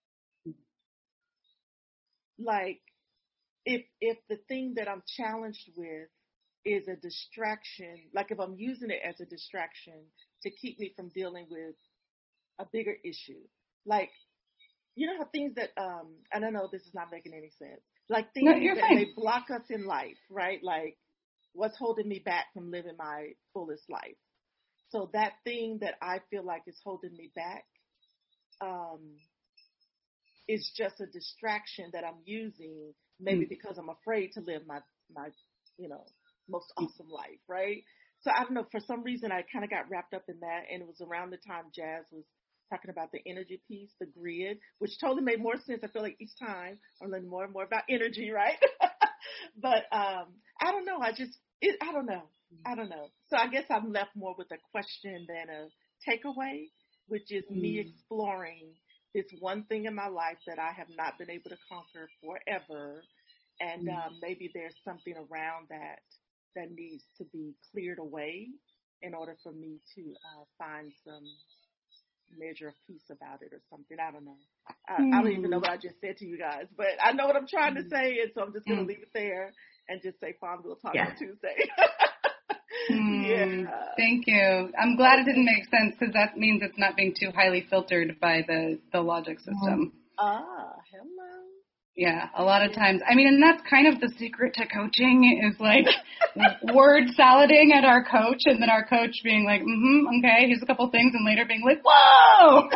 Like if if the thing that I'm challenged with is a distraction, like if I'm using it as a distraction to keep me from dealing with a bigger issue, like you know how things that um I don't know, this is not making any sense. Like No, things you're that fine. may block us in life, right? Like what's holding me back from living my fullest life. So that thing that I feel like is holding me back um, is just a distraction that I'm using, maybe mm. because I'm afraid to live my, my, you know, most awesome life, right? So I don't know, for some reason I kind of got wrapped up in that, and it was around the time Jazz was talking about the energy piece, the grid, which totally made more sense. I feel like each time I'm learning more and more about energy, right? But um, I don't know. I just, it, I don't know. I don't know. So I guess I'm left more with a question than a takeaway, which is mm. me exploring this one thing in my life that I have not been able to conquer forever. And mm. um, maybe there's something around that that needs to be cleared away in order for me to uh, find some measure of peace about it or something. I don't know. I, mm. I don't even know what I just said to you guys, but I know what I'm trying to say, and so I'm just going to mm. leave it there and just say, Fawn, we'll talk yeah. on Tuesday. mm. Yeah. Thank you. I'm glad it didn't make sense, because that means it's not being too highly filtered by the, the logic system. Ah, hello. Yeah, a lot of times. I mean, and that's kind of the secret to coaching, is like word salading at our coach, and then our coach being like, mm-hmm, okay, here's a couple things, and later being like, whoa!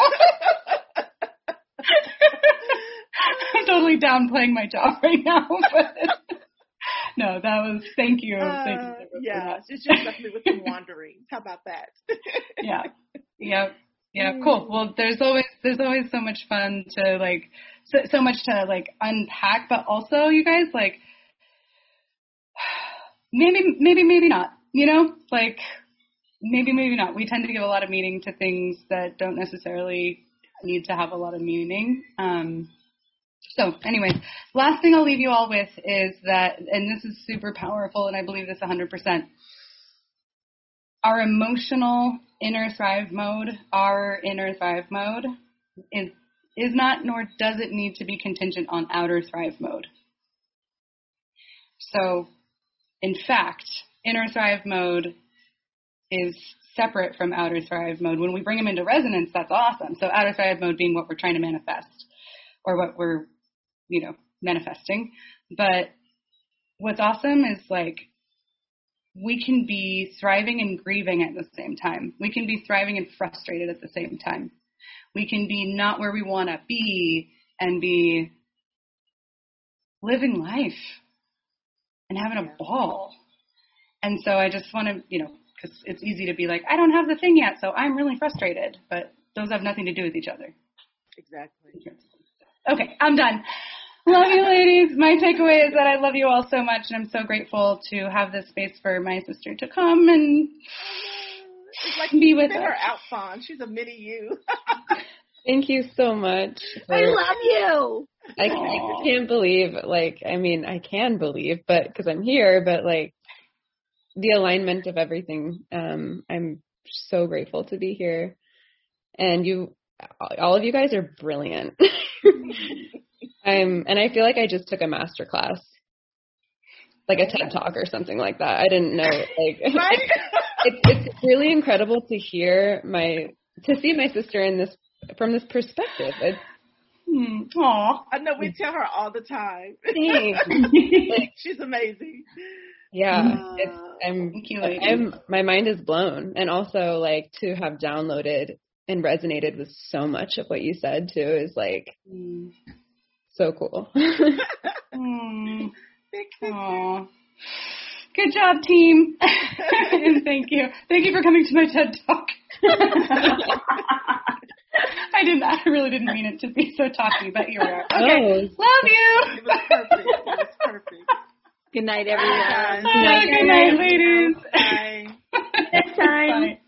I'm totally downplaying my job right now, but no, that was, thank you. Uh, thank you yeah, it's just left me with some wandering. How about that? yeah, yeah, yeah, cool. Well, there's always, there's always so much fun to like, So, so much to, like, unpack, but also, you guys, like, maybe, maybe, maybe not, you know? Like, maybe, maybe not. We tend to give a lot of meaning to things that don't necessarily need to have a lot of meaning. Um, so, anyways, last thing I'll leave you all with is that, and this is super powerful, and I believe this one hundred percent, our emotional inner thrive mode, our inner thrive mode is is not, nor does it need to be contingent on outer thrive mode. So, in fact, inner thrive mode is separate from outer thrive mode. When we bring them into resonance, that's awesome. So outer thrive mode being what we're trying to manifest, or what we're, you know, manifesting. But what's awesome is, like, we can be thriving and grieving at the same time. We can be thriving and frustrated at the same time. We can be not where we want to be and be living life and having a ball. And so I just want to, you know, because it's easy to be like, I don't have the thing yet, so I'm really frustrated. But those have nothing to do with each other. Exactly. Okay, I'm done. Love you, ladies. My takeaway is that I love you all so much, and I'm so grateful to have this space for my sister to come and it's like be with us. Her out, Fawn. She's a mini you. Thank you so much. For, I love you. I, I can't believe, like, I mean, I can believe, but because I'm here, but like the alignment of everything. Um, I'm so grateful to be here, and you, all of you guys are brilliant. I'm, and I feel like I just took a master class, like a TED Talk or something like that. I didn't know, like, right? it's, it's really incredible to hear my, to see my sister in this, from this perspective. It's, hmm. Aw. I know, we tell her all the time. She's amazing. Yeah. It's, I'm, I'm, my mind is blown. And also, like, to have downloaded and resonated with so much of what you said too is like mm. so cool. mm. Aww. Good job, team. And thank you. Thank you for coming to my TED Talk. I didn't, I really didn't mean it to be so talky, but here we are. Okay. Oh. Love you. It was perfect. It was perfect. Good night, everyone. Good night, good night, ladies. Bye. Next time. Bye.